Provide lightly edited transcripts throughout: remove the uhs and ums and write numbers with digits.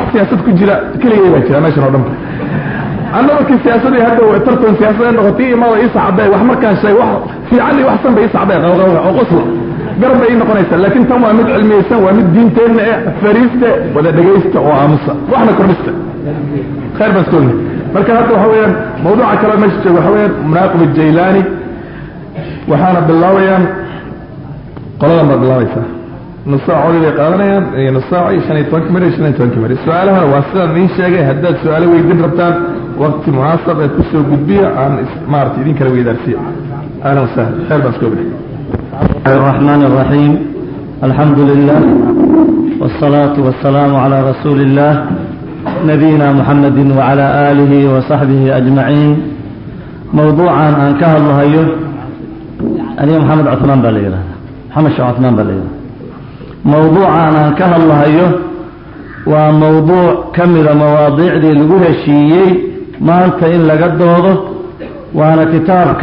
siyaasad ku jira kaliya waa jira meesha oo dhan أنا وكي سياسة هذا وترتون سياسة نغطيه ما يصعب wax markaan shay wax fiican iyo wax san bay isacbay oo qosla garab ay noqonaysa laakiin tan waa mid cilmiyeysan waa mid diinteena fariista wada dhageysta oo aamusa waxna kordhista khayr bas kulli marka hadda waxa weeyaan mawduuca kale meesha waxa weeyaan munaaqib al-Jaylani waxaana bilaawayaan qolada ma bilaawaysa نص ساعة اللي قارنين نص ساعة عشان يتوكمل سؤالها واسطة من شيء هذا سؤال ويدين ربطان وقت مناسب تسوق بالبيع عن مارت يدين كلام يدرسي أهلا وسهلا خير بس قبل الرحمن الرحيم الحمد لله والصلاة والسلام على رسول الله نبينا محمد وعلى آله وصحبه أجمعين موضوعا أنكه الله أيه أنا محمد عثمان بليرة محمد عثمان بليرة موضوعا أنكه الله أيه وموضوع كمل مواضيع دي لقوها الشيئي ما أنت إلا قد وضه وأنا كتابك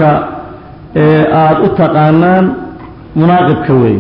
أتقانان مناقب كوي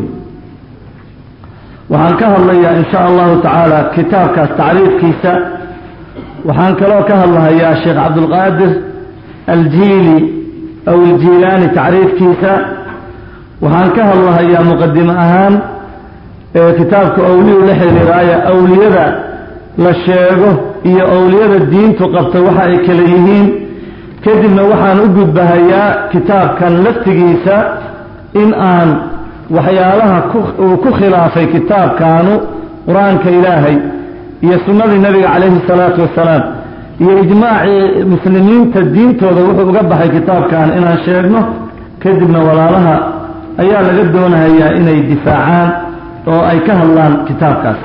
وحنكه الله إن شاء الله تعالى كتابك تعريف كيسا وحنكه الله يا شيخ عبد القادر الجيلي أو الجيلاني تعريف كيسا وحنكه الله يا مقدمة أهان كتابك أولي لحي الراية أولياء للشيغه هي أولياء الدين تقبط وحا إكليهين كدبنا وحا نقود بهايا كتاب كان لفتقيسا إن آن وحيالها كخلافي كتاب كانوا قرآن كإلهي هي سنة النبي عليه الصلاة والسلام هي إجماع مسلمين تدين توضوحوا بقبح كتاب كان إنها شيغنه كدبنا ولا لها أيها لقدونها هي إنها الدفاعان oo ay ka hadlaan kitaabkaas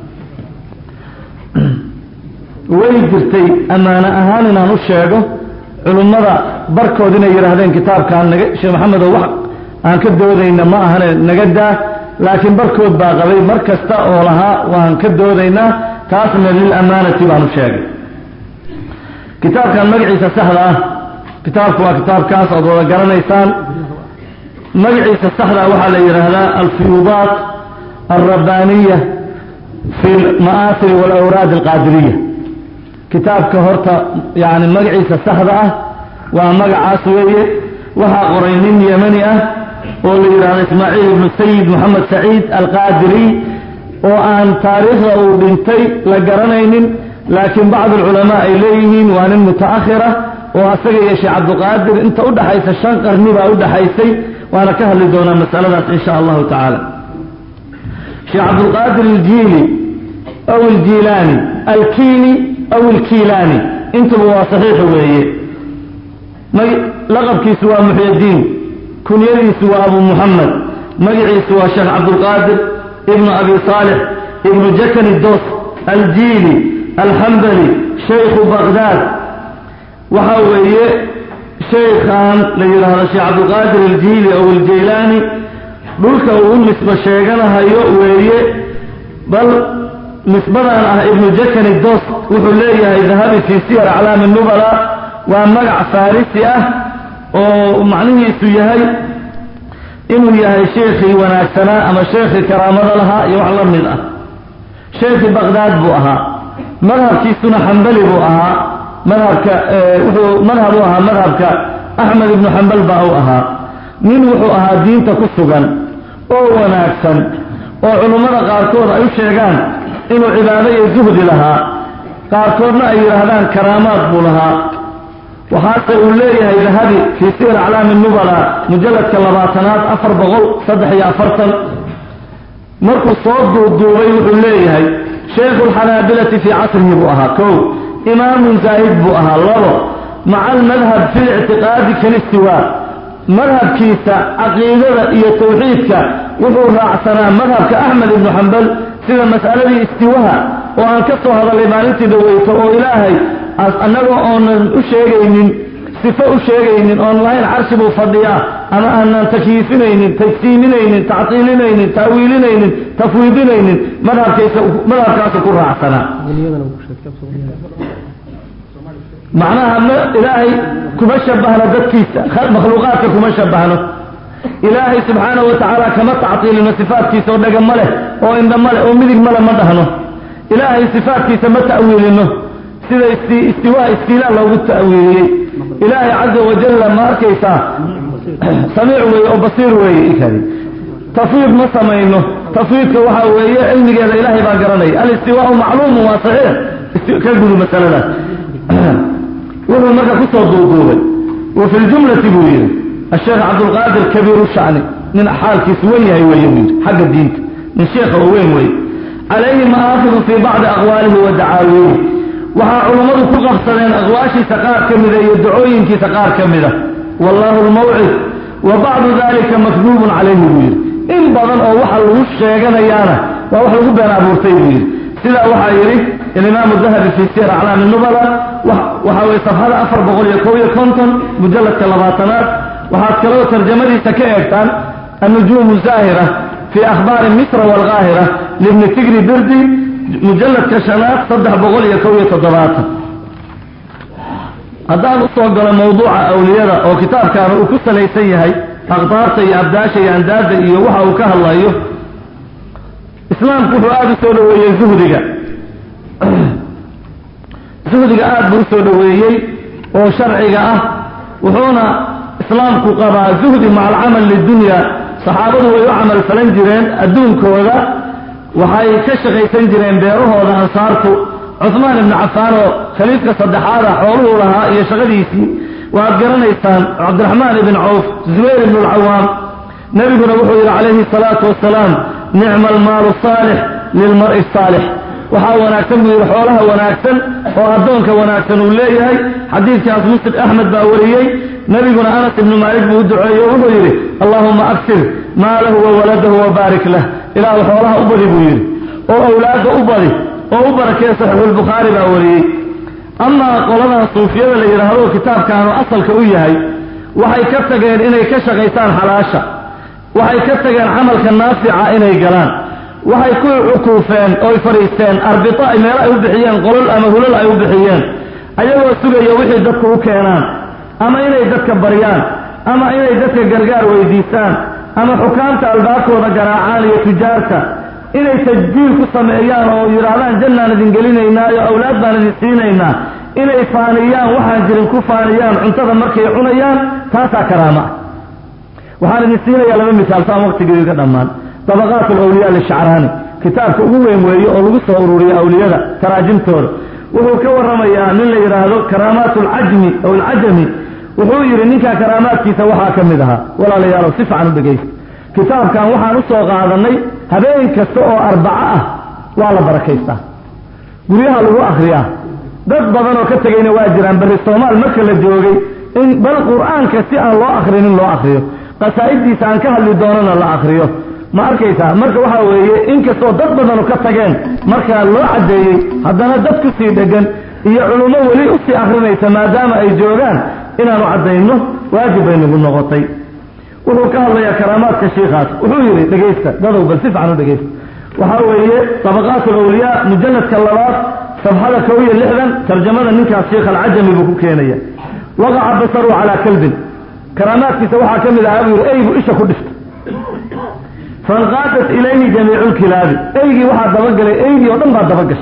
way jirtay amaana ahaan inaan u sheego culimada barkood inay yiraahdeen kitaabkan naga Sheekh Maxamed wax aan ka doodayna ma ahan naga daa laakiin barkood baa qabay markasta oo lahaa waan ka doodaynaa taasna lil amaanati baan u sheegay kitaabkan magaciisa saxda ah kitaabku waa kitaabkaas oo wada garanaysaan magaciisa saxda waxa la yiraahdaa al-fiyudat الربانية في المآثر والأوراد القادرية كتاب كهرتا يعني مقعيس السحرة ومقع عاسوية وها قرينين يمنية واللي إسماعيل بن السيد محمد سعيد القادري وأن تاريخه بنتي لقرنين لكن بعض العلماء إليهن وأن المتأخرة وأسقي يا شيخ عبد القادر أنت أود حيث الشنقر نبا أود حيثي وأنا كهل دونا مسألة إن شاء الله تعالى شيخ عبد القادر الجيلي أو الجيلاني الكيلي أو الكيلاني انتم هو صحيح وهي لقب كي سوى محي الدين كنيري سوى أبو محمد مقعي سوى شيخ عبد القادر ابن أبي صالح ابن جكن الدوس الجيلي الحنبلي شيخ بغداد وحوي شيخان ليرى الشيخ عبد القادر الجيلي أو الجيلاني dhulka uu nisba sheeganayo weeye bal nisbadan ah ibn jakan ad-dos wuxuu leeyahay dhahabi fi siyar a'lam an-nubala wa magac farisi ah oo macnihiisu yahay inuu yahay sheekhi wanaagsana ama sheekhi karaamada laha iyo wax la mid ah sheekhi Baghdad buu ahaa madhabkiisuna Hanbali buu ahaa madhabka wuxuu madhabka Ahmad ibn Hanbal baa uu ahaa nin wuxuu ahaa diinta ku sugan oo wanaagsan oo culimada qaarkood ay u sheegaan inuu cibaado iyo zuhdi lahaa qaarkoodna ay yiraahdaan karaamaad buu lahaa waxaase uu leeyahay dhahabi fi sir a'lam an-nubala mujalladka 443 markuu soo duubay wuxuu leeyahay sheekh al-hanabila fi asrihi buu ahaa kow imaam zaahid buu ahaa labo مع المذهب في الاعتقاد كالاستواء مذهب كيسا عقيدة إيا توحيدك وحور رعسنا مذهب كأحمد بن حنبل سيدا مسألة استواها وأنكسوا هذا الإمانيتي دويته إلهي أنه أن أشيغين صفة أشيغين أونلاين عرشب وفضياء أما أن تكييفين تجسيمين تعطيلين تأويلين تفويضين مذهب كيسا كل رعسنا معناها إلهي كما شبهنا ذاتكيسا مخلوقاتك كما شبهنا إلهي سبحانه وتعالى كما تعطي لنا صفات كيسا ودقم مله وإن دم مله ومذق مله مدهنه إلهي صفاتي ثم تأويلنه سيدا استواء استيلاء لو بالتأويلي إلهي عز وجل ما أركيسا سميع وبصير ويكري تفويض ما سمينه تفويض كوحا وهي علمي هذا إلهي باقرني الاستواء معلوم وصحيح كالقلوا مثلا وهو المركة كسر ضوضوه وفي الجملة بوير الشيخ عبد القادر كبير الشعني من حال كسوية ويوير حق الدين من شيخ وين عليه مآخذ في بعض أقواله ودعاويه وها علماء كل قصدين أغواشي سقار كمذا يدعوين كي سقار كمذا والله الموعد وبعض ذلك مكذوب عليه وير إن بضل أو وحل وشيغان أيانا ووحل غبان أبورتي وير سيدا وحا يري الإمام الذهبي في سير أعلام النبلاء وحاوي صفحة أفر بغولية كوية كونتون مجلد كلاباتنات وحاكلوا ترجمة سكيكتان النجوم الزاهرة في أخبار مصر والغاهرة لابن تجري بردي مجلد كشنات صدح بغولية كوية تضباطا هذا أصدق موضوع أولياء أو كتاب كانوا أكس ليسي هاي أغطارتي أبداشي أنداد يوحى وكه الله يوح إسلام كفر آد سولوية زهدك آد برسولوية وشرعك وحونا إسلام كقرى زهد مع العمل للدنيا صحابته ويعمل فلنجرين الدون كوذا وحي كشغي سنجرين بيروه وذا أنصارته عثمان بن عفان خليفة صدحارة حوله لها يشغليسي وأبقرنا إسان عبد الرحمن بن عوف زبير بن العوام نبينا وحي عليه الصلاة والسلام نعم المال الصالح للمرء الصالح وحا وناكسن بيرحولها وناكسن وأدونك وناكسن وليه حديث كاس مسلم أحمد باوريي نبينا أنس بن مالك بودعي وحيري اللهم أكثر ماله وولده وبارك له إلى وحولها أبدي بويري وأولاده أبدي وأبركي صحيح البخاري باوريي أما قولنا الصوفية اللي يرهلوا كتاب كانوا أصل كويهي وحي كتغين إني كشغيسان حلاشة وحي كتغين عمل كالنافعة إني قلان وحي كل عكوفين أو فريستين أربطاء ميلا يوبحيين قلل أما هلل يوبحيين أيها السبع يوحي دكو كينان أما إني دك بريان أما إني دك قرقار ويديسان أما حكامة الباكو وقراعان يتجارتا إني تجديل كسمعيان ويرالان جنة ندنقلينينا يا أولادنا ندسينينا إني فانيان وحاجرين كفانيان عنتظر مركي عنيان تاسا كرامة وحانا ندسينا يا لمن مثال سام وقت قريب قدمان طبقات الأولياء للشعراني كتاب كأوين ويو أولوغس أوروري أولياء تراجم تور وهو كور رميان من اللي يرهدو كرامات العجمي أو العجمي وهو يرنيكا كرامات كيسا وحا كمدها ولا ليالو صفة عنه بقيس كتاب كان وحا نصو قادني هبين كستو أربعة وعلى بركيستا قريها لغو أخريا داد بضانو كتغين واجران بل الصومال مكة للجوغي بل القرآن كستيئا الله أخرين الله أخريو قصائد دي سانكها اللي دوننا الله أخريو ما أركيسا مركا وحا ويه إنك سو داد بضانو كتغين مركا الله عدي هدانا داد كسي دقن هي علومة ولي أسي أخرينيسا ما دام أي جوغان إنا نعدينه واجب إنه النغطي وهو كان الله يا كرامات كشيخات وهو يري دقيستا دادو بالسف عنه دقيستا وحاوية طبقات الأولياء مجلد كاللوات صفحة كوية اللحظة ترجمنا منك الشيخ العجمي بكوكينية وقع بصره على كلب كرامات كسوحة كمل عابير أيه إيشا كدفت فانغادت إليه جميع الكلاب أيه واحد دبقل أيه وطن بعد دبقش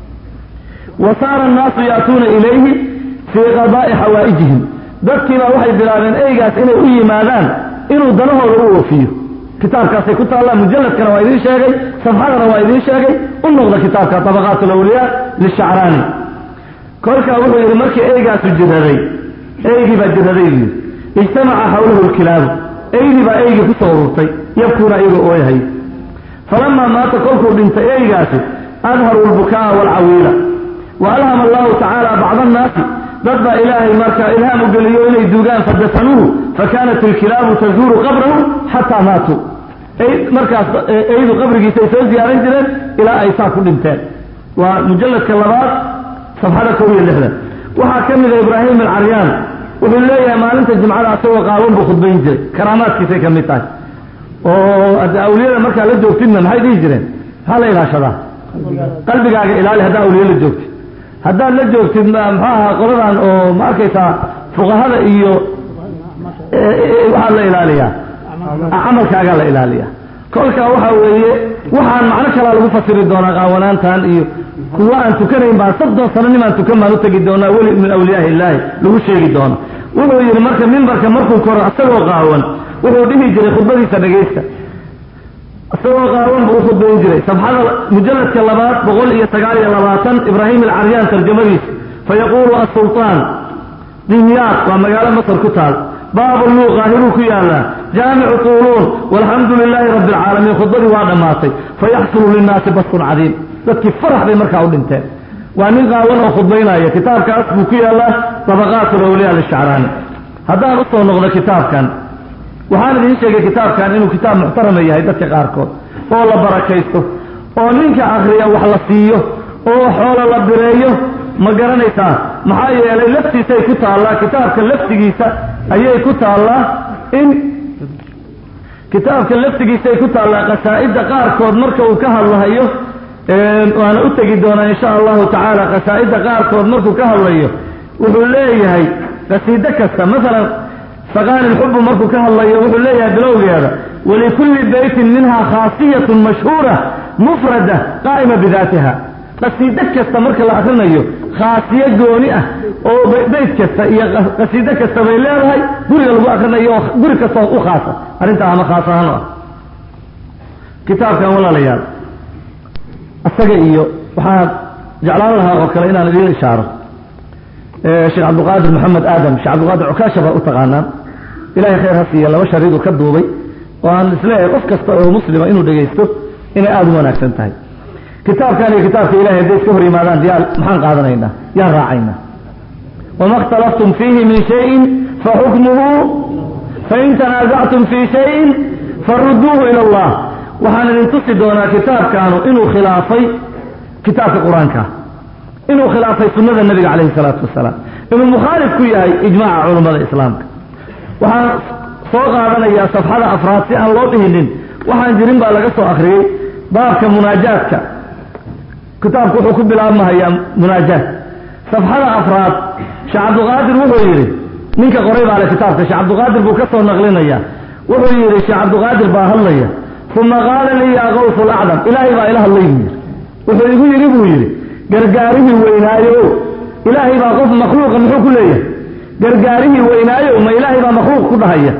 وصار الناس يأتون إليه في قضاء حوائجهم ذكر وحي بلادين أيقاس إنه أي مادان إنه ضنه الأول فيه كتاب كاسي كنت الله مجلد كان وايدين شاقي صفحة وايدين شاقي النقضة كتاب طبقات الأولياء للشعراني كلك أقول إذا مركي أيقاس الجدري أيقي بالجدري اجتمع حوله الكلاب أيقي بأيقي في صورتي يبكون أيقي أويهي فلما مات كلك بنت أيقاس أظهروا البكاء والعويلة وألهم الله تعالى بعض الناس ضد إلهي مركا إلهام قليو إلي دوغان فدفنوه كانت الكلاب تزور قبره حتى ماتوا مركا أيضا قبره سيسوز زيارين جدا إلى أيساك الانتان ومجلد كلمات صفحة كوية اللحظة وحاكم إبراهيم العريان وبالله يا ما أنت الجمعة أسوى قاوم بخطبين جري كرامات كيسي كميتاج أولياء مركا لجوك تنم هاي دي جرين هلا إلى شراه قلبك إلهي هذا أولياء لجوك هذا لجوك محاها قرآن أو ما كيسا فقهاء إيو waxaa la ilaaliyaa camalkaaga la ilaaliyaa kolka waxa weeye waxaan macno kala lagu fasiri doonaa qaawanaantan iyo kuwa aan tukanayn baa 30 sano nimaan tukan baan u tegi doonaa weli min awliyaa illaahi lagu sheegi doono wuxuu yidhi marka mimbarka markuu koro asagoo qaawan wuxuu dhihi jiray khudbadiisa dhegaysta asagoo qaawan buu u khudbayn jiray sabxada mujalladka 229 ibraahim alcaryaan tarjamadiisa fayaquulu as-sultaan dimyaaq waa magaalo masar ku taal baabu luu qaahiruu ku yaalaa jaamicu tuuluun walxamdu lilaahi rabbi alcaalamiin khudbadii waa dhammaatay fayaxsulu linnaasi baskun cadiim dadkii farax bay markaa u dhinteen waa nin qaawan oo khudbaynaya kitaabkaas buu ku yaalaa tabaqaatu awliyaa lishacraani haddaan u soo noqdo kitaabkan waxaan idiin sheegay kitaabkan inuu kitaab muxtarama yahay dadka qaarkood oo la barakaysto oo ninka akhriya wax la siiyo oo xoolo la bireeyo ma garanaysaa maxaa yeelay laftiisay ku taallaa kitaabka laftigiisa ayay ku taallaa in kitaabka laftigiisay ku taallaa qasaa'idda qaarkood marka uu ka hadlahayo waana u tegi doonaa insha allahu tacaala qasaa'idda qaarkood markuu ka hadlayo wuxuu leeyahay qasiido kasta masalan saqaani lxubu markuu ka hadlayo wuxuu leeyahay bilowgeeda walikulli beytin minhaa khaasiyatun mashhuura mufrada qaa'ima bidaatiha qasiido kasta marka la akrinayo khaasiyo gooni ah oo beyt kasta iyo qasiido kasta bay leedahay guriga lagu akrinayo oo guri kasta u khaasa arrintaa ama khaas ahaan u ah kitaabkan walaalayaal asaga iyo waxaan jeclaan lahaa oo kale inaan idiin ishaaro sheekh cabdulqaadir maxamed aadam sheekh cabdulqaadir cukaasha baa u taqaanaan ilaahay khayr ha siiya laba shariidu ka duubay oo aan isleeyahay qof kasta oo muslima inuu dhegaysto inay aada u wanaagsan tahay kitaabkan iyo kitaabka ilahay hadday iska hor yimaadaan diyaal maxaan qaadanaynaa yaan raacaynaa wama اkhtalaftum fiihi min shayin faxukmuhu fain tanaasactum fii shayin faruduuhu ila allah waxaan idin tusi doonaa kitaabkaanu inuu khilaafay kitaabka qur-aanka inuu khilaafay sunnada nabiga calayhi salaatu wasalaam inuu mukhaalif ku yahay ijmaaca culummada islaamka waxaan soo qaadanayaa safxada afraad si aan loo dhihinin waxaan jirin baa laga soo akhriyey baabka munaajaadka kitaabku wuxuu ku bilaabmahayaa munaajaad safxada afraad sheekh cabdulqaadir wuxuu yidhi ninka qoray baa le kitaabka sheekh cabdulqaadir buu ka soo naqlinaya wuxuu yidhi sheekh cabdulqaadir baa hadlaya uma qaala lii yaa kawfu lacdam ilaahay baa ila hadlay buu yidhi wuxuu igu yidhi buu yidhi gargaarihii weynaayo ilaahay baa qof makhluuqa muxuu ku leeyahay gargaarihii weynaayo ma ilaahay baa makhluuq ku dhahaya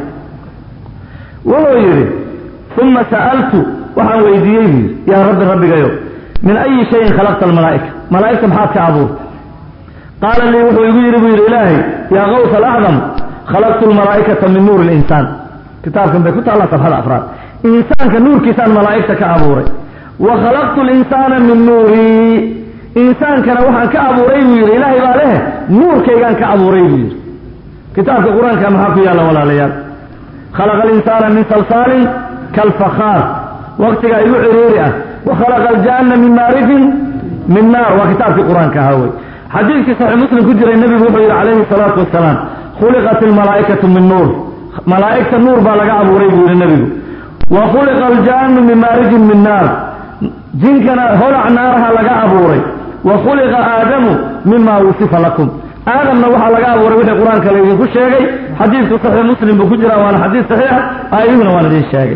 wuxuu yidhi uma sa'altu waxaan weydiiyey buu yidhi yaa rabbi rabbigayo min ayi shayin khalaqta almalaa'ika malaa'igta maxaad ka abuurtay qaala lii wuxuu igu yidhi buu yidhi ilaahay yaa kawsa alacdam khalaqtu almalaa'ikata min nuuri linsaan kitaabkan bay ku taallaa safxada afraad insaanka nuurkiisaan malaa'igta ka abuuray wa khalaqtu linsaana min nuurii insaankana waxaan ka abuuray buu yidhi ilaahay baa leh nuurkaygaan ka abuuray buu yidhi kitaabka qur-aanka maxaa ku yaalla walaalayaal khalaqa alinsaana min salsaalin kalfakhaar waqtigaa igu ciriiri ah wa khalaqa aljanna min maarifin min naar waa kitaabkii qur-aanka ahaa wey xadiidkii saxiix muslim ku jiray nebigu wuxuu yidhi calayhi salaatu wasalaam khuliqat almalaa'ikatu min nuur malaa'igta nuur baa laga abuuray buu yidhi nebigu wa khuliqa aljannu min maarijin min naar jinkana holac naaraha laga abuuray wa khuliqa aadamu mima wusifa lakum aadamna waxaa laga abuuray wixii qur-aanka laydinku sheegay xadiidku saxiix muslim buu ku jiraa waana xadiis saxiixa aayaduna waan idin sheegay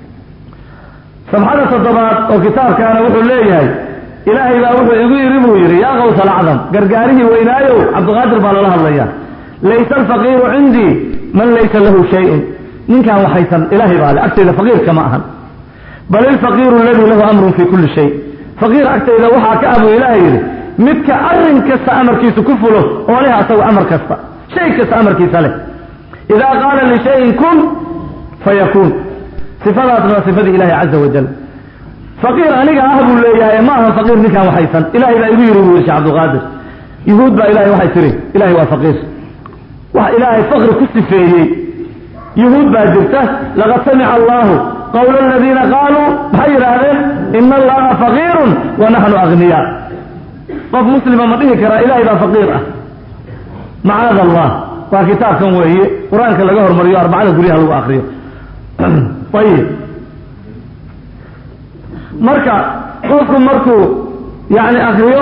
safxada toddobaad oo kitaabkaana wuxuu leeyahay ilaahay baa wuxuu igu yidhi buu yidhi yaa kawsa alacdam gargaarihii weynaayow cabdulqaadir baa lala hadlaya laysa alfaqiiru cindii man laysa lahu shayun ninkaan waxaysan ilaahay baa le agtayda faqiirka ma ahan bal ilfaqiiru aladii lahu amrun fii kulli shay faqiir agtayda waxaa ka abuu ilaahay yidhi midka arrin kasta amarkiisu ku fulo oo leh asagu amar kasta shay kasta amarkiisa leh idaa qaala lishayin kun fayakuun sifadaasna waa sifadii ilaahay caza wajal faqiir aniga ah buu leeyahay ma ahan faqiir ninkaan waxaysan ilaahay baa igu yidhi buu yidhi sheekh cabdulqaadir yuhuud baa ilahay waxay tiri ilahay waa faqiir wax ilaahay faqri ku sifeeyey yuhuud baa jirta laqad samica allahu qawla aladiina qaaluu maxay yidhaahdeen ina allaha faqiirun wa naxnu agniyaa qof muslima ma dhihi karaa ilaahay baa faqiir ah macaada allah waa kitaabkan weeye qur-aanka laga hormariyo arbacada guryaha lagu akriyo ayib marka qofku markuu yani akriyo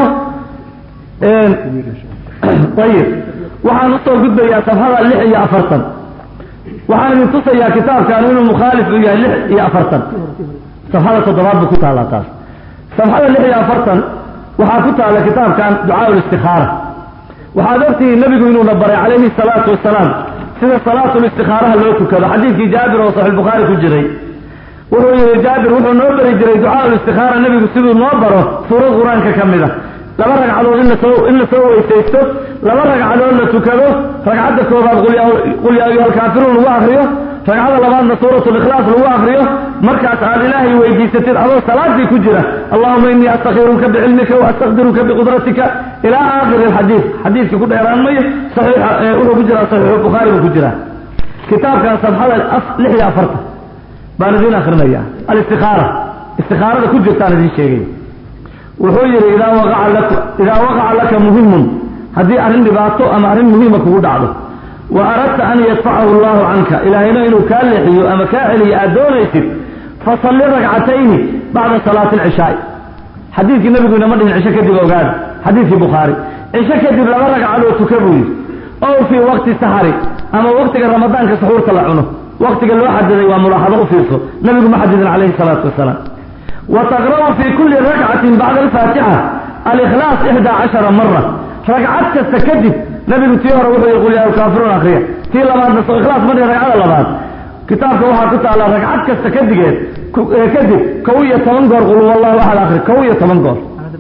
ayib waxaan usoo gudbayaa safxada 46 waxaan idin tusayaa kitaabkan inuu mukhaalif u yahay 46 safxada 7 buu ku taallaa taas safxada 46 وحاكت على كتاب كان دعاء الاستخارة وحضرتي النبي إنه نبري عليه الصلاة والسلام سنة صلاة الاستخارة اللوتو كذا حديث جابر وصحيح البخاري في الجري وهو جابر وهو نوبر يجري دعاء الاستخارة النبي يسيب النوبره سورة القرآن ككملة لما رجعوا إلا سووا يستيستو لما رجعوا إلا تكذو رجعت كوبات قل يا أيها الكافرون وآخريه رجعت لبعضنا سورة الإخلاص وآخريه مركز على إلهي ويجيستين على صلاة دي كجرة اللهم إني أستغفرك بعلمك وأستقدرك بقدرتك إلى آخر الحديث حديث كل إيران مي صحيح أولو كجرة صحيح البخاري وكجرة كتاب كان صفحة لحية أفرطة باردين آخرنا إياه الاستخارة استخارة كجرة تاني دي شيء وحجر إذا وقع لك مهم هذه أهل باتو أما أهل مهمة كود عضو وأردت أن يدفعه الله عنك إلى هنا إنه كان لحي أما كاعلي أدونيتك فصل ركعتين بعد صلاة العشاء حديث النبي قلنا مرة العشاء كذب وقال حديث البخاري عشاء كذب لما ركع له تكبوي أو في وقت السحر أما وقت رمضان كسحور طلعونه وقت الواحد ذي وملاحظه فيه نبي محدد عليه الصلاة والسلام وتقرأ في كل ركعة بعد الفاتحة الإخلاص 11 مرة ركعتك تستكذب نبي تيهر وحي يقول يا الكافرون أخريا تي لبعض نصر إخلاص مرة ركعة لبعض كتابك وحا كنت على ركعتك تستكذب كذب كوية تمنقر قلوا والله أحد آخر كوية تمنقر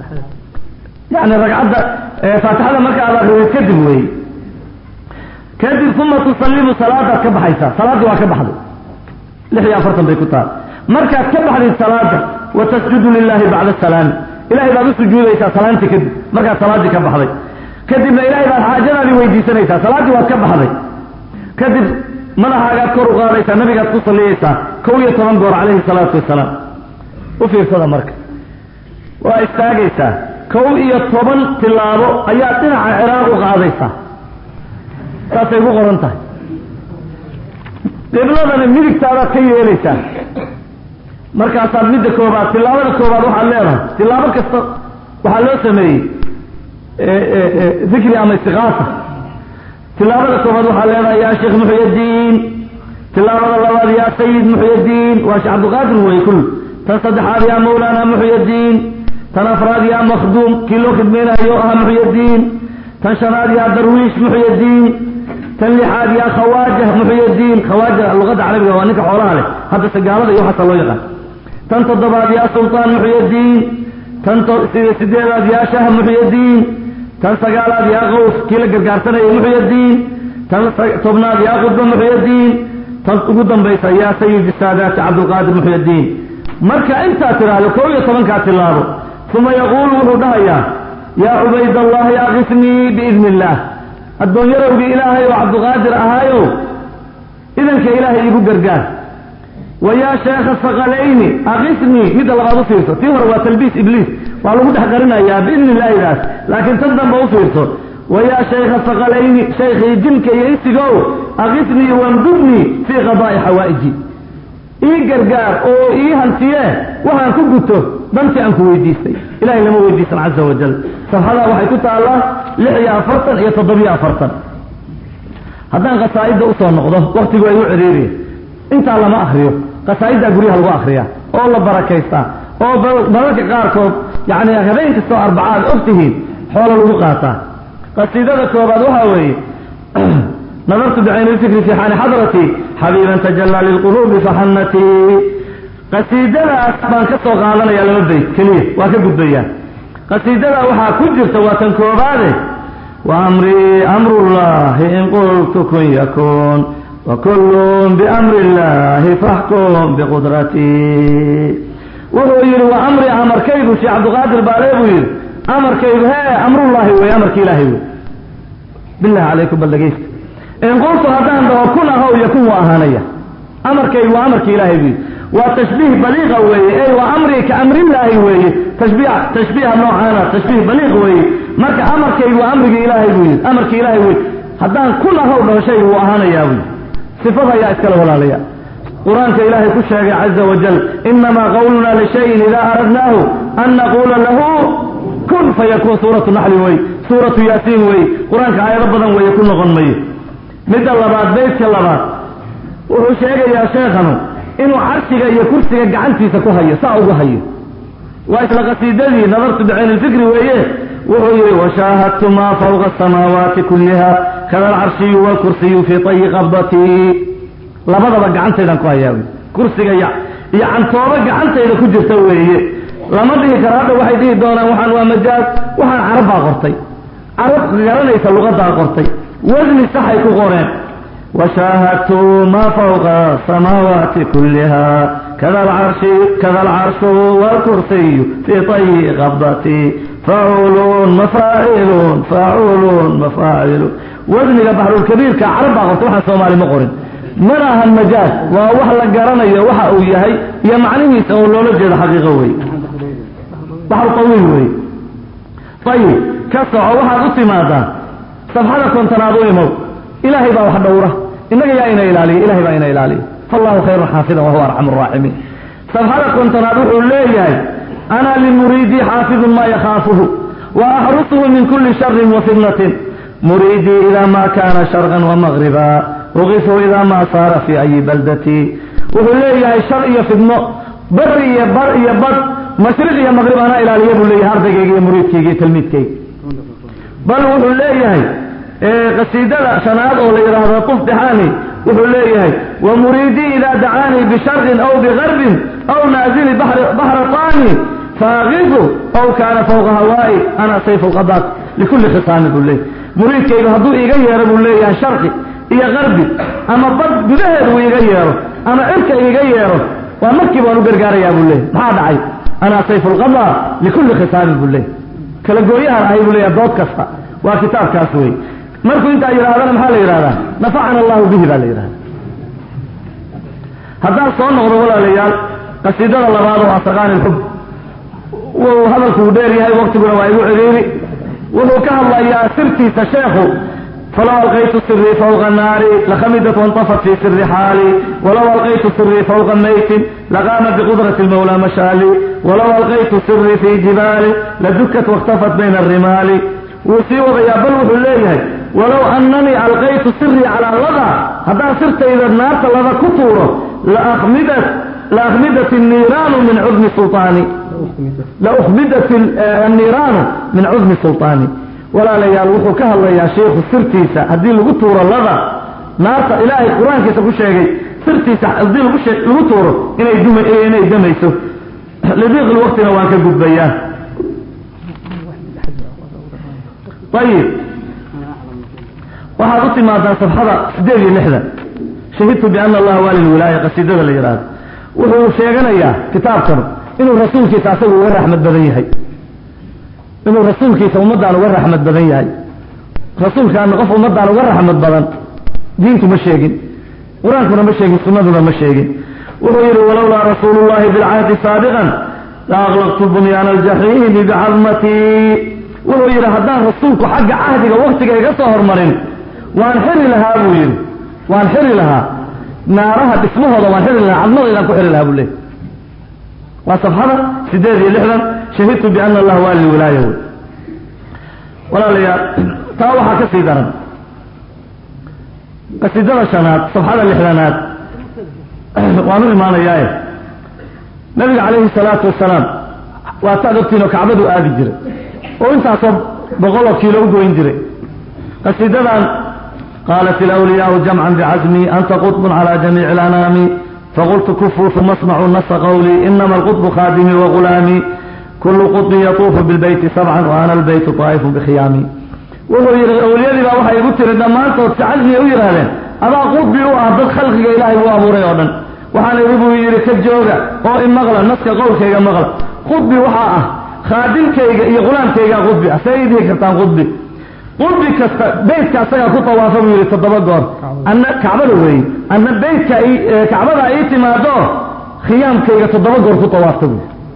يعني ركعت فاتحة مركة على آخر كذب وي كذب ثم تسلم صلاتك كبحيسا صلاة وكبحض لحيا فرطا بكتاب مركز كبحض الصلاة وتسجد لله بعد السلام إلهي بعد السجود إيسا صلاتي كذب مركز صلاتي كبحضي كذب إلهي بعد حاجنا لويدي سنيسا صلاتي وكبحضي كذب منها قد كورو قاديسا النبي قد تصل ليسا كوية منقر عليه الصلاة والسلام وفي صدى مركز واستاقيسا كوية طبن تلابو أياتنا عراق قاديسا تاسيبو قرنتا قبلنا ميدك تارا كي يليسا markaasaad midda koobaad tilaabada koobaad waxaad leedahay tilaabo kasta waxaa loo sameeyey dikri ama istiqaasa tilaabada koobaad waxaa leedahay yaa sheekh muxyiddiin tilaabada labaad yaa sayid muxyiddiin waa sheekh cabdiqaadir wey kul tan saddexaad yaa mawlaana muxyiddiin tan afraad yaa makhduum kii loo khidmaynayo ahaa muxyiddiin tan shanaad yaa darwiish muxyiddiin tan lixaad yaa khawaajah muxyiddiin khawaaja luqadda carabiga waa ninka xoolaha leh hadda sagaalada iyo waxaasa loo yaqaan tan toddobaad yaa sultaan muxyiddiin tan sideedaad yaa shah muxyiddiin tan sagaalaad yaa qaws kii la gargaarsanaya muxyiddiin tan tobnaad yaa qudba muxyiddiin tan ugu dambaysa yaa sayid saadaati cabdulqaadir muxyiddiin marka intaa tiraahdo 11 tilaabo ثم يقول وحدها يا عبيد الله أغثني بإذن الله الدنيا رو بإلهي وعبد القادر أهايو إذن كإلهي يقول قرقان ويا شيخ الثقلين أغثني مثل بعض فيرته فيه هو تلبيس إبليس وقالوا مدح قرنا يا بإذن الله ذات لكن تندم بوفيرته ويا شيخ الثقلين شيخ جنك يسقو أغثني وانقذني في قضاء حوائجي إيه قرقار أو إيه هنسيه وهن كبته بنتي أنك ويديستي إلهي لما ويديسن عز وجل فهذا وحي كنت الله لحيا فرطا يتضبيا فرطا هذا قصائد أصول نقضه وقت يقول عريري انت على ما أخريه قصائد أقريها لغو أخريها أو الله بركيستا أو بركة قاركم يعني غبين كستو 4 أفتهين حول الوقاتا قصيدة كوبادوها وي نظرت بعين الفكر في حال حضرتي حبيبا تجلى للقلوب فحنتي قصيدة أسبان كسو قالنا يا لمبيت كليه وكبد بيان قصيدة وحا كجر سواتا كوباده وأمري أمر الله إن قلت كن يكون وكل بأمر الله فاحكم بقدرتي وهو يقول وأمري أمر كيف شيء عبد القادر باليبوي أمر كيف هي أمر الله وأمر كإلهي بالله عليكم بلغيست إن قلت هذا وكن هو يكون وأهانية أمر كيف وأمر كإلهي وتشبيه بليغ وي أي وأمري كأمر الله وي تشبيه نوعانا تشبيه بليغ وي مرك أمر كيف وأمر كإلهي وي أمر كإلهي وي هذا كل هو شيء وأهانية وي صفها يا إسكال ولا ليا قرآن كإلهي كل شيء عز وجل إنما قولنا لشيء إذا أردناه أن نقول له كن فيكون سورة النحل وي سورة ياسين وي قرآن كآية ربنا ويكون غنمي مد الله بعد بيتك الله بعد وهو شيء يا شيخنا إنه عرشك يا كرسك قعنتي سكوهي ساعوه هي وإسلا قصيدتي نظرت بعين الفكر وإيه وهي وشاهدت ما فوق السماوات كلها كذا العرشي والكرسي في طي قبضتي لبضا بقى عنت إذا كوياوي كرسي يعني طوبق عنت إذا كنت تسويه لما به كرادة واحد إيه دونا وحن ومجاز وحن عربها قرطي عرب غيرانيس اللغة قرطي وزن السحي كغورين وشاهدت ما فوق السماوات كلها كذا العرش والكرسي في طي قبضتي فاعلون مفاعلون وزن بحر الكبير كعربة قرطوحة سومالي مقرن منها المجاز ووحل قرانيا وحا وياهي يا معنيه سأقول له لجد حقيقة وي بحر طويل وي طيب كسع وحا قصي ماذا صفحة كنت ناظري موت إلهي با وحد دوره إنك يا إنا إلالي فالله خير حافظا وهو أرحم الراحمين صفحة كنت ناظري الليل أنا للمريد حافظ ما يخافه وأحرصه من كل شر وفتنة مريدي إذا ما كان شرقا ومغربا أغيثه إذا ما صار في أي بلدتي وهو الشر يفتنه بري بر مشرق يا مغرب أنا إلى لي أبو لي هاردك يا مريد كي تلميذ كي بل وحو لي قصيدة شناد أو لي طف دحاني وحو لي ومريدي إذا دعاني بشرق أو بغرب أو نازل بحر طاني فأغيثه أو كان فوق هوائي أنا سيف القضاء لكل خصام أبو لي مريد كي يهدو يغير أبو لي شرقي يا غربي أما بد بذهب ويغيره أما إرك يغيره ومكي بانو قرقاري يا أبو لي هذا عيب أنا سيف القضاء لكل خصام أبو لي كلا قويها رأي أبو لي دوت كفا وكتاب كاسوي مركو انت إرادة محال إرادة نفعنا الله به ذا الإرادة هذا الصون غربولا ليال قصيدة الله بعضه أصغان الحب وهذا الكوديري هاي وقت قلوا وعيقوا عريري وهو كهالله يا سرتي تشيخه فلو ألقيت سري فوق النار لخمدت وانطفت في سر حالي ولو ألقيت سري فوق الميت لقامت بقدرة المولى مشالي ولو ألقيت سري في جبالي لدكت واختفت بين الرمال وسيوى يا بلوح الليل ولو أنني ألقيت سري على اللغة هذا سرت إذا النار لذا كطوره لأخمدت النيران من عظم سلطاني لأخمدت النيران من عظم سلطاني ولا ليال وحو كهالله يا شيخ سرتيسا هدي لغو تورو لغا نارتا إلهي قرآن كيسا كو شيغي سرتيسا هدي لغو تورو إنay دميسو لضيق الوقت نوان كقود بيان طيب وحا قلت ما دان صفحة سديري لحظة شهدت بأن الله والي الولاية قصيدة الإيراد وحو شيغنا إياه كتاب كانوا إنه الرسول كيسا سوى ورحمة بدنيهي إنه الرسول كيسا ومدعنا ورحمة بدنيهي رسول كان قف ومدعنا ورحمة بدن دينته مشيقين قرآنكنا مشيقين سنتنا مشيقين وغير ولولا رسول الله بالعهد سابقا لأغلقت بنيان الجحيم بعظمتي وغير هدان رسولك حق عهدك وقتك يقصهر مرين وانحر لها أبوين وانحر لها نارها باسمها وانحر لها عظمه إذا كحر لها أبوين وصفحة سيدي لحظا شهدت بأن الله والي الولاية ولا لي تاوحا كسيدنا قصيدة الشنات صفحة الإحلانات وعنو إيمان إياه نبي عليه الصلاة والسلام واتعدتين كعبدوا آدي جري وانت عصب بغلو كيلو قوين جري قصيدة قالت الأولياء جمعا بعزمي أنت قطب على جميع الأنام فقلت كفوا ثم اسمعوا نص قولي إنما القطب خادمي وغلامي كل قطب يطوف بالبيت سبعا وأنا البيت طائف بخيامي وهو الأولياء ذي بقى وحي قلت لدما أنت وتساعدني أوير هذا أبا قطبي وأهدد خلقك إلهي وأبوري أولا وحانا يريبوا يري كالجوغة أو إن مغلا نسك قولك يا مغلا قطبي وحاء خادمك يا غلامك يا قطبي سيدي كرتان قطبي قطبي بيتك أسايا كطا وافم يري تدبقر أن كعبه وي أن بيتك كعبه أيتي ما دو خيامك يتدبقر كطا وافم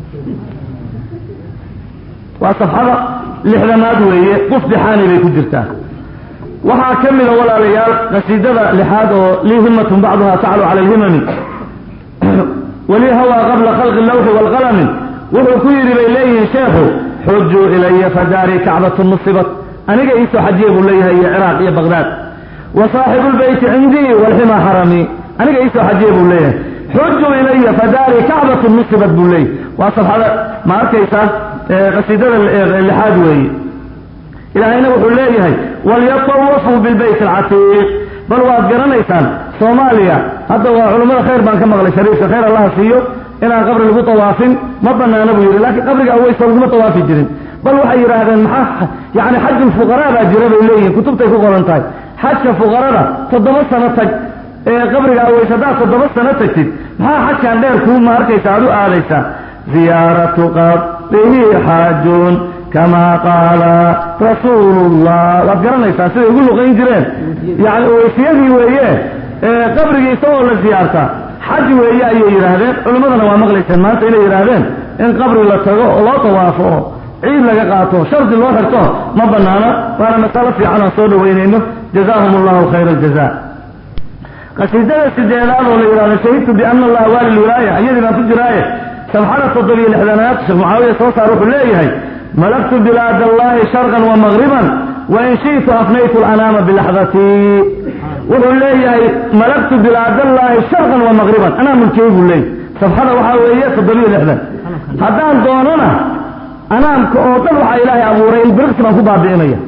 وصفحة لحلمات وهي قف حاني بيكجرتها وها كمل ولا ريال قصيدة لحاد لي همة بعضها تعلو على الهمم ولي هوى قبل خلق اللوح والقلم وهو كير إليه شيخ حجوا إلي فداري كعبة نصبت أنا قيس حجيب إليها هي عراق يا بغداد وصاحب البيت عندي والحمى حرمي أنا قيس حجيب إليه xujuu ilaya fadaari kacbatun nusibat buu leeyay waa safxada ma arkaysaa qasiidada lixaad weeye ilaahayna wuxuu leeyahay walyatawafuu bilbayt alcatiiq bal waad garanaysaan soomaaliya hadda waa culummada khayr baan ka maqlay shariifka khayr allaha siiyo inaan qabri lagu tawaafin ma banaana buu yidhi laakiin qabriga aweysa laguma tawaafi jirin bal waxay yidhaahdeen maxaa yani xajulfuqaraa baa jira bay leeyihiin kutubtay ku qoran tahay xajka fuqarada 7 sano tag qabriga aweys haddaad 7 sano tagtid maxaa xajkan dheer kuu ma arkaysa aad u aadaysaa ziyaaratu qabrihi xaajun kama qaala rasuulullah waad garanaysaa siday ugu luqayn jireen yani aweysiyadii weeye qabrigii isagoo la ziyaartaa xaj weeye ayay yidhaahdeen culimmadana waa maqlayseen maanta inay yidhaahdeen in qabri la tago oo loo tawaafo oo ciid laga qaato shardi loo xirto ma banaana waana masalo fiican aan soo dhaweynayno jazaahum allahu khayra aljaza qasiidada sideedaad oo la yidhahdo shahidtu biana allaha waali lwilaaya iyadii baan ku jiraaye safxada 76aad sheekh mucaawiya soo saar wuxuu leeyahay malaktu bilaad allahi sharqan wa magriban wain shi'tu afnaytu alanaama bilaxdatii wuxuu leeyahay malaktu bilaad allahi sharqan wa magriban anaa mulkiyey buu leeyahy safxada waxaa weeye 76 haddaan doonana anaamka oo dhan waxaa ilaahay abuuray in biriqsi baan ku baabi'inaya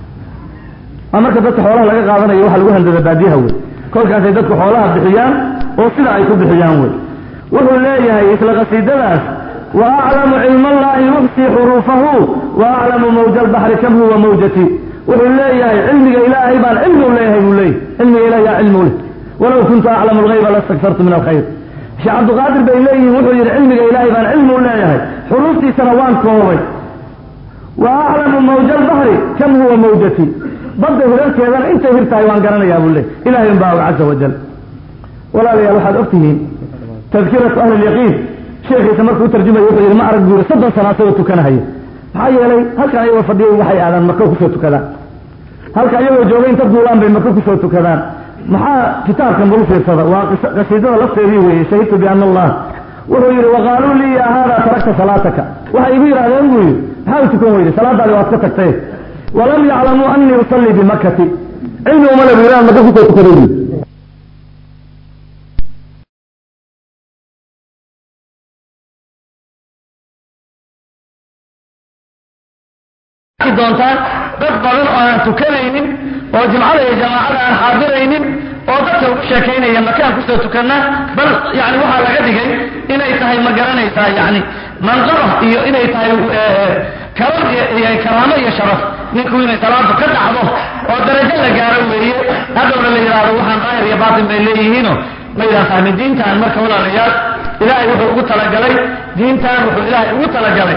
waa marka dadka xoolaha laga qaadanayo waxa lagu handada baadiyaha wey kolkaasay dadku xoolaha bixiyaan oo sida ay ku bixiyaan wey wuxuu leeyahay isla qasiidadaas wa aclamu cilma allahi yuxsi xuruufahu wa aclamu mawja albaxri kam huwa mawjati wuxuu leeyahay cilmiga ilaahay baan cilmi u leeyahay buu leeyahy cilmiga ilahay yaa cilmi u leh walow kuntu aclamu alghayba lastakfartu min alkhayr sheekh cabdiqaadir bay leeyihiin wuxuu yidhi cilmiga ilaahay baan cilmi u leeyahay xuruuftiisana waan koobay wa aclamu mawja albahri kam huwa mawjati badda hirarkeedana intay hirtahay waan garanayaa buu leey ilahay un baa og caza wajal walaalayaal waxaad ogtihiin tadkiratu ahli lyaqiin sheekhiisa markuu u tarjumayo wuxuu yidhi ma arag buu yidhi 30 sano asagoo tukanahaya maxaa yeelay halkan ayagoo fadhiyay waxay aadaan maka kusoo tukadaan halka ayagoo joogay inta duulaan bay maka kusoo tukadaan maxaa kitaabkan bal u fiirsada waa qasiidada lafteedii weeye shahidtu biana allah wuxuu yidhi waqaaluu lii ya haada tarakta salaataka waxay igu yidhahdeen buu yidhi maxaa u tukan weyday salaadaadi waad ka tagtay walam yaclamuu anii usallii bimakati cilmi umale buu yidhi maka kusoo tukaday doontaan dad badan oo aan tukanaynin oo jumcada iyo jamaacada aan xaadiraynin oo dadka ugu sheekaynaya makaan kusoo tukanaa bal yani waxaa laga dhigay inay tahay ma garanaysaa yani manqaba iyo inay tahay karaamo iyo sharaf ninku inay salaadu ka dhacdo oo darajo la gaaro weeye hadhowna la yidhaahdo waxaan daahir iyo baatin bay leeyihiino ma yidhaha fahmin diintan marka walaalayaal ilaahay wuxuu ugu talagalay diintan wuxuu ilaahay ugu talagalay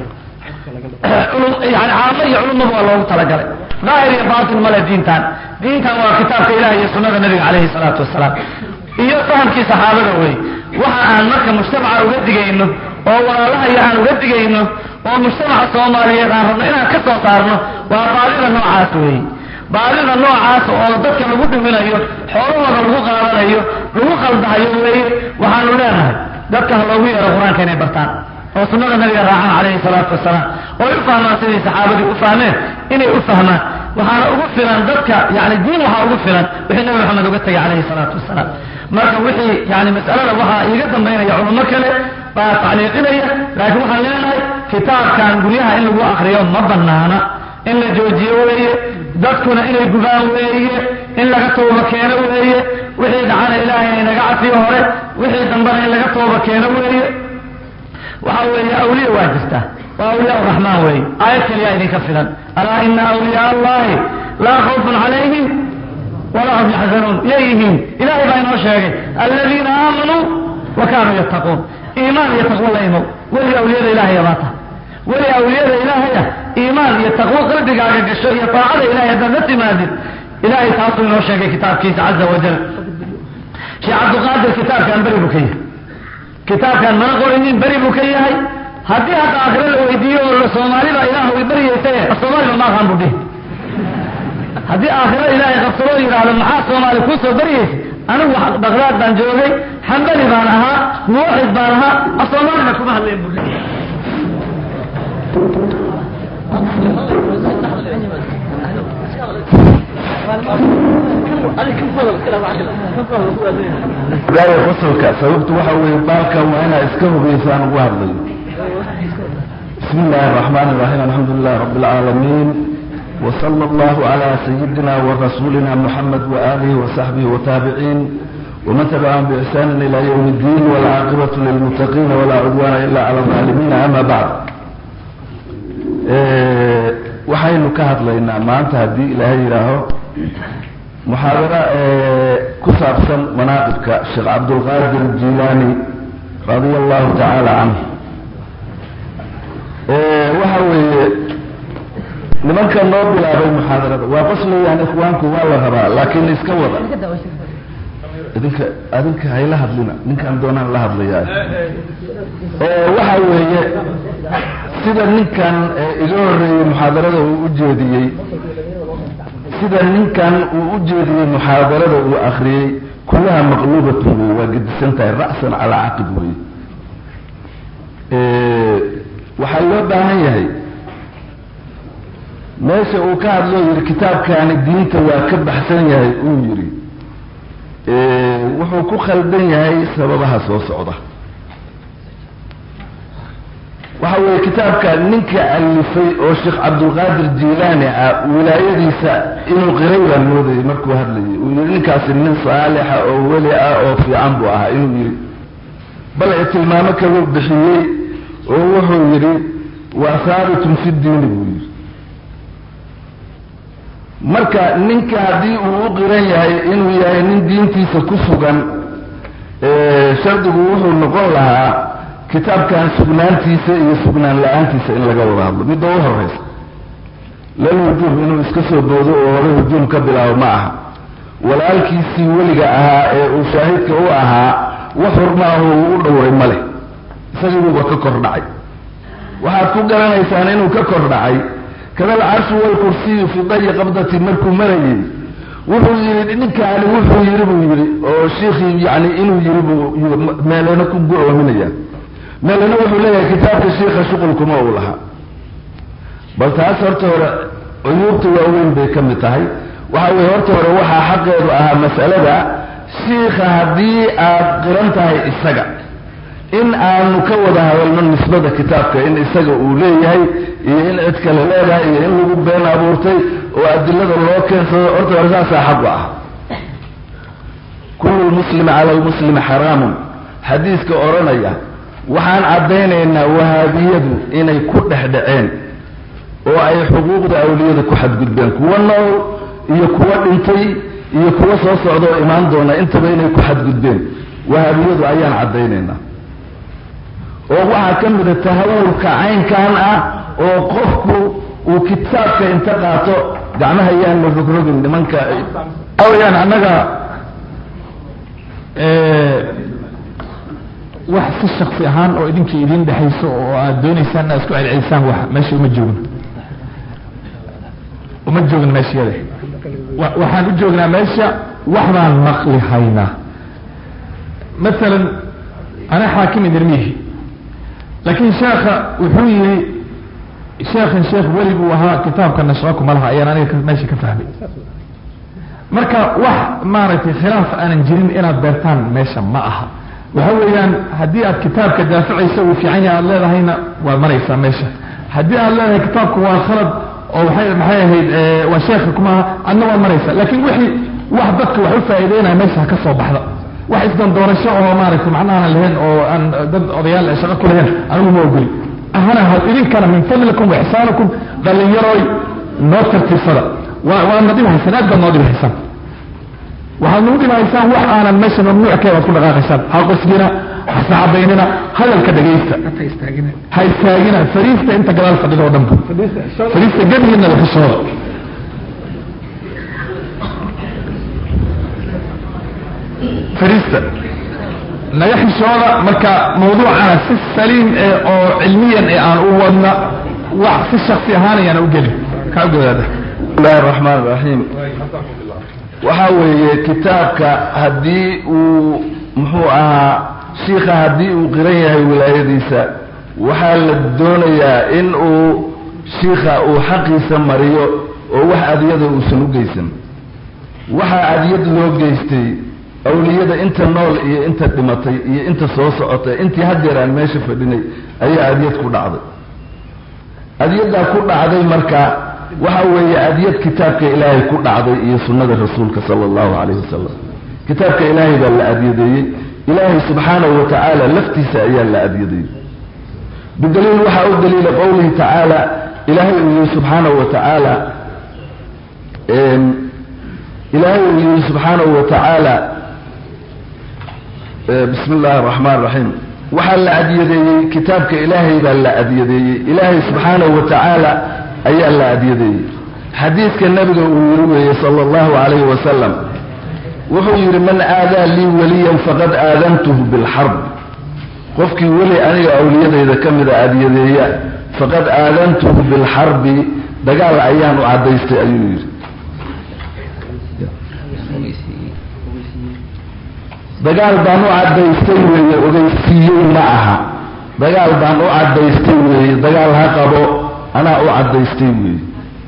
يعني عامة يعلم الله تعالى ظاهر باطن ملا دين كان وكتاب إله سنة النبي عليه الصلاة والسلام iyo fahamkii saxaabada way waxa aan marka mujtamaca uga digayno oo walaalaha aan uga digayno oo mujtamaca Soomaaliyeed aan rabno inaan ka soo saarno waa baadida noocaas way baadida noocaas oo dadka lagu dhiminayo xoolahooda lagu qaadanayo lagu qaldayo way waxaanu leenahay dadka loogu yeero quraanka inay bartaan oo sunnada nabiga raacan calayhi salaatu wasalaam oo u fahmaan sidii saxaabadii u fahmeen inay u fahmaan waxaana ugu filan dadka yani diin waxaa ugu filan wixii nabi maxamed uga tegay calayhi salaatu wasalaam marka wixii yani mas'alada waxaa iiga dambaynaya culummo kale baa tacliiqinaya laakiin waxaan leenahay kitaabkan guryaha in lagu akriyo ma banaana in la joojiyo weeye dadkuna inay gubaan weeye in laga tooba keeno weeye wixii dhacana ilaahay inaga cafiyo hore wixii dambana in laga tooba keeno weeye وحاول أولياء واجسته وأولياء الرحمن وي آيات كليا إذن كفلا ألا إن أولياء الله لا خوف عليهم ولا هم يحزنون إليهم إلهي بين وشاقه الذين آمنوا وكانوا يتقون إيمان يتقون الله يمو ولي أولياء إلهي يباطه ولي أولياء إلهي إيمان يتقون قلبك عقاق الشيء يطاعد إلهي دلت مادد إلهي تعطي من وشاقه كتاب كيس عز وجل شيء عبد القادر كتاب كان بري بكيه كتاب كان ما نقول إني بري بكيه هدي هذا آخر الويديو الصومالي لا إله بري يتيه الصومالي ما كان بده هدي آخر إله يغفروا يرى المحا الصومالي كوسو بري أنا بغداد بنجوبي حنبلي بانها موحد بانها الصومالي ما كما هذا يبغى gaaya qosolka sababtu waxa weeye baalka waa inaa iska hubaysaan ugu hadlayo. بسم الله الرحمن الرحيم الحمد لله رب العالمين وصلى الله على سيدنا ورسولنا محمد وآله وصحبه وتابعين ومن تبعهم بإحسان إلى يوم الدين والعاقبة للمتقين ولا عدوان إلا على الظالمين. أما بعد وحين كهد لنا ما أنت هدي إلهي له محاضرة كسابسا مناقبك الشيخ عبد القادر الجيلاني رضي الله تعالى عنه. waxa weeye nimanka loo bilaabay muxaadarada waa qoslayaan ikhwaanku waa la rabaa laakiin iska wada adinka hayla hadlina ninkan doonaan la hadlayaa. waxa weeye sida ninkan iga horeeyay muxaadarada uu u jeediyey muxaadarada uu akhriyey kullaha maqluubatun wey waa gedisan tahay ra'san calaa caqib wey. waxaa loo baahan yahay meesha uu ka hadloo yidhi kitaabkaani diinta waa ka baxsan yahay uu yidhi wuxuu ku khaldan yahay sababaha soo socda. waxa weeye kitaabka ninka alifay oo sheekh cabdulqaadir jiilaani ah wilaayadiisa inuu qiray baa moodayay markuu hadlayay uu yidhi ninkaasi nin saalixa oo weli ah oo fiican buu ahaa inuu yidhi bal tilmaamo kaga bixiyey oo wuxuu yidhi waa haabitun fi diini buu yidhi. marka ninka haddii uu u qiran yahay inuu yahay nin diintiisa ku sugan shardigu wuxuu noqon lahaa kitaabkan sugnaantiisa iyo sugnaan la-aantiisa in laga wada hadlo midda u horeysa. lal hujuum inuu iska soo boodo oo hore hujuum ka bilaabo ma aha. walaalkiisii weliga ahaa ee uu shaahidka u ahaa wax xurmaahu uu u dhowray ma leh isagiibuuba ka kor dhacay. waxaad ku garanaysaan inuu ka kor dhacay kada alcarshu walkursiyu fi dayi qabdati markuu marayey wuxuu yidhi ninkaani wuxuu yidhi buu yidhi oo shiikhii yani inuu yidhi buu meelena ku go-oominaya meelena wuxuu leeyahay kitaabka shiikha shuqulkuma uu lahaa. bal taas horta hore cuyuubta waaweyn bay ka mid tahay. waxa weye horta hore waxaa xaqeedu ahaa mas'alada shiikha haddii aad qiran tahay isaga in aanu ka wada hadalno nisbada kitaabka in isaga uu leeyahay iyo in cid kale leedahay iyo in lagu been abuurtay oo adilada loo keensado horta hore saasaa xaq u ah. kullu lmuslimi cala lmuslimi xaraamun xadiiska odhanaya waxaan caddaynaynaa wahaabiyadu inay ku dhexdhaceen oo ay xuquuqda awliyada ku xadgudbeen kuwa nool iyo kuwa dhintay iyo kuwa soo socda oo imaan doona intaba inay ku xadgudbeen wahaabiyadu ayaan caddaynaynaa. oo waxaa ka mida tahawulka caynkan ah oo qofku uu kitaabka inta qaato gacmaha yaan la rogrogin nimanka awayaan annaga wax si shaksi ahaan oo idinkii idin dhexayso oo aad doonaysaan inaad isku celcelisaan wax meesha uma joogin meeshayada waxaan u joognaa meesha wax baan maqli haynaa. maalan ana xaakim idinmihi laakiin sheekha wuxuu yidhi sheekh weli buu ahaa kitaabka nashaqo ma laha ayaan aniga meesha ka fahmay. marka wax maaragtay khilaaf aanan jirin inaad beertaan meesha ma aha. waxa weeyaan haddii aad kitaabka daaficaysa uu fiican yahay aad leedahayna waad maraysaa meesha. haddii aad leedahay kitaabku waa khalad oo maxay ahayd waa sheekha kumaha adna waad maraysaa. laakiin wixii wax dadka wax u faa'iideynaya meesha ka soo baxda wax isdan doorasho oo maaragtay macnaha lahayn oo aan dad odayaal shaqo ku lahayn anigu ma ogoli ahana hal idinkana min fadlikum wa ihsaanukum dhalinyaroy noo tartiibsada waa nadib haysan aad baad noo dhib haysan waxaad nagu dhib haysaan wax aanan meesha mamnuuckeed aad ku dhaqaaqaysaan ha qosgina ha sacabaynina hadalka dhegaysta ha istaagina fariista inta gadaal fadhida oo dhanba fariista gebihiina la xishooda. fariista naga xishooda marka mawduucana si saliim oo cilmiyan aan u wadna wax si shaksi ahaan ayaan u gelin ka ogaada. bismillahi raxmaan raxiim. waxa weeye kitaabka haddii uu muxuu ahaa shiikha haddii uu qiran yahay wilaayadiisa waxaa la doonayaa in uu shiikha uu xaqiisa mariyo oo wax adiyada uusan u geysan. waxaa adiyad loo geystay awliyada inta nool iyo inta dhimatay iyo inta soo socotay intii haddeer aan meesha fadhinay ayaa adiyad ku dhacday adiyaddaa ku dhacday marka waxa weeye adiyad kitaabka ilaahay ku dhacday iyo sunnada rasuulka sala allahu calayhi wasalam kitaabka ilaahay baa la adyadeeyey ilaahay subxaanahu wa tacaala laftiisa ayaa la adyadeeyey bidaliil waxaa u daliila qowlihi tacaala ilaahay uu yihi subxaanahu wa tacaala ilaahay uu yihi subxaanahu wa tacaala bismi illaahi araxmaan araxiim waxaa la adyadeeyey kitaabka ilaahay baa la adyadeeyey ilaahay subxaanahu wa tacaala ayaa la adyadeeyey xadiidka nabiga uu yiri weeye sala allahu calayhi wasalam wuxuu yidhi man aadaa lii waliyan faqad aadantuhu bilxarb qofkii weli aniga awliyadayda ka mida adyadeeya faqad aadantuhu bilxarbi dagaal ayaan u caddaystay ayuu yidhi dagaal baan u caddaystay weeye ogeysiiyey ma aha dagaal baan u caddaystay weeye dagaal ha qabo anaa u caddaystay weeye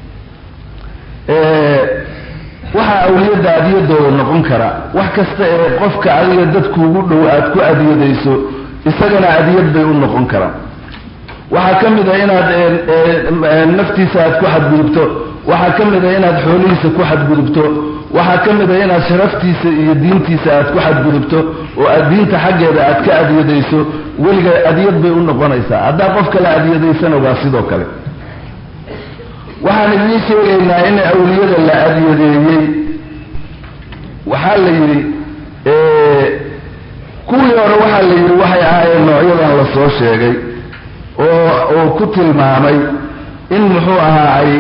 waxaa awliyadda adiyadooda noqon kara wax kasta ee qofka adiga dadkuugu dhow aad ku adiyadayso isagana adiyad bay u noqon karaan waxaa ka mid a inaad naftiisa aad ku xadgudubto waxaa ka mid a inaad xoolihiisa ku xadgudubto waxaa ka mid a inaad sharaftiisa iyo diintiisa aad ku xadgudubto oo aad diinta xaggeeda aad ka adiyadayso weliga adiyad bay u noqonaysaa haddaa qof kale adiyadaysana waa sidoo kale waxaan idiin sheegaynaa in awliyada la adyadeeyey waxaa la yidhi kuwii hore waxaa la yidhi waxay ahaayeen noocyadan la soo sheegay oo ku tilmaamay in muxuu ahaa ay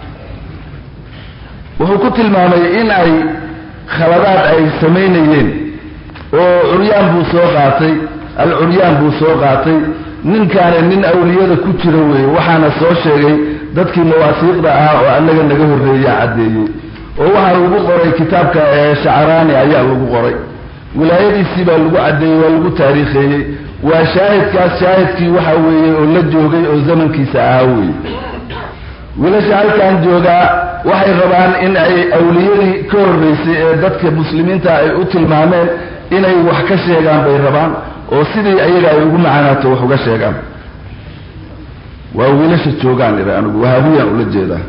wuxuu ku tilmaamay in ay khaladaad ay samaynayeen oo curyaan buu soo qaatay al-curyaan buu soo qaatay ninkaana nin awliyada ku jira weeye waxaana soo sheegay dadkii mawaasiiqda ahaa oo annaga naga horreeya caddeeyey oo waxaa lagu qoray kitaabka shacraani ayaa lagu qoray wilaayadiisii baa lagu caddeeyey waa lagu taariikheeyey waa shaahidkaas shaahidkii waxa weeye oo la joogay oo zamankiisa ahaa weeye wiilasha halkan joogaa waxay rabaan in ay awliyadii ka horreysay ee dadka muslimiinta ay u tilmaameen inay wax ka sheegaan bay rabaan oo sidii ayaga ay ugu macaanaato wax uga sheegaan waa wiilasha joogaan ira anigu wahaabiyaan ula jeedaa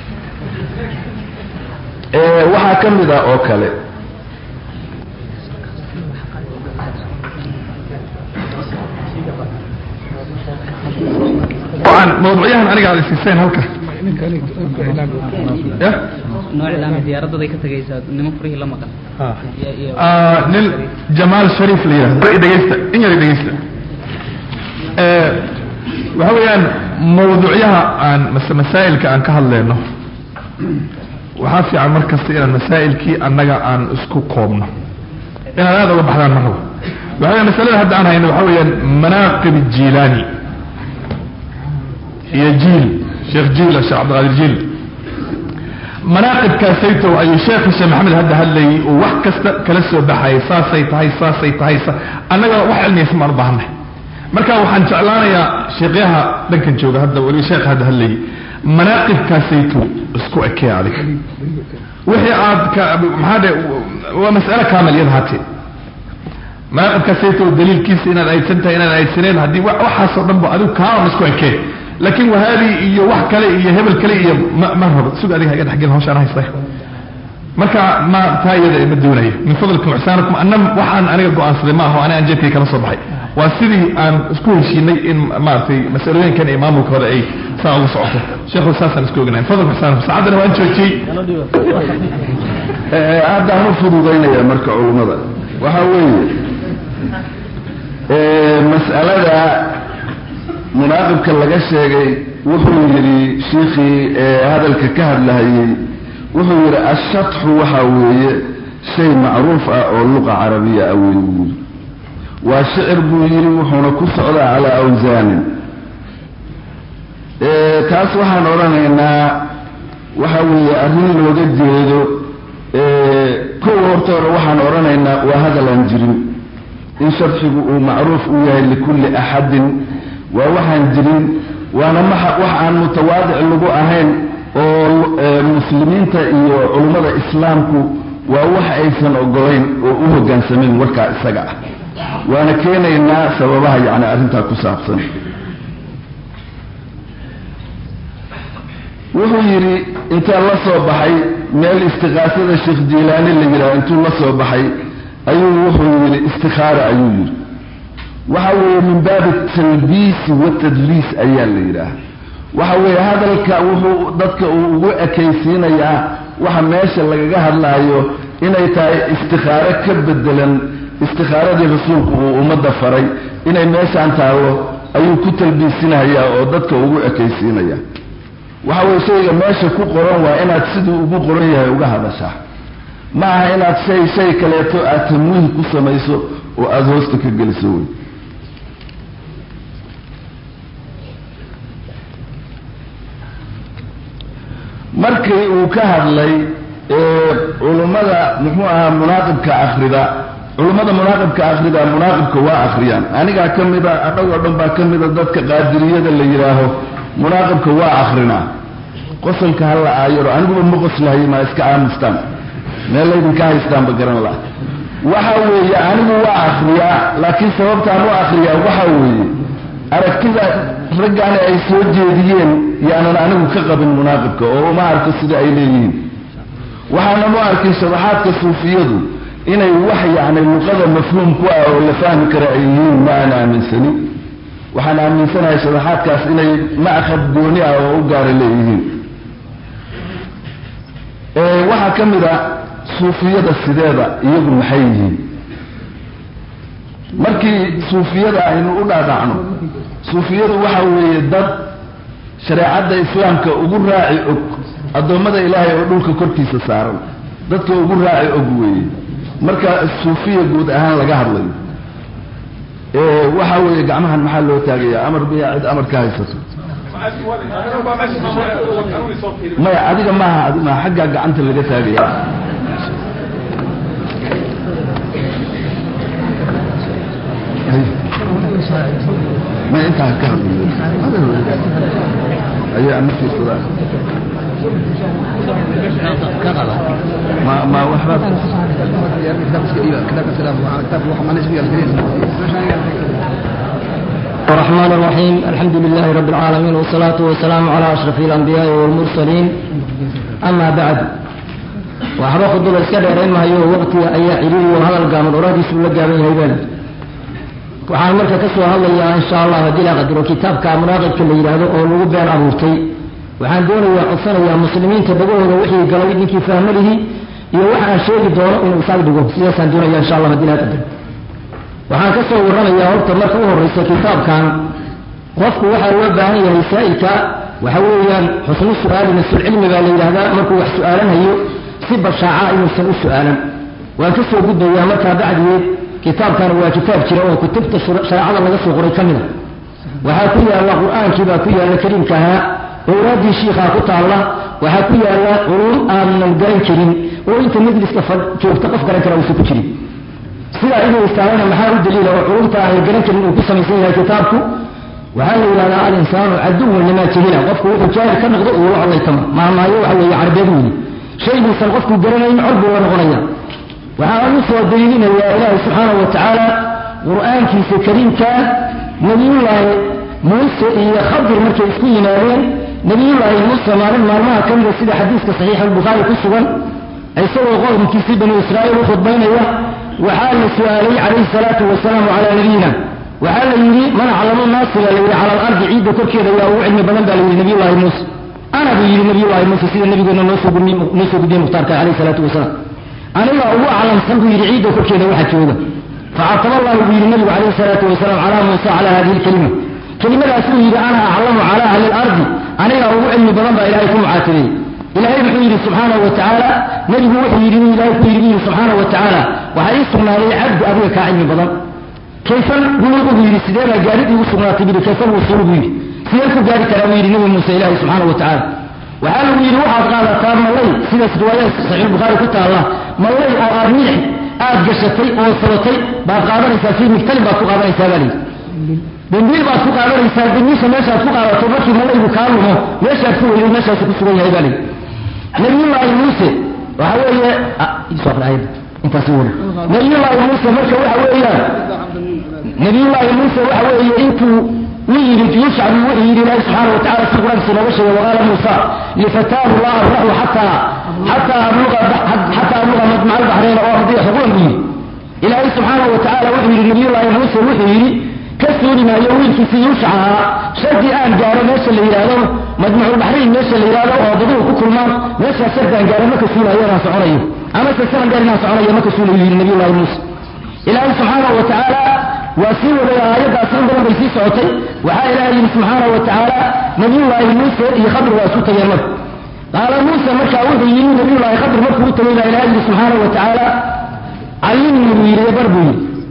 waxaa ka mid ah oo kale mawduucyahan aniga aad siiseen halka nooc ilaama diyaaradaday ka tagaysaa nimo furihii la maqan nin jamaal shariif la yidhahdo dhegeysta in yar dhegeysta waxa weeyaan mawduucyaha aan masaa'ilka aan ka hadleyno waxaa fiican mar kasta inaan masaa'ilkii annaga aan isku koobno inaan aada uga baxdaan ma rabo waxa weeyaan masalada hadda aan hayno waxa weeyaan manaaqib jiilaani iyo jiil sheekh jiil sheekh cabdilqaadir jiil manaaqibkaasayto ayuu sheekh maxamed hadda hadlayay oo wax kasta kala soo baxayay saasay tahay annaga wax cilmiyaysan baan u baahanay marka waxaan jeclaanayaa sheekyaha dhankan jooga hadda weli sheekh hadda hadlayay manaaqibkaasayto isku ekee adig wixii aad maxaa waa mas'alo kaamil iyada haatee manaaqibkaasayto daliilkiisa inaad aydsan tahay inaad aydsaneen haddii waxaasoo dhan ba adigu kaaon isku ekee laakiin wahaabi iyo wax kale iyo hebel kale iyo ma rabo sug adiga iga dhexgelin hawshaan haystay marka ma taa iyada ma doonayo min fadlikum ihsaanakum anna waxaan aniga go'aansaday ma aho ana aan jeedkay kala soo baxay waa sidii aan isku heshiinay in maartay mas'alooyinkan iyo maamulkooda ay saa ugu socoto sheekhu saasaan isku ognahay fadlikum ihsaanakum saacadana waan joojiyey haddaan u fududaynaya marka culummada waxaa weeye mas'alada munaaqibka laga sheegay wuxuu yidhi shiikhii hadalka ka hadlahayey wuxuu yidhi ashatxu waxaa weeye shay macruuf ah oo luqa carabiya ah wey buu yidhi waa shicir buu yidhi wuxuuna ku socdaa calaa awsaanin taas waxaan odhanaynaa waxa weeye arrin looga jeedo kow horta hore waxaan odhanaynaa waa hadal aan jirin in sharxigu uu macruuf u yahay likulli axadin waa waxaan jirin waana wax aan mutawaadic lagu ahayn oo muslimiinta iyo culummada islaamku waa wax aysan ogolayn oo u hoggaansamin warkaa isaga ah waana keenaynaa sababaha yacni arrintaa ku saabsan wuxuu yidhi intaa la soo baxay meel istiqaasada sheekh jiilaani la yidhaha intuu la soo baxay ayuu wuxuu yidhi istikhaara ayuu yidhi waxa weeye min baabi talbiisi watadliis ayaa la yidhaah waxa weeye hadalka wuxuu dadka uu ugu ekaysiinayaa waxa meesha lagaga hadlaayo inay tahay istikhaaro ka bedelan istikhaaradii rasuulku uu ummadda faray inay meeshaan taalo ayuu ku talbiisinayaa oo dadka ugu ekaysiinaya waxa weeye shayga meesha ku qoran waa inaad siduu ugu qoran yahay uga hadashaa ma aha inaad shay kaleeto aad tamwiih ku samayso oo aada hoosta ka geliso wey markii uu ka hadlay culummada muxuu ahaa munaaqibka akhrida culummada munaaqibka akhrida munaaqibka waa akhriyaan anigaa ka mida adhagoo dhan baa ka mida dadka qaadiriyada la yidhaaho munaaqibka waa akrinaa qosolka hala aayaro aniguba ma qoslahay maa iska aamustaan meel laydinka haystaanba garan la waxa weeye anigu waa akriyaa laakiin sababtaan u akriyaa waxa weeye aragtida raggaani ay soo jeediyeen yaanan anigu ka qabin munaaqibka oo uma arko sida ay leeyihiin waxaanan u arkay sharaxaadka suufiyadu inay wax yacni luqada mafhuum ku ah oo la fahmi kara ay yihiin ma aan aaminsani waxaan aaminsanahay sharaxaadkaas inay ma'khad gooni ah oo u gaara leeyihiin waxaa ka mid a suufiyada sideeda iyagu maxay yihiin markii suufiyada aynu u dhaadhacno suufiyadu waxa weeye dad shareecadda islaamka ugu raaci og addoommada ilaahay oo dhulka korkiisa saaran dadka ugu raaci og weeye marka suufiya guud ahaan laga hadlayo waxa weeye gacmahan maxaa loo taagayaa amar biya cid amar ka haysato maya adiga maaha adiga xaggaa gacanta laga taagaya ما انت هتكهرب ايوه انا في الصداع ما وحرات كتاب السلام كتاب محمد نجمي الكريم الرحمن الرحيم الحمد لله رب العالمين والصلاة والسلام على أشرف الأنبياء والمرسلين أما بعد وحبا خدوا الاسكار ريما أيوه وقتي أي عريري وهذا القامل أرادي سبلا قامل هيبانا waxaan marka ka soo hadlayaa insha Allah hadii la qadaro kitaabka munaaqibka la yiraahdo oo lagu been abuurtay waxaan doonayaa codsanayaa muslimiinta bagooda wixii galay ninkii fahmadihi iyo waxaan sheegi doono inuu isaga dhigo sidaasaan doonayaa insha Allah hadii la qadaro waxaan ka soo warramayaa horta marka u horeysa kitaabkan qofku waxa loo baahan yahay saa'ilka waxa weeyaan xusnu su'aal nasul cilmi baa la yiraahdaa markuu wax su'aalanayo si bashaaca inuu san u su'aalan waan ka soo gudbayaa marka bacdiyeed kitaabkan waa kitaab jira oo kutubta shariicada laga soo qoray kamida waxa ku yaala quraanki baa ku yaala kariimka ah awraadi sheekha ku taala waxa ku yaala culum aan garan jirin oo inta majliska joogta qof garan kara uu ku jirin sida inuu istaagana maxaa u daliila oo culumta aan garan jirin uu ku samaysan yahay kitaabku waxa la yiraahdaa al-insaanu aduwwan lima jahila qofku wuxuu jaahil ka noqdo oo Allah tama ma maayo waxa weeye carbeedu shaygu san qofku garanayn cirbu waa noqonaya وحاول صديقنا يا إله سبحانه وتعالى قرآن كيس كريم كان نبي الله موسى يخبر مركز كينا وين نبي الله موسى ما كان يسيد حديث صحيح البخاري كسبا أي سوى غض من كيس بني إسرائيل وخذ بينه وحال سؤالي عليه الصلاة والسلام على نبينا وحال يري من علم الناس على الأرض عيد تركيا وهو علم بلد نبي الله موسى أنا بيجي نبي الله موسى سيد النبي قلنا نوسى بدين مختار عليه الصلاة والسلام أنا هو أعلم سنه يعيد كذا واحد كذا فعطى الله النبي عليه الصلاة والسلام على موسى على هذه الكلمة كلمة أسوه أنا أعلم على أهل الأرض أنا هو علم بضم إلهكم عاترين إلهي بحيري سبحانه وتعالى نبي هو حيري إلهي سبحانه وتعالى وحيثنا لي عبد أبيك علم بضم كيف نقول بيري سيدنا جاري وصلنا تبيري كيف وصول بيري سيدنا جاري كلامي نبي موسى إلهي سبحانه وتعالى وحالوا يروحوا قال قام الله سيدنا رواية صحيح البخاري كتاب الله ما الله أو أرميح جشتي أو صلتي بعد قادر يسافر مختلف بعد قادر يسافر بنديل بعد قادر يسافر بنيش ماشى فوق على طبقة ما الله يكالمه ماشى فوق ماشى سكسوي هيبالي نبي الله موسى وحوية يسوق العيد انت سؤال نبي الله موسى مركب وحوية نبي الله موسى وحوية انتو ويريد يشعر ويريد الله سبحانه وتعالى في القرآن سنوشه وقال موسى لفتاه الله الرأي حتى أبلغ مجمع البحرين وأرضي حقوق به إلهي سبحانه وتعالى ويريد نبي الله موسى ويريد كسوني ما يويل في يشعر شد آن جار ناس اللي يلاله مجمع البحرين ناس اللي يلاله وضبوه كل ما ناس شد آن جار ما كسونا يا سعريه أما سلسلة جار ناس سعريه ما كسونا يريد نبي الله موسى إلهي سبحانه وتعالى وسير آيات أصلا بيسي سعوتي وحا إلهي سبحانه وتعالى نبي الله موسى يخبر واسوط يرمك قال موسى مكا وحي نبي الله يخبر مكوتا إلى إلهي سبحانه وتعالى علمني ويري بربي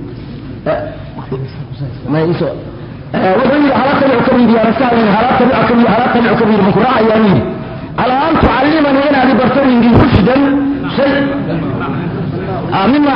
ما يسوى وحي على تبع كبير يا رسالة على تبع كبير مكراء يمين على أن تعلمني أنا لبرتني رشدا شيء مما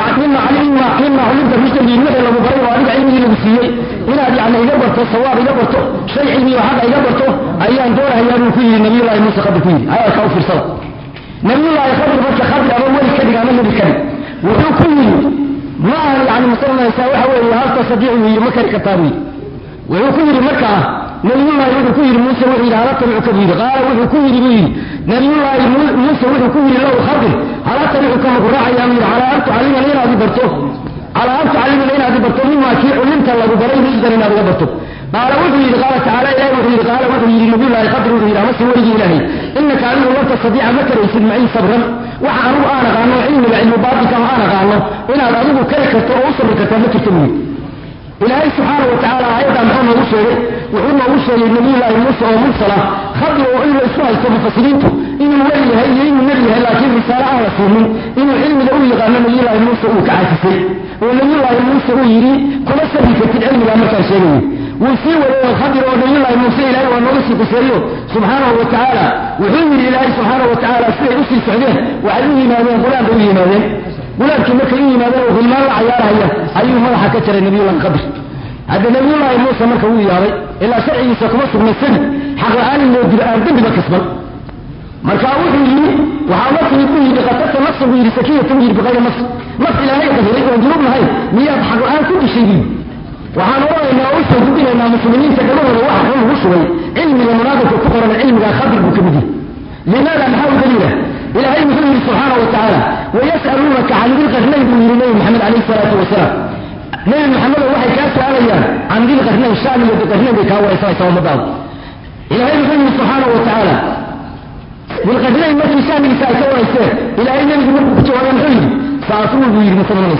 علمت مثل المثل المبرر وعليك علمي لنسيي إلا يعني يقبرته الصواب يقبرته شيء علمي وحقا يقبرته أيان دولة يقبر فيه النبي الله موسى قبل فيه هذا كوفر صلاة نبي الله يخبر بك خبر أول الكذب عمله بالكذب وحو كله ما يعني مثلا يساوي حوالي هل تستطيع مكر كتابي وحو كله مكة نبي الله يقول كله موسى وحي على طبع كبير قال وحو كله نبي الله موسى وحو كله له خبر على طريق كما قرأ يا أمير على أن تعلمني أنا أدبرته على أن تعلمني أنا أدبرته مما كي علمت الله بريء جدا أنا أدبرته قال وحي قال تعالى إلهي وحي قال وحي لنبي الله يقدر إلى مسي وجه إلهي إنك علمه لن تستطيع مكر يسد معي صبرا وحانو أنا قانو علم العلم باطل كما أنا قانو إن أدبه كركة وأصبر كتابك تمني إلهي سبحانه وتعالى أيضا محمد وشيء وحنا وشيء النبي الله موسى ومرسله خبروا إنه إسماء المفسرينته إنه ولي هي إنه نبي لكن رسالة على رسول إنه علم الأولي قال النبي الله موسى وكعاسسي والنبي الله موسى يري كل سبيكة العلم لا مكان شيء ويسير الخبر والنبي الله موسى إلهي والنبي بسيره سبحانه وتعالى وحلم الإلهي سبحانه وتعالى سير أسي سعدين وعلمه ما بين غلام بويه ما بين غلام كما كريه ما بين وغلمان عيارها هي أيها مرحا كتر النبي الله الخبر هذا النبي الله موسى مركه ياري إلا شرعي سكمسك من السن حق الآن الآن دم بكسبا مركه وحيه وحاولت يقول لقطة نفسه لسكية تنجر بغير نفس إلهي كثيرين وجنوبنا هاي مياه حق الآن كل شيء وحانوا إنه أوسى جبنا إن المسلمين تكلموا الواحد هم وشوي علم المناطق الكفر العلم لا خبر بكمده لماذا نحاول دليله إلهي مثله سبحانه وتعالى ويسألونك عن ذي القرنين بنبي محمد عليه الصلاة والسلام نبي محمد وحي كاسر عليا عن ذي القرنين الشام اللي بقرنين بكاوة يسوى مضاو إلهي مثله سبحانه وتعالى والقرنين مثل الشام اللي سوى يسوى إلهي نبي محمد كتوى ينحيه سأطول بير مثل منس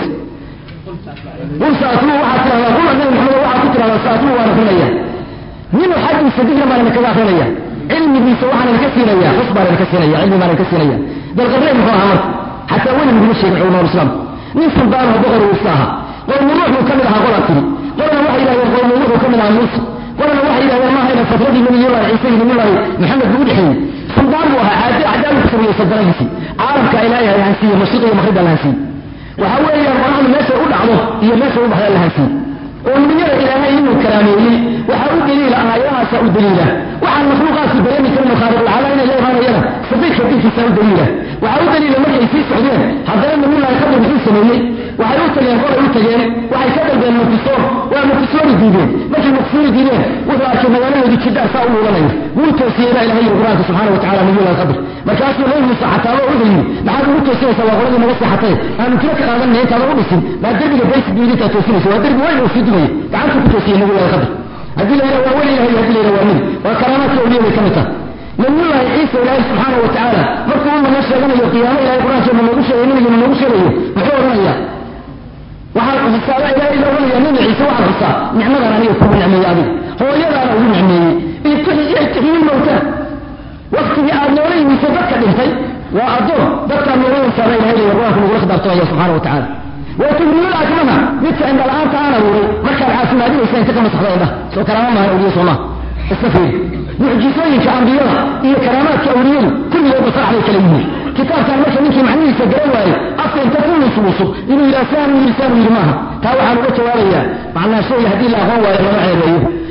قل سأطول واحد ترى قل أن محمد واحد ترى سأطول وانا فنيا من حد يستدقنا ما لم يكذا فنيا علم ابن سواء على الكسينية خصبة على الكسينية علم على الكسينية بالقرنين محمد عمر حتى وين من الشيء علماء الإسلام من سلطانه بغر وصاها قلنا روح مكملها غلطي قلنا وحي إلى قلنا روح مكملها موسى قلنا وحي إلى ما هنا فترة من الله عيسى من الله محمد بودحي سلطانها عدال بسرية صدرانسي عارف كإلهي الهنسية موسيقى مغرب الهنسي وحوالي القرآن الناس يقول عضو هي الناس يقول بحيال الهنسي ومن يرى إلهي إنه كلامي وحاول دليل آيات سأود دليله وعن مخلوقات في بيان كلمة خارق العالمين إليه غانا يرى صديق سأود دليله وحاول دليل مرجع يسير سعودين حتى أن الله يقدر بحيث سميني وحيوت الينقر يتجين وحيكبر بين المكسور والمكسور الدينين ماشي المكسور الدينين وذلك مجانا يجي كده سأول وغنيه وتوسير إلهي القرآن سبحانه وتعالى من الله القدر مكاسر غير مصحة الله وذلك لحد وتوسير سوا غنيه موسع حتى أنا كلك أغنى أنت هذا وبسم ما الدرب بيس بيدي توسير سوا الدرب وين وفيدني تعرف توسير من الله القدر أدل إلى أولي إلهي أدل إلى أولي وكرامات أولي كمتها من الله عيسى إلهي سبحانه وتعالى مركوا من نشأ لنا القيامة إلى القرآن من نغشى إليه من نغشى إليه محور غنيه وحال الحساب إلى أولي يمين عيسى وحال الحساب نعمة أنا يكون نعمة أبي هو يرى أنا أقول نعمة يتحيي الموتى وقت بأرنولي يسبك بهتي وأدور ذكر أرنولي سابين هذه الروح من غلق دارتوها الله وتعالى وتبني الأكرمة مثل عند الآن تعالى وري مكة العاصمة هذه سينتقم صحبه ده سو كرامة أولياء صلى الله السفير معجزين كأنبياء هي كرامات كأولياء كل يوم بصرح عليه كلمه كتاب كان ماشي منك معنيه سجلوا أصلا تكون سوسه إنه لسان ولسان يرماها تاو عن وجه وليا معناه شيء يهدي الله هو يرمى عليه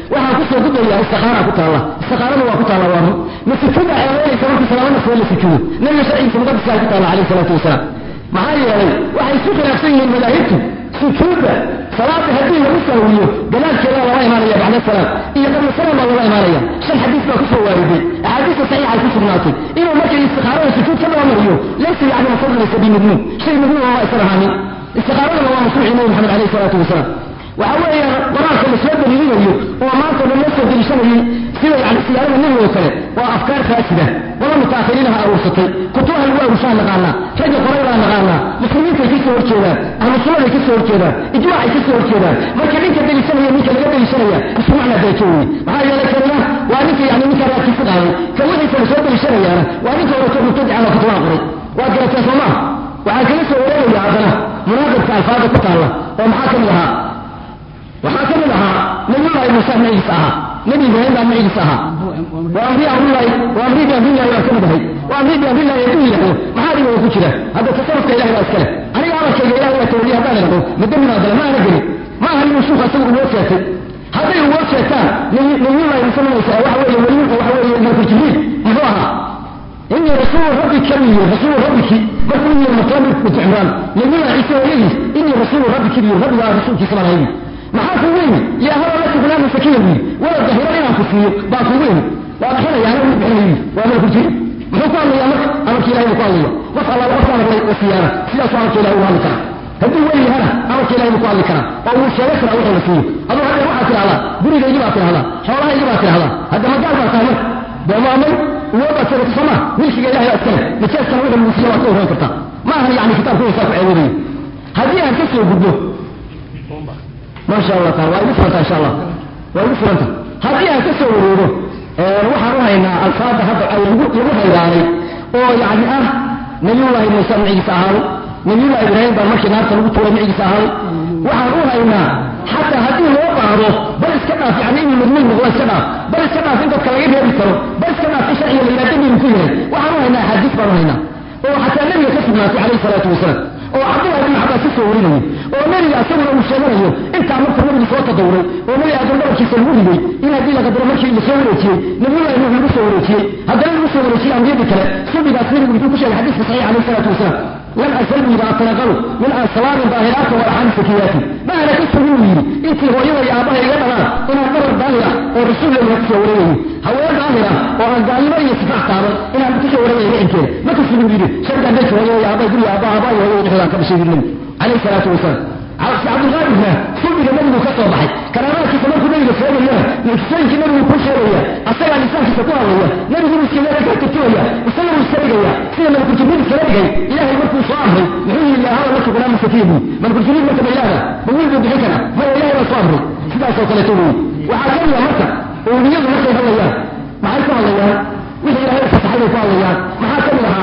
waxaan kusoo gudbayaa istiqaara ku taalla istiqaarada waa ku taalla waa masjidka ayay sababta salaamada soo la sujuudo nabiga sharciisa muqaddaska ku taalla alayhi salaatu wasalaam maxaa yeelay waxay isku khilaafsan yihiin madaahibtu sujuuda salaada haddii lagu saawiyo gadaalkeeda lama imaanaya bacda salaam iyo qabla salaam baa lama imaanaya shan xadiis baa kusoo waariday axaadiista saxiixa ay ku sugnaatay inuu markay istiqaarada sujuud ka dhamariyo laysa yacni mafadlaysa bimidnuun shay midnuun waa isan ahaanin istiqaaradana waa mashruuci nabi maxamed alayhi salaatu wasalaam waxa weeyaan qoraalka la soo daliilinayo oo maanta dhan la soo daliishanayay sida yani siyaarada nabi oo kale waa afkaar faasida wala mutaakhiriinaha aruursatay kutubaha lagu aruurshaa naqaanaa ragga qoray baa naqaanaa muslimiintay ka soo horjeedaan ahlu sunnaday ka soo horjeedaan ijmaacay ka soo horjeedaan marka ninka daliishanaya ninka laga daliishanaya isku macnaa darajo weeye maxaa yeelay kanina waa ninka yani ninka raadkiisa qaaday kan wixiisa la soo daliishanayaana waa ninka horeto mubtadica oo kutubaha qoray waa garataa soo maa waxaa kaga soo wareegaya haddana munaaqibka alfaada ku taalla oo maxaa ka mid ahaa waxaa ka mid ahaa nabiyullaahi muuse magaciisa ahaa nebi ibraahim baa magaciisa ahaa waa amri amrullaahi waa amri biamrillahi baa ka mid ahay waa amri biamrillahi hadduu yidhahdo maxaa dhibaga ku jira hadda tasarufka ilahay baa iskale aniga amarkayga ilahay baa tawaliya haddaan idhahdo madami baa dale ma ana gelin ma aha inuu suuqa isagu uwoo jeetay hadday uwoo jeetaan nabiyullaahi muuse magaciisa waxa weeye weliinku waxa weeye malakul jibriil muxuu ahaa إني رسول ربك كبير رسول ربك بكوني المطلب بتعمران نبينا عيسى وليس إني رسول ربك كبير ربي رسولك كما هيني محاكو وين يا هلا لك غلام سكين ولا الظهيرين أنفسي باكو وين وأحيانا يعني أقول بحنين وأمر كل شيء محاكو الله يا مك أمر كلا يمكو الله وصل الله وصل الله وصيانا سياسة أمر كلا يمكو هدو وين هنا أمر كلا يمكو الله كنا أو شركنا أو حلسيه أبو هذا واحد على بريد يجبات على حوالها يجبات على هذا مجال باتامر بمامل وما سنة السماء ملك إلهي أسكنه لتأسكن وإذا المسلمات أولا كرتا ما هي يعني كتاب هو ساكو عيوبي هذه أنكسر وقبه ما شاء الله تعالى وإذا فرنتا إن شاء الله وإذا فرنتا هذه أنكسر وقبه وحروها إن الفاظ هذا يروها إلهي ويعني نبي الله موسى معيسى هذا نبي الله إبراهيم بالمشي نار تلوت ولا معيسى هذا وحروها إن حتى هذه الوضع بل اسكنا في عنين المدمين مغلا اسكنا بل اسكنا في انت كلاجين هذه الكرة بل اسكنا في شرعي اللي يدمي من فيه وحروها هنا حديث بره هنا وحتى النبي كسبنا في عليه الصلاة والسلام وعبد الله بن عباس يسورينه ونبي أسوره مشاوره انت عملت النبي صوت دوره ونبي أدور لك يسورينه إلى دي لك درمك يسورينه نبي الله إنه يسورينه هذا المسورينه عن يدك سبب أسير من كل شيء الحديث صحيح عليه الصلاة والسلام لم أسلم إذا أتنقلوا من أسلام ظاهرات وأرحام سكياتي ما أنا كسر مني إنتي هو يوى يا أباها يدنا إن أمر الظاهرة والرسول لم يتسوريه هو الظاهرة وأن دائما يستفع طابا إن أمر تسوريه إنتي ما كسر مني شركة بيت هو يوى يا أباها يقول يا أباها وهو يدخلان كبشير مني عليه الصلاة والسلام عبد الغالب هنا صلب النبي كسر بحي كرامات كمان كل نبي سؤال الله يكسر كمان كل شيء وياه أصلا الإنسان في سطوع وياه نبي يقول مسكين لك تكتوية وصلوا السرقية سيما كنت من السرقية إلهي مركو صاحبي نحن الله هذا لك غلام سكيبي من كنت من متبلاغة بولد بحكنا ما إلهي وصاحبي سيدا سوكالتوني وحاكم يا مكة ونيض مكة يا الله معاك الله وإذا إلهي فتحي لك الله محاكم لها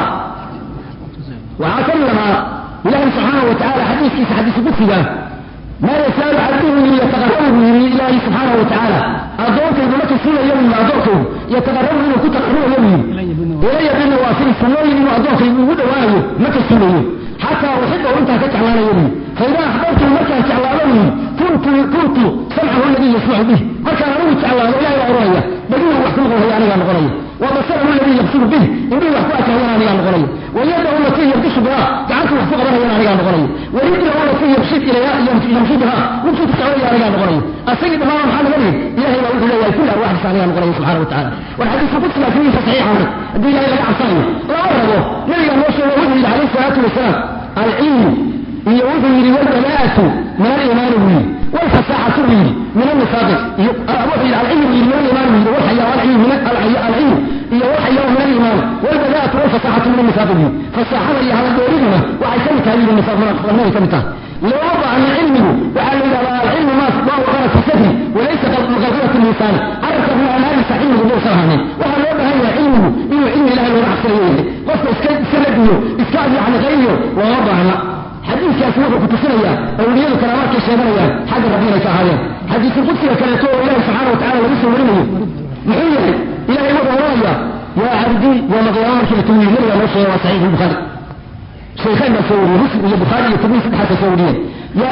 وحاكم لها إلهي سبحانه وتعالى حديث قدسي ما يسال عبده يتقرب من الله سبحانه وتعالى أدوك بلك سنة يوم أدوك يتقرب منه كنت أقرب يوم إلي بين واسل السنوين وأدوك يقول وايه متى السنوين حتى وحده وانت كتعلان يومي فإذا أحببت مكة تعلاني كنت سمعه الذي يسمع به مكة أروي تعلان إلهي وأرويه بديه وحكمه هي أنا غنغريه وبصره الذي يبصر به يبيه وحكمه هي أنا غنغريه ويده التي يبصر بها جعلته وحكمه هي أنا غنغريه ورجله التي يبصر إليها يمشي بها ممكن تسعوي يا رجال غنغريه السيد الله محمد غني إلهي وأقول له كل أرواح الثانية غنغريه سبحانه وتعالى والحديث القدسي فيه صحيح عنه دي لا إله عصاني لا أرده نبي الله وجهه عليه الصلاة والسلام العلم يوجه والبلاءة من الإيمان به والفصاحة به من النفاق وحي العلم من الإيمان به والحياة والعلم من العلم والحياة من الإيمان والبلاءة والفصاحة من النفاق به فالصاحة هي على دورهما وعيسمك هذه النفاق من كمتها لو وضع عن علمه وعلى العلم ما وغرى في سفه وليس مغلقة الإنسان عرف ابن أمام سعيد بن صهاني وهل وضع هذا علمه إنه علم الله ورعب سريه قصد سنده إسكاد عن غيره ووضعنا حديث يسوع كتسنيا أولياء الكرامات كشيبانيا حاجة ربنا كهايا حديث القدسي كانت إلهي سبحانه وتعالى ولسه ورمي محيي إلهي وضعوايا يا عبدي ومغيامك لتوي مريا نصر وسعيد البخاري شيخين مسؤولي مسلم البخاري يتبين فتحة سعودية يا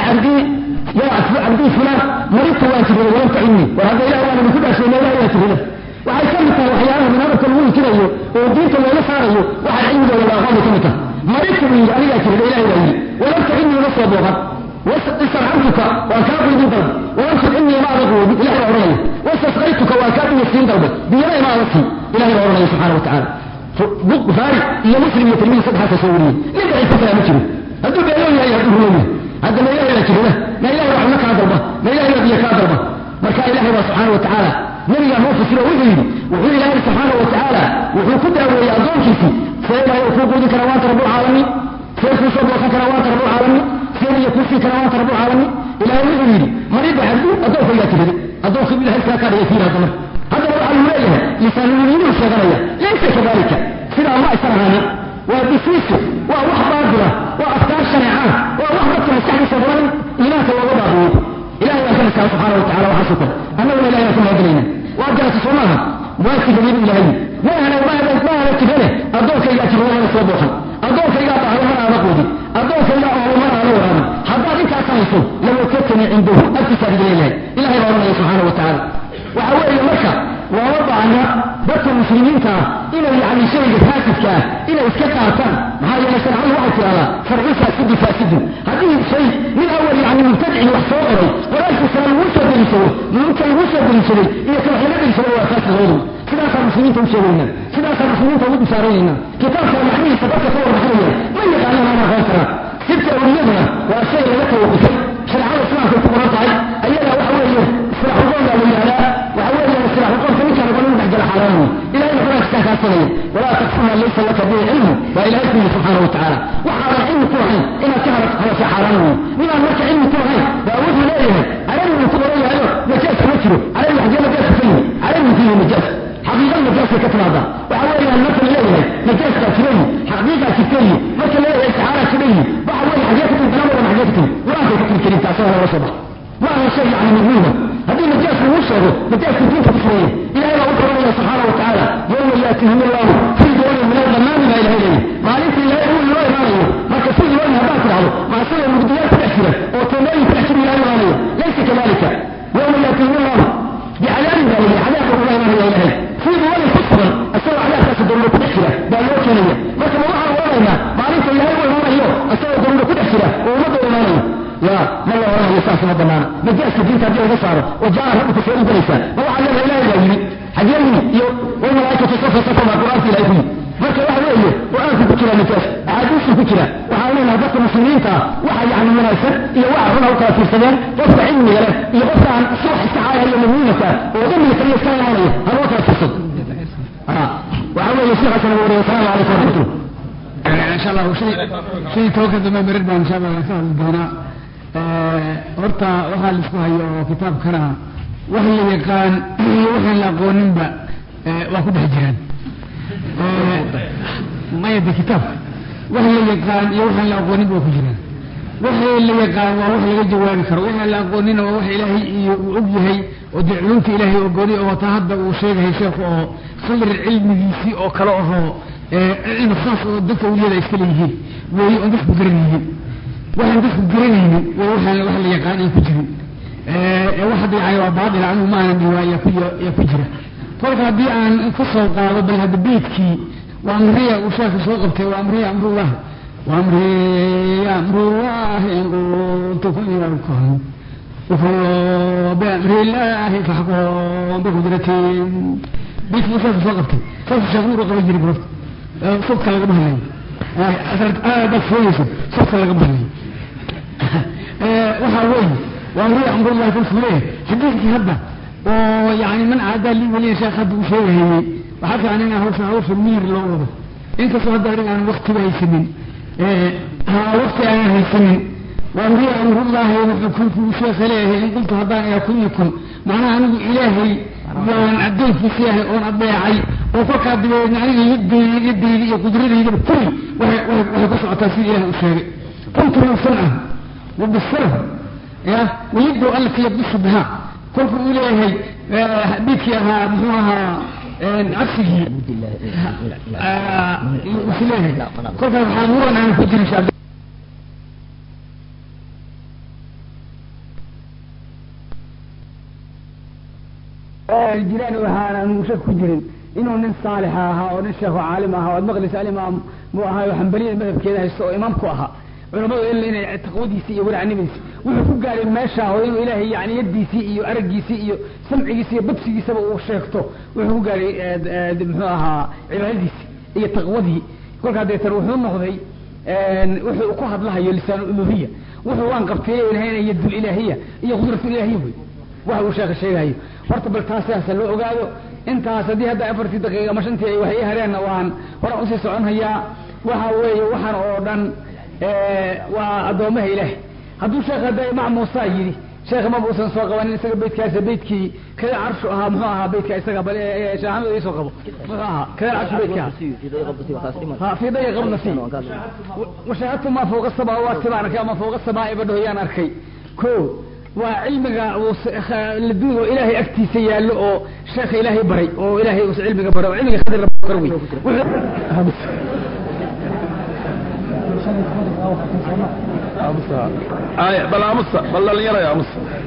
عبدي فلان مريض واجب ولم تعني وهذا إله وانا من كل شيء لا يأتي waxay ka mid tahay waxyaalaha manhajka lagu inkirayo oo diinta loola saarayo waxa cilmiga wala aqoon ka mid tahay marka uu aniga jira ilaahay weeyii wala tacini wala soo booqan واستسرعتك وكاد يدبر وانصر اني ما اغوي الهي اورني واستسقيتك وكاد يسين دربه بيرى ما اغوي الهي اورني سبحانه وتعالى بق فاري يا مسلم يترمي صدحه تسوري نبع الفتره مجري هدو بيقولون يا يهدوني هذا ما اله الا كده ما اله رحمك عذبه ما اله يبيك عذبه مركا الهي سبحانه وتعالى نبي هو في سوره وحي الله سبحانه وتعالى وحي قدره ويا ادونكي سيما يفوق ذكرات رب العالمين سيكون صبر ذكرات رب العالمين سيما يكون في كرامات رب العالمين الى يوم الدين مريض عبده ادوك يا كبير ادوك بالله الكاكار يثير هذا هذا هو المريض لسان المؤمنين والشغليه ليس كذلك سيدنا الله سبحانه وبسيسه ووحده أدرى وافكار شريعه ووحده تستحي صبرا لناك ووضعه الهي يسالك سبحانه وتعالى وحسبه انه لا اله الا هو وأجلس صلاها واسف من الله ما أنا ما كفله أدوك إلى كفله صبوحا أدوك إلى طهرنا على قودي أدوك إلى أمرنا على ورانا حتى إنك أصنصه لو كتني عنده أكتساب إليه إلهي ورنا سبحانه وتعالى وحوالي مكة ووضعنا بس المسلمين إلى يعني شيء فاسد كان إلى إسكتها كان هذا مثلا عن وقت على فرعي فاسد فاسد هذه الشيء من أول يعني مبتدع وحصوره وليس سلام وسط بالسوء ممكن وسط بالسوء إذا كان حلال بالسوء وفاسد غيره كذا صار المسلمين تمشينا كذا صار المسلمين تود سارينا كتاب صار محمي سبقة صور محمية من يقال لنا غيرنا ستة أولينا وأشياء لك وقفل شرع الإسلام في القرآن تعالى أيها وحوالي سرع الله ويانا وحوالي سرع الله فمن كان يقولون بعد الحرام إلى أن يقول أكتاك أصلي ولا تقصنا ليس لك به علم وإلى اسمه سبحانه وتعالى وحاول علم توحي إنا كهرت على حرامه من أن لك علم توحي داود إليه علم من تبريه له نجاس مجره علم حديث نجاس فيه علم فيه نجاس حقيقة نجاس كتناضا وحاول أن نصل إليه نجاس كتنه حقيقة كتنه مثل إليه استعارة كتنه وحاول حاجاتك تنامر وحاجاتك ولا تكتن كريم تعصيها وصبح ما هو شيء يعني مهمة هذه نجاس مشهد نجاس كتنه تفسرين إلهي وأكبر الله سبحانه وتعالى يوم يأتيهم الله في دول من الغمام لا إله إليه ما عليك إلا يقول الله إيمانه ما كثير الله هبات له ما صير المقديات تأثيره وتنين تأثير إلى إيمانه ليس كذلك يوم يأتيهم الله بعذاب إلهي عذاب الله إيمانه إلى إلهي في دول خصبا أسوأ عذاب تأثير الله تأثيره بالوكنية مثل الله ورانا ما عليك إلا يقول الله إياه أسوأ الله تأثيره ومضى إيمانه لا ما الله وراه يساس مضمانا نجاس الدين تبيه وصاره وجاء ربك في أنت ليسا هو علم إلهي إلهي حجيني والملائكة تصفى صفى ما قرأت إلهي marka waxa weeye quraanka ku jira nitaas ahadiisu ku jira waxaana dadka muslimiinta waxa yani wanaagsan iyo waxa runa u kala fiirsadeen qofka cilmiga leh iyo qofka aan soo xisaabaya iyo muhiimka oo dhammaan kaliya saamaynaya haba kala fiirsad waxa weeye sheekh xasan wari sallallahu alayhi wa sallam in sha Allah shay tookada ma marid baan insha Allah ka hadlana horta waxa la isku hayo kitaabkana wax la yaqaan iyo wax la aqooninba waa ku dhex jiraan ما يبقى كتاب وهي يقال يوحى الأقوانين وكجران وهي اللي يقال ووحي الجواب كر وهي الأقوانين ووحي إلهي وأبيهي ودعوك إلهي وقولي وتهدى وشيغه شيخ صدر العلم يسي أو كلاؤه علم خاص ودك وليلا يسكليه وهي أندف بقرنيه وهي أندف بقرنيه ووحي اللي يقال يكجران واحد يعني وبعض العنه ما عندي يكجران kolka haddii aan ka soo qaado bal hadda beedkii waa amriya uu sheekhu soo qabtay waa amriya amrullah waa amriya amrullah tukunyakum wuxuu biamrillahi faxkum biqudratin beedkii sheekhu soo qabtay saas sheekhu uu qaban jiray barafta sabka laga bahnayo aad fooyso sabka laga bahnayo waxa weeye waa amriya amrullah kulfule xadiiskii hadda ويعني من عادة لي ولي شيخ هذا شيء وحتى أنا هوش المير لوضه إنك صدق عن وقت بيسمين ها وقت أنا بيسمين وأمري أمر الله كنت شيخ إليه إن قلت هذا يكون معناه أنه إلهي وأن أدين في سياحي وأن أضيعي وفكر يعني يدي يقدرني يجب كل وهي قصة تأثير إله الشيء كنت من صنعه وبالصرف ويبدو ألف يبدو بها كل إلهي بيك يا مهوها عكسه إلهي كل حامورا عن فجر شعب jilaan ahaana aanu shak ku jirin inuu nin saalixa ahaa oo nin sheekh caalim ahaa oo maqlis alimaam muu ahaayo xambaliyada madhabkeeda haysto oo imaamku ahaa culamadu inay taqwadiisii iyo waracnimadiisi wuxuu ku gaaray meesha oo inuu ilaahay yani yadiisii iyo araggiisii iyo samcigiisii iyo badsigiisaba uu sheegto wuxuu ku gaaray muxuu ahaa cibaadadiisii iyo taqwadii kolkaa deetan wuxuu noqday wuxuu ku hadlahayo lisaan uluhiya wuxuu waan qabteeyay ilahayna yadul ilaahiya iyo qudratul ilaahiya wey waxa uu sheekha sheegayo horta bal taasiyaasa loo ogaado intaas haddii hadda 4 daqiiqa ama 5 ay waxay hareenna waan hore usii socon hayaa waxa weeye waxaan oo dhan waa addoomaha ilaahay hadduu sheekh hadda imaam muusa yidhi sheekh ma buusan soo qabanin isaga beydkaasa beydkii kada carshu ahaa muxuu ahaa beydka isaga bal shaaxamada ii soo qabo muxuu ahaa kada carshu beydka في ضيق النسيم وشاهدت ما فوق السماوات تبارك ما فوق السماء بدو يان أركي كو وعلمك لدوه إلهي أكتي سيالو أو شيخ إلهي بري أو إلهي علمك بري وعلمك خدر رب كروي بل أمس بل لا يرى يا أمس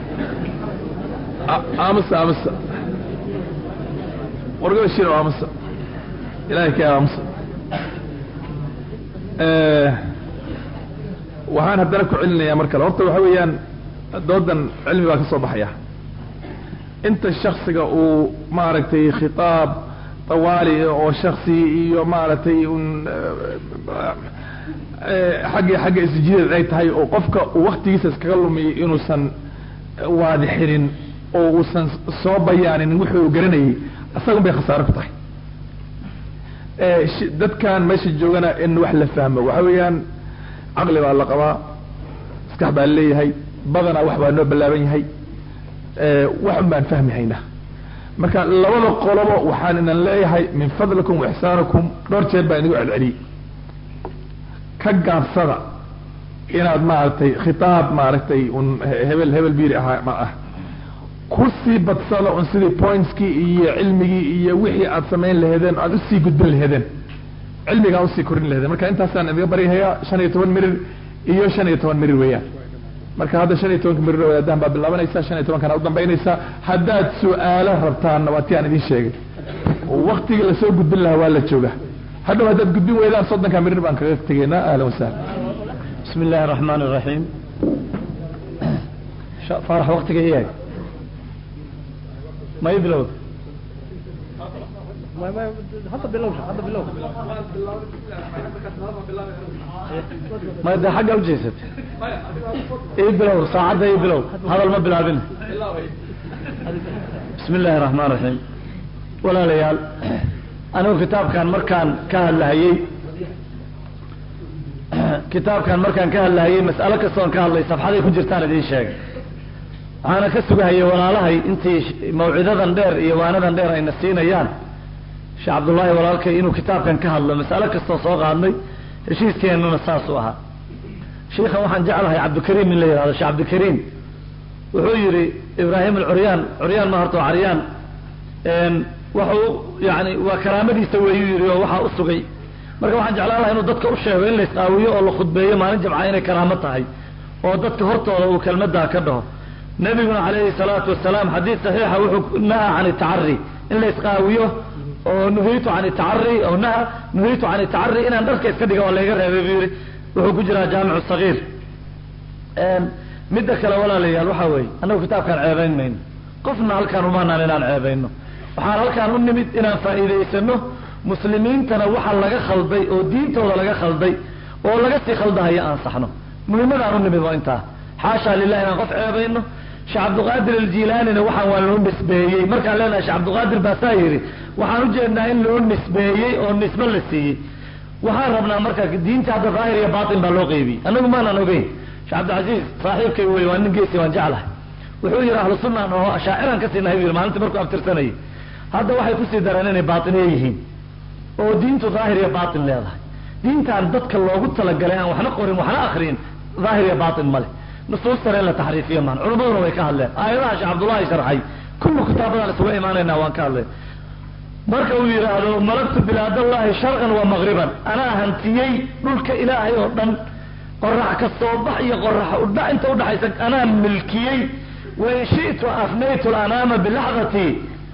أمس ورقل الشيء أمس إلهك يا أمس waxaan haddana ku celinayaa mar kale horta waxa weeyaan doodan cilmi baa ka soo baxaya inta shaksiga uu maaragtay khitaab tawaali oo shaksi iyo maaragtay xagga isjiid ay tahay oo qofka waqtigiisa iskaga lumiyay inuusan waadixinin oo uusan soo bayaanin wuxuu garanayay asaga bay khasaaro ku tahay dadkan meesha joogana in wax la fahmo waxa weeyaan caqli baa la qabaa maskax baa leeyahay badanaa wax baa noo ballaaban yahay wax un baan fahmi haynaa marka labada qolobo waxaan inan leeyahay min fadlikum wa ixsaanakum dhowr jeer baa inagu celceliyey ka gaabsada inaad maaragtay khitaab maaragtay un hebel biiri ahaa ma ah kusii badsada un sidii pointskii iyo cilmigii iyo wixii aad samayn laheedeen aad usii gudbin laheedeen cilmigaa usii korin laheedeen marka intaasaan idiga baryahayaa 15 mirir iyo 15 mirir weeyaan marka hadda 15 mirir wadaadaan baa bilaabanaysa 15 kana u dambaynaysa haddaad su'aalo rabtaan waa tii aan idin sheegay waqtigii la soo gudbin lahaa waa la jooga hadhow haddaad gudbin weydaan 30 mirir baan kaga tegaynaa ahlan wasahlan بسم الله الرحمن الرحيم فرح وقتك إياك ما يبلغ حتى باللوش ما يبدأ حق الجيسد يبلغ ساعة يبلغ هذا ما بلعبنه بسم الله الرحمن الرحيم ولا ليال أنا كتاب كان مركان كهل لهي كتاب كان مركان كهل لهي مسألة كسون كهل لي صفحة كجرتان دي شيء أنا كسبها هي ولا لهي أنت موعدة دير إيوانا دير إن السين أيام شيخ عبد الله ولالك إنه كتاب كان كهل مسألة كسون صوغ عني شيء كأنه نساسوها شيخ وحن جعلها عبد الكريم من اللي هذا شيخ عبد الكريم وحيري إبراهيم عريان مهرته عريان وحو يعني وكرامتي يسوي يري وحا أسقي marka waxaan jeclaan lahaa inuu dadka u sheego in la isqaawiyo oo la khudbeeyo maalin jimca inay karaamo tahay oo dadka hortooda uu kelmadda ka dhaho nabiguna calayhi salaatu wasalaam xadiis saxiixa wuxuu nahaa can tacari in la isqaawiyo oo nuhiitu can tacari oo nuhiitu can tacari inaan dharka iska dhiga oo laga reebay biri wuxuu ku jiraa jaamicu sagiir midda kale walaalayaal waxa weeye annagu kitaabkaan ceebayn mayno qofna halkaan umaanaan inaan ceebayno waxaan halkaan u nimid inaan faa'iidaysano muslimiintana waxa laga khalday oo diintooda laga khalday oo laga sii khaldahayo aan saxno muhiimadaan u nimid waa intaa xaasha lillahi inaan qof ceebayno sheekh cabdiqaadir aljiilaanina waxaan waa loo nisbeeyey markaan leenahay sheekh cabdiqaadir baasaa yidhi waxaan u jeednaa in loo nisbeeyey oo nisbe la siiyey waxaan rabnaa marka diinta hadda daahir iyo baatin baa loo qeybiyey annagu maanaan ogeyn sheekh cabdilcasiis saaxiibkay wey waa nin geesi waan jeclahay wuxuu yidhi ahlu sunnaan oo ashaaciran ka siinahay buu yidhi maalintii markuu abtirsanayay hadda waxay kusii dareen inay baatiniye yihiin oo diintu daahir iyo baatin leedahay diintaan dadka loogu talagalay aan waxna qorin waxna akrin daahir iyo baatin male nusuus sare la taxriifiyo maan culamaduna way ka hadleen aayadaha sheekh cabdullaahi sharxay kullu kitaabadan isugu imaanaynaa waan ka hadlay marka uu yidhaahdo malaktu bilaadallahi sharqan wa maqriban anaa hantiyey dhulka ilaahay oo dhan qorax ka soo bax iyo qorax udhac inta udhaxaysa anaa milkiyey wain shi'tu afnaytu alanaama bilaxdati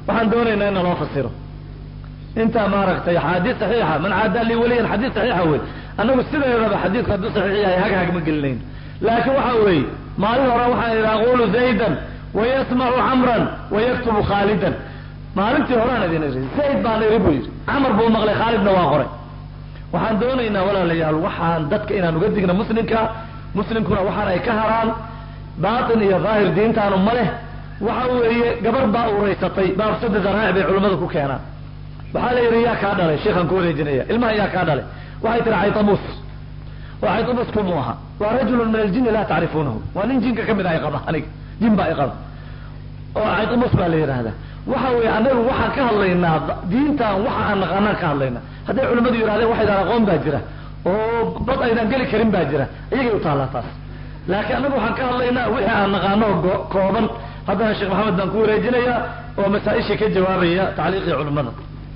waxaan doonaynaa in loo fasiro inta maaragtay xadiis saxiixa man caada li waliyan xadiis saxiixa wey annagu sideedaba xadiidku hadduu saxiix yahay hag ma gelinayn laakiin waxa weeye maalin hore waxaan idhi aqulu zaydan wayasmacu camran wayaktubu khaalidan maalintii horaan idin iri zayd baan iri buu yidhi camar buu maqlay khaalidna waa qoray waxaan doonaynaa walaalayaal waxaan dadka inaan uga digna muslimkuna waxaan ay ka haraan baatin iyo daahir diintaanu ma leh waxa weeye gabar baa uuraysatay baafsada zaraa'ic bay culimmada ku keenaan waxaa la yidhi yaa kaa dhalay sheekhaan ku wareejinaya ilmaha yaa kaa dhalay waxay tihi caytamuus waa caytamuusku mu aha waa rajulun min aljinni laa tacrifuunahu waa nin jinka ka mid a ay qaba aniga jin baa ay qaba oo caytamuus baa la yidhaahdaa waxa weeye anagu waxaan ka hadlaynaa diintan waxa aan naqaanaan ka hadlaynaa hadday culimmadu yidhahdeen waxaydaan aqoon baa jira oo bad aydan geli karin baa jira iyagay u taallaa taas laakiin anagu waxaan ka hadlaynaa wixii aan naqaano kooban haddana sheekh maxamed baan ku wareejinayaa oo masaa-ishii ka jawaabaya tacliiqii culimmada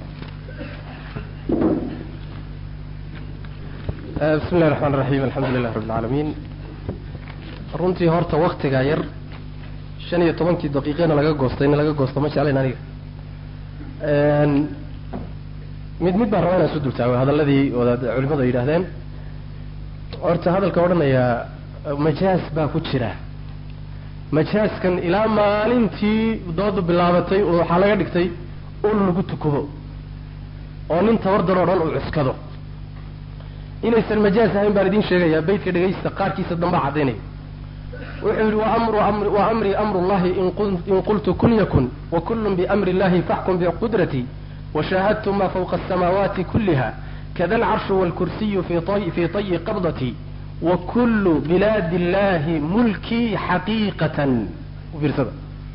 bismi illahi raxmaan raxiim alxamdu lilahi rabbi alcaalamiin runtii horta waktigaa yar 15 daqiiqena laga goostay in laga goosto ma jeclayn aniga mid baan rabaa inaan isu dultaago hadalladii culimadu ay yidhaahdeen horta hadalka odhanayaa majaas baa ku jira majaaskan ilaa maalintii doodu bilaabatay waxaa laga dhigtay ul lagu tukubo oo nin tabardan oo dhan uu cuskado inaysan majaas ahayn baan idiin sheegayaa beydka dhegaysta qaarkiisa damba caddaynaya wuxuu yidhi wa amrii amru llahi in qultu kun yakun wa kullun biamri illahi faxkum biqudrati washaahadtu ma fawqa asamaawaati kulliha kada alcarshu waalkursiyu fi tayi qabdati wa kullu bilaadi illahi mulkii xaqiiqatan fiirsada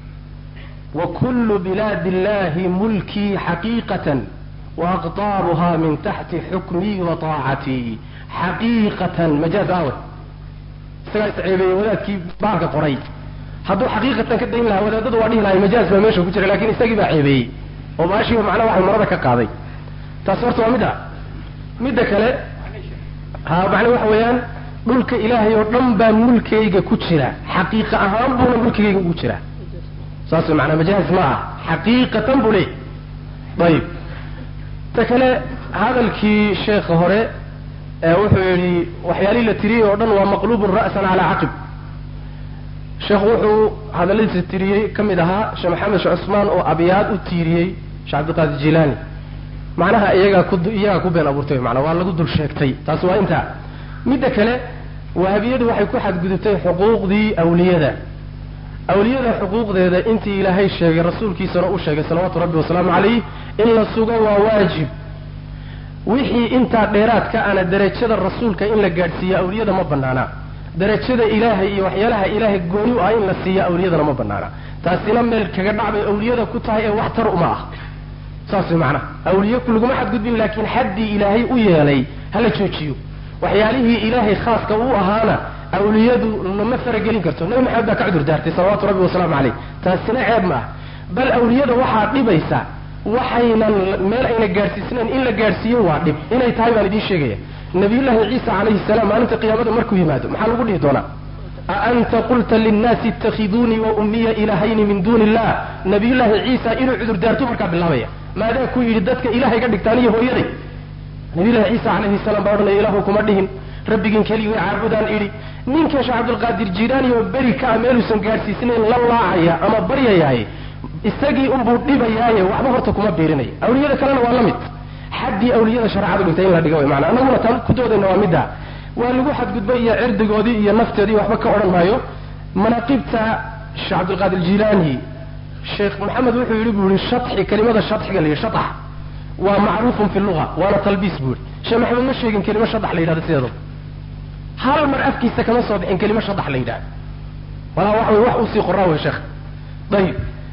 wa kullu bilaadi illahi mulkii xaqiiqatan وأقطارها من تحت حكمي وطاعتي حقيقة مجاز أول سلاس عيبي وذاكي بارك قري هذا حقيقة كدين لها وذا واديه لها مجاز ما ماشي كتير لكن استجيب عيبي وماشي معنا واحد مرة كقاضي تصورت ومدة كلا ها معنى وحويان ملك إلهي ورنبا ملكي كتير حقيقة أهم بنا ملكي كتير صاص معنا مجاز معه حقيقة بني طيب takale hadalkii sheekha hore wuxuu yidhi waxyaalihii la tiriyey oo dhan waa maqluubun ra'san calaa caqib sheekhu wuxuu hadalladiisa tiriyey ka mid ahaa sheekh maxamed sheekh cusmaan oo abyaad u tiiriyey sheekh cabdiqaadir jilaani macnaha iyagaa ku been abuurtay macnaa waa lagu dul sheegtay taasi waa intaa midda kale wahabiyadu waxay ku xadgudubtay xuquuqdii awliyada xuquuqdeeda intii ilaahay sheegay rasuulkiisana u sheegay salawaatu rabbi wasalaamu calayh in la sugo waa waajib wixii intaa dheeraadka ana darajada rasuulka in la gaadhsiiya awliyada ma banaana darajada ilaahay iyo waxyaalaha ilaahay gooni u ah in la siiya awliyadana ma banaana taasina meel kaga dhacbay awliyada ku tahay ee wax tar uma ah saas macna awliyo kuluguma xadgudbin laakiin xaddii ilaahay u yeelay hala joojiyo waxyaalihii ilaahay khaaska u ahaana awliyadu lama faragelin karto nabi maxamed baa ka cudur daartay salawaatu rabbi wasalaamu calayh taasina ceeb ma ah bal awliyada waxaa dhibaysa waxaynan meel ayna gaadhsiisnayn in la gaadhsiiyo waa dhib inay tahay baan idiin sheegaya nabiyullaahi ciisa calayhi salaam maalinta qiyaamada markuu yimaado maxaa lagu dhihi doonaa a anta qulta linnaasi itakhiduunii wa ummiya ilaahayni min duuni illah nabiyullaahi ciisa inuu cudur daarto markaa bilaabaya maadaa ku yidhi dadka ilaahay ga dhigtaan iyo hooyaday nabiyullahi ciisa calayhi salaam baa odhanaya ilaahu kuma dhihin rabbigin keliya way caabudaan idhi ninka sheekh cabdulqaadir jiilaani oo beri ka ah meeluusan gaadhsiisnayn la laacaya ama baryayahay isagii unbuu dhibayaaye waxba horta kuma biirinaya awliyada kalena waa la mid xaddii awliyada shareecadu dhigtay in la dhiga way maanaa annaguna taan ku doodayna waa midda waa lagu xadgudbay iyo cirdigoodii iyo nafteedii waxba ka odhan maayo manaaqibta sheekh cabdulqaadir jiilaani sheekh maxamed wuxuu yidhi buu yihi shatxi kelimada shatxiga la yidhi shatax waa macruufun fi luga waana talbiis buu yihi sheekh maxamed ma sheegin kelimo shatax la yidhahdo sideedaba hal mar afkiisa kama soo bixin kelimo shatax la yidhahdo walaa waxa way wax uu sii qoraa wey sheekh dayib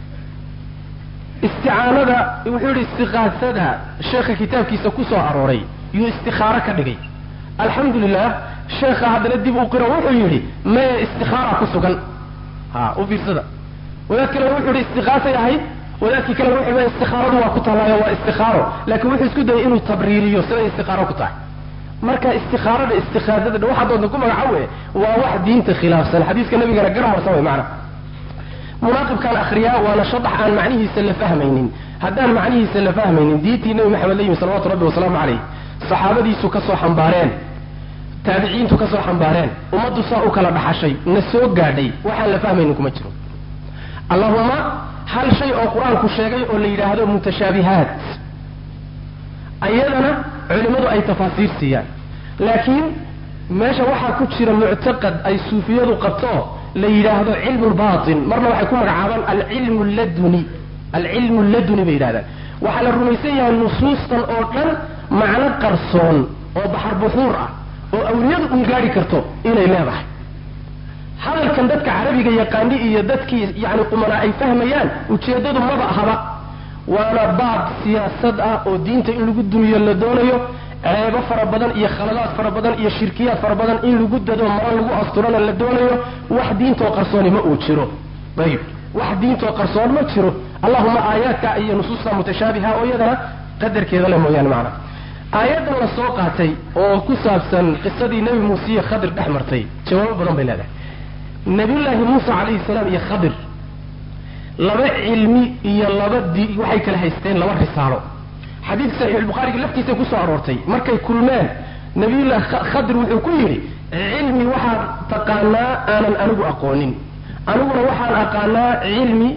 isticaanada wuxuu yidhi istiqaasada sheekha kitaabkiisa ku soo arooray yuu istikaaro ka dhigay alxamdu lilah sheekha haddana dib u qiro wuxuu yidhi maya istikaara ku sugan ha u fiirsada wadaad kalena wuxuu yidhi istiqaasay ahayd wadaadkii kalena wuxuu yidhi istikaaradu waa ku tallaayo waa istikaaro laakiin wuxuu isku dayay inuu tabriiriyo siday istikaaro ku tahay marka istikaarada istikaasada waxaa doonta ku magacawe waa wax diinta khilaafsan xadiiska nabigana gar marsan way macna munaaqibkaan akhriyaa waana shadax aan macnihiisa la fahmaynin haddaan macnihiisa la fahmaynin diintii nabi maxamed la yimi salawatu rabbi wasalaamu calayh saxaabadiisu ka soo xambaareen taabiciintu ka soo xambaareen ummaddu saa u kala dhaxashay na soo gaadhay waxaan la fahmaynin kuma jiro allahuma hal shay oo qur-aanku sheegay oo la yidhaahdo mutashaabihaat ayadana culimmadu ay tafaasiir siiyaan laakiin meesha waxaa ku jira muctaqad ay suufiyadu qabto la yidhaahdo cilmu lbatin marna waxay ku magacaabaan alcilmu laduni bay yidhahdaan waxaa la rumaysan yahay nusuustan oo dhan macno qarsoon oo baxar buxuur ah oo awliyadu un gaadhi karto inay leedahay hadalkan dadka carabiga yaqaani iyo dadkii yani qumanaa ay fahmayaan ujeeddadu maba ahaba waana baab siyaasad ah oo diinta in lagu dumiyo la doonayo ceebo fara badan iyo khaladaad fara badan iyo shirkiyaad fara badan in lagu dado mara lagu asturana la doonayo wax diintoo qarsooni ma uu jiro ayib wax diintoo qarsoon ma jiro allahuma aayaadka iyo nusuusta mutashaabiha oo iyadana qadarkeeda le mooyaane macna aayaddan la soo qaatay oo ku saabsan qisadii nebi muuse iyo khadir dhex martay jawaabo badan bay leedahay nabiyullaahi muusa calayhi salaam iyo khadir laba cilmi iyo waxay kala haysteen laba risaalo xadiidka saxiixulbukhaariga laftiisa kusoo aroortay markay kulmeen nabiyullahi khadir wuxuu ku yidhi cilmi waxaan taqaanaa aanan anigu aqoonin aniguna waxaan aqaanaa cilmi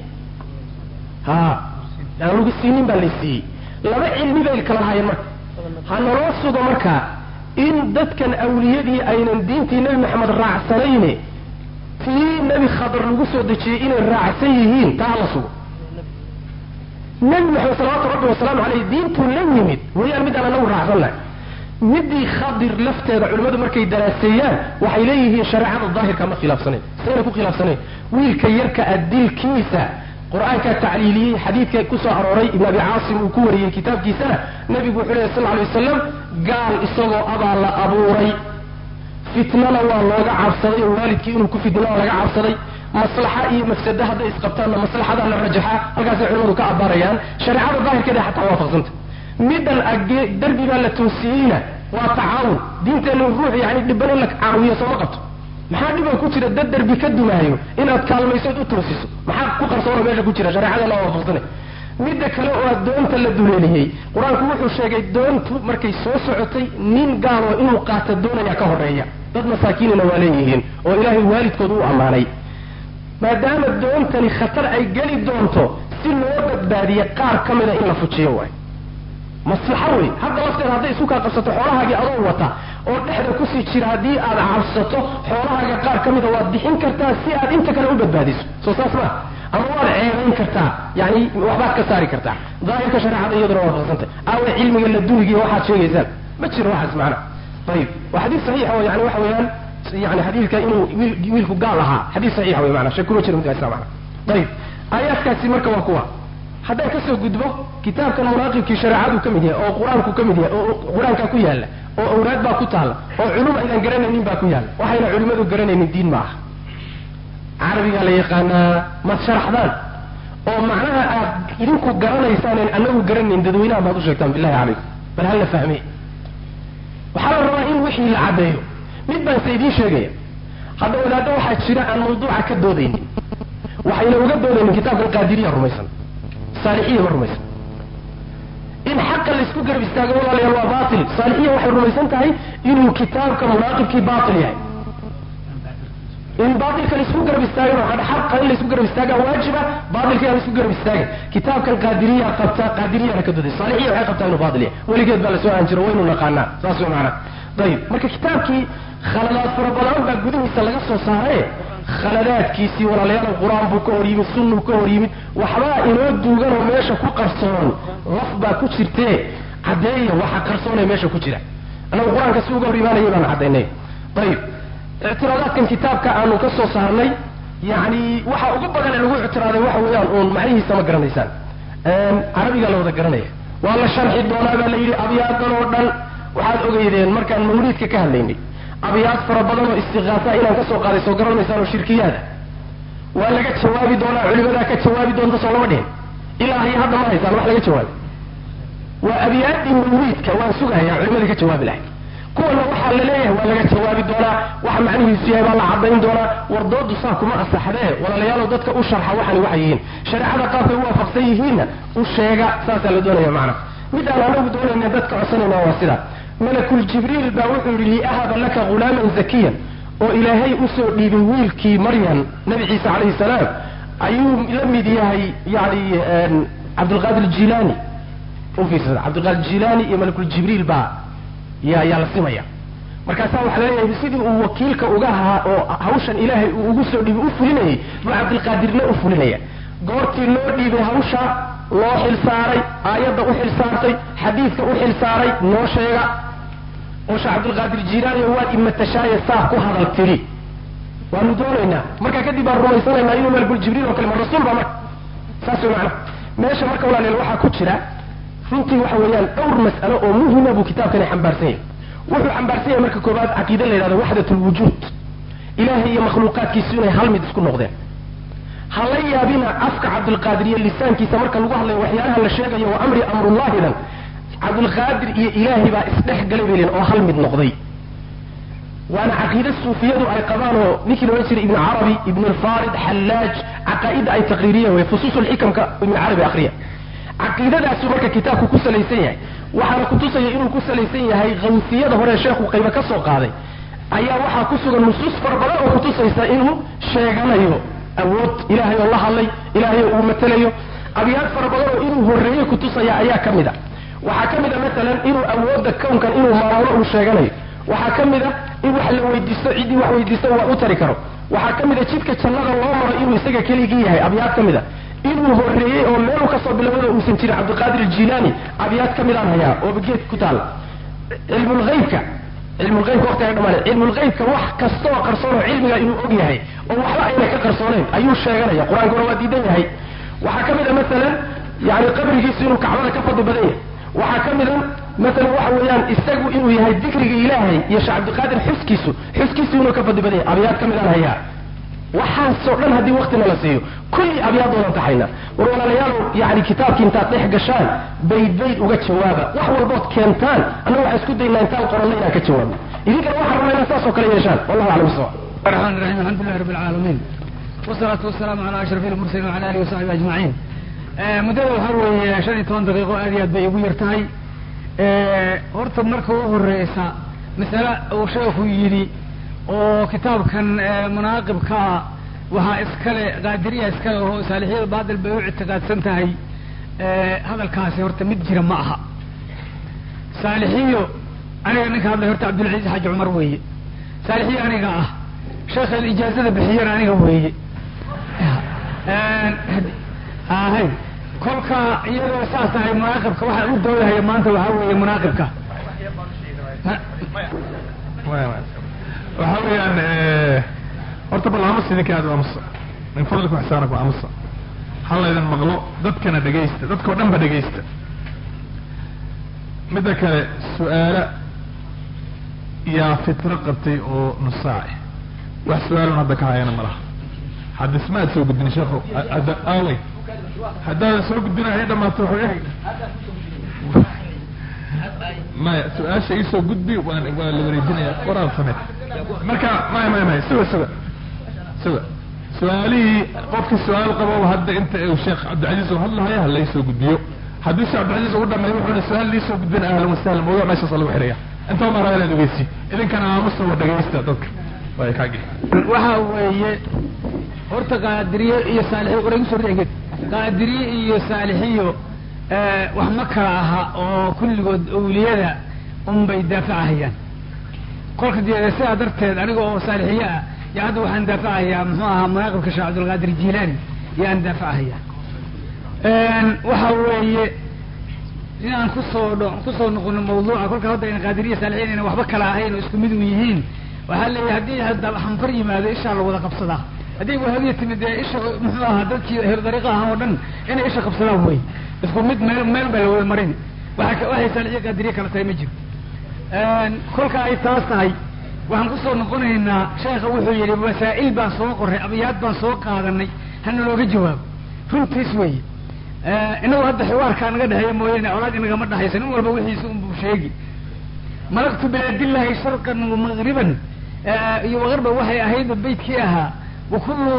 aan lagu siinin baa lay siiyey laba cilmi bay kala lahaayeen marka ha naloo sugo markaa in dadkan awliyadii aynan diintii nebi maxamed raacsanayne tii nebi khadar lagu soo dejiyey inay raacsan yihiin taa hala sugo nebi maxamed salawaatu rabbi wasalaamu caleyh diintuu la yimid wayaan midaan anagu raacsannahay midii khadir lafteeda culimmadu markay daraaseeyaan waxay leeyihiin shareecada daahirka ma khilaafsanayn sayna ku khilaafsanayn wiilka yarka adilkiisa qur-aankaa tacliiliyey xadiidka kusoo arooray ibn abi caasim uu ku wariyey kitaabkiisana nebigu wuxuu lehy sal alay wasalam gaal isagoo abaa la abuuray fitnana waa looga cabsaday oo waalidkii inuu ku fitnaa laga cabsaday maslaxa iyo mafsada hadday isqabtaanna maslaxadaa la rajaxaa halkaasay culimmadu ka abaarayaan shareecada daahirkeeda xataa waafaqsanta middan agee darbigaa la toosiyeyna waa tacaawun diinteenna ruux yani dhiban in la caawiyo sooma qabto maxaa dhiban ku jira dad darbi ka dumaayo inaad kaalmaysood u toosiso maxaa ku qarsoona meesha ku jira shareecadana waa waafaqsane midda kale oo doonta la duleeliyey qur-aanku wuxuu sheegay doontu markay soo socotay nin gaaloo inuu qaato doonaya ka horeeya dad masaakiinina waa leeyihiin oo ilaahay waalidkood u ammaanay maadaama doontani khatar ay geli doonto si loo badbaadiye qaar ka mida in la fujiyo waay maslaxo wey hadda lafteeda hadday isu kaa qabsato xoolahaagii adoo wata oo dhexda kusii jira haddii aad cabsato xoolahaaga qaar ka mida waad bixin kartaa si aad inta kale u badbaadiso soo saas maa ama waad ceebayn kartaa yani waxbaad ka saari kartaa daahirka shareecada iyaduna waa farsantay aawe cilmiga la dunigiy waxaad sheegaysaan ma jiro waxaas macna ayib waa xadiis saxiixa oo yani waxa weeyaan yani xadiidka inuu wiilku gaal ahaa xadiis saxiixa wey maana shakuma jiro midkaasa macna ayib aayaadkaasi marka waa kuwa haddaan kasoo gudbo kitaabkan munaaqibkii shareecadu ka mid yahay oo qur-aanku ka mid yahay oo qur-aankaa ku yaalla oo awraad baa ku taalla oo culum aydan garanaynin baa ku yaalla waxayna culimmadu garanaynin diin ma aha carabigaa la yaqaanaa maad sharaxdaan oo macnaha aad idinku garanaysaanen anagu garanayn dadweynaha maad u sheegtaan billahi calaykum bal hala fahme waxaa la rabaa in wixii la caddeeyo mid baan se idiin sheegaya hadda wadaaddo waxaa jira aan mawduuca ka doodaynin waxayna uga doodaynin kitaabkan qaadiriya rumaysan saalixiya ma rumaysan in xaqa laisku garab istaago walaalayaal waa baatil saalixiya waxay rumaysan tahay inuu kitaabka munaaqibkii baatil yahay in baatilka laisku garab istaagano xaqa in laisku garab istaaga waajiba baatilka yaa laisku garab istaaga kitaabkan qaadiriya qabta qaadiriyana ka dooday saalixiya waxay qabtaa inuu baatil yahay weligeed baa lasoo aan jiro waynu naqaanaa saas way macana ayib marka kitaabkii khaladaad fara badan baa gudihiisa laga soo saaree khaladaadkiisii walaalayaal qur-aan buu ka hor yimid sunnuu ka hor yimid waxbaa inoo duuganoo meesha ku qarsoon laf baa ku jirtee caddeeya waxa qarsoonee meesha ku jira annagu qur-aanka si uga hor imaanayay baan caddaynay ayib ictiraadaadkan kitaabka aanu ka soo saarnay yani waxa ugu badan ee lagu ictiraaday waxa weeyaan uun macnihiisa ma garanaysaan carabigaa la wada garanaya waa la sharxi doonaa baa la yidhi abyaadan oo dhan waxaad ogeydeen markaan mawliidka ka hadlaynay abyaad fara badan oo istiqaasa inaan ka soo qaaday soo garanaysaan oo shirkiyaada waa laga jawaabi doonaa culimadaa ka jawaabi doonta soo lama dhihin ilaahay hadda ma haysaan wax laga jawaabi waa abyaadii mawliidka waan sugahayaa culimadii ka jawaabi lahay kuwana waxaa la leeyahay waa laga jawaabi doonaa wax waxa macnihiisu yahay baa la cadayn doonaa wardoodu saa kuma asaxdee walaalayaalow dadka u sharxa waxani waxay yihiin shareecada qaabkay u waafaqsan yihiinna u sheega saasaa la doonaya macna mid aan anagu doonayna dadka codsanayna waa sida malakul jibriil baa wuxuu yidhi liahaba laka ghulaaman zakiyan oo ilaahay usoo dhiibay wiilkii maryam nabi ciise calayhi salaam ayuu la mid yahay yani cabdulqaadir jilaani ufiirsada cabdulqaadir jilaani iyo malakul jibriil baa yaa la simaya markaasaa waxaa laleeyahay sidii uu wakiilka uga ahaa oo hawshan ilaahay uu ugu soo dhiibay u fulinayay buu cabdilqaadirna u fulinaya goortii loo dhiibay hawsha loo xilsaaray aayadda u xilsaartay xadiidka u xilsaaray noo sheega oo sheekh cabdilqaadir jilaani waad imatashaaya saa ku hadal tiri waanu doonaynaa markaa kadib baan rumaysanaynaa inuu malakul jibriil oo kale ma rasuul baa marka saas way macna meesha marka walaalayaal waxaa ku jira runtii waxa weeyaan dhowr mas'alo oo muhima buu kitaabkani xambaarsan yahay wuxuu xambaarsan yahay marka koobaad caqiide la yidhahdo waxdat lwujuud ilaahay iyo makhluuqaadkiisu inay hal mid isku noqdeen ha la yaabina afka cabdilqaadir iyo lisaankiisa marka lagu hadlayo waxyaalaha la sheegayo wa amri amrullahidan cabdilqaadir iyo ilaahay baa isdhex galay bay leeyihin oo hal mid noqday waana caqiide suufiyadu ay qabaan oo ninkii la odhan jiray ibn carabi ibn alfarid xallaaj caqaa'ida ay taqriiriya wey fusuusulxikamka ibn carabi akriya caqiidadaasu marka kitaabku ku salaysan yahay waxaana kutusaya inuu ku salaysan yahay khawsiyada hore sheekhu qayba ka soo qaaday ayaa waxaa ku sugan nusuus fara badan oo kutusaysa inuu sheeganayo awood ilaahay oo la hadlay ilaahay oo uu matelayo abyaad fara badan oo inuu horreeye kutusaya ayaa ka mid a waxaa ka mid a maalan inuu awoodda kownkan inuu maamulo uu sheeganayo waxaa ka mid a in wax la weydiisto ciddii wax weydiista waa u tari karo waxaa ka mid a jidka jannada loo maro inuu isaga keligii yahay abyaad ka mid a inuu horreeyey oo meeluu kasoo bilowda uusan jirin cabdilqaadir jilaani abyaad ka midaan hayaa oo geed ku taala cilmulhaybka waqtiga dhamaanay cilmulhaybka wax kastaoo qarsoon oo cilmiga inuu og yahay oo waxba ayna ka qarsooneyn ayuu sheeganaya qur-aankuna waa diidan yahay waxaa ka mid a maalan yani qabrigiisu inuu kacbada ka fadli badan yahay waxaa ka mid a maalan waxa weeyaan isagu inuu yahay dikriga ilaahay iyo sheekh cabdilqaadir xuskiisu inuu ka fadli badan yahay abyaad ka midaan hayaa waxaasoo dhan haddii waktina la siiyo kulli abyaadoodan taxayna war walaalayaal yani kitaabkii intaad dhex gashaan bayd uga jawaaba wax walbood keentaan annaga waxaan isku daynaa intaan qoranna inaan ka jawaabno idinkana waxaan rabnaa inaan saas oo kale yeeshaan wallahu aclam bisawab الرحمن الرحيم الحمد لله رب العالمين والصلاة والسلام على أشرف المرسلين وعلى آله وصحبه أجمعين مدة وحروي 15 دقيقة آديات بي ugu yartahay horta marka ugu horeysa mas'ala uu sheekhu yiri oo kitaabkan munaaqibka waxaa iskale qaadiriya iskale oo saalixiyada baadil bay u ictiqaadsan tahay hadalkaasi horta mid jira ma aha saalixiyo aniga ninka hadlay horta cabdulcaziiz xaaji cumar weeye saalixiyo aniga ah sheekha ijaazada bixiyana aniga weeye hay kolka iyadoo saas tahay munaaqibka waxa u doodahaya maanta waxaa weeye munaaqibka waxa weeyaan horta bal aamusa idinka aad aamusa min fadlika waxsaanaku aamusa hal idin maqlo dadkana dhegaysta dadkao dhan ba dhegaysta midda kale su-aala yaa fitro qabtay oo nusaaci wax su-aalun hadda ka hayana ma laha haddis ma aad soo gudbin sheekho awey haddaadan soo gudbinahay dhamaato wuxuu maya su-aasha iisoo gudbi waa la wareejinaya qoraal samee marka maya suga su-aalihii qofki su-aal qabo hadda inta uu sheekh cabdilcaziiz uu hadlahaya halaysoo gudbiyo haddii sheekh cabdilcaziiz ugu dhameeyo wuxuuna su-aal liisoo gudbin ahlan wasahlan mawduuc meeshaas lagu xidhaya intaa maraa inaad ogeysi idinkana aamusa wa dhagaysta dadka way kaagi waxa weeye horta qaadiriye iyo saalixiyo qoraygu soo riixgeed qaadiriye iyo saalixiyo wax ma kala aha oo kulligood awliyada unbay daafacahayaan kolka dee sidaa darteed aniga oo saalixiye ah yaa hadda waxaan daafacahayaa muxuu ahaa munaaqibka sheekh cabdilqaadir jilaani yaan daafacahayaa waxa weeye inaan kusoo noqono mawduuca kolka hadda ayna qaadiriya saalixiin ayna waxba kala ahayn oo isku mid u yihiin waxaa leeyahay haddii hadda xanfar yimaado ishaa la wada qabsadaa haddii wahabiya timid dee isha muxuu ahaa dadkii heer dariiqa ahaa oo dhan inay isha qabsadaan wey isku mid meel baa la wada marin waxay saalixiya qaadiriya kala tahay ma jiro kolka ay taas tahay waxaan kusoo noqonaynaa sheekha wuxuu yidhi masaa'il baan soo qoray abyaad baan soo qaadanay hana looga jawaabo runtiis weeye inagu hadda xiwaarkaa naga dhexeeya mooyaane colaad inagama dhexaysa nin walba wixiisa unbuu sheegi malaktu bilaadillahi sharqan wa magriban iyo waqarba waxay ahayd beydkii ahaa wakullu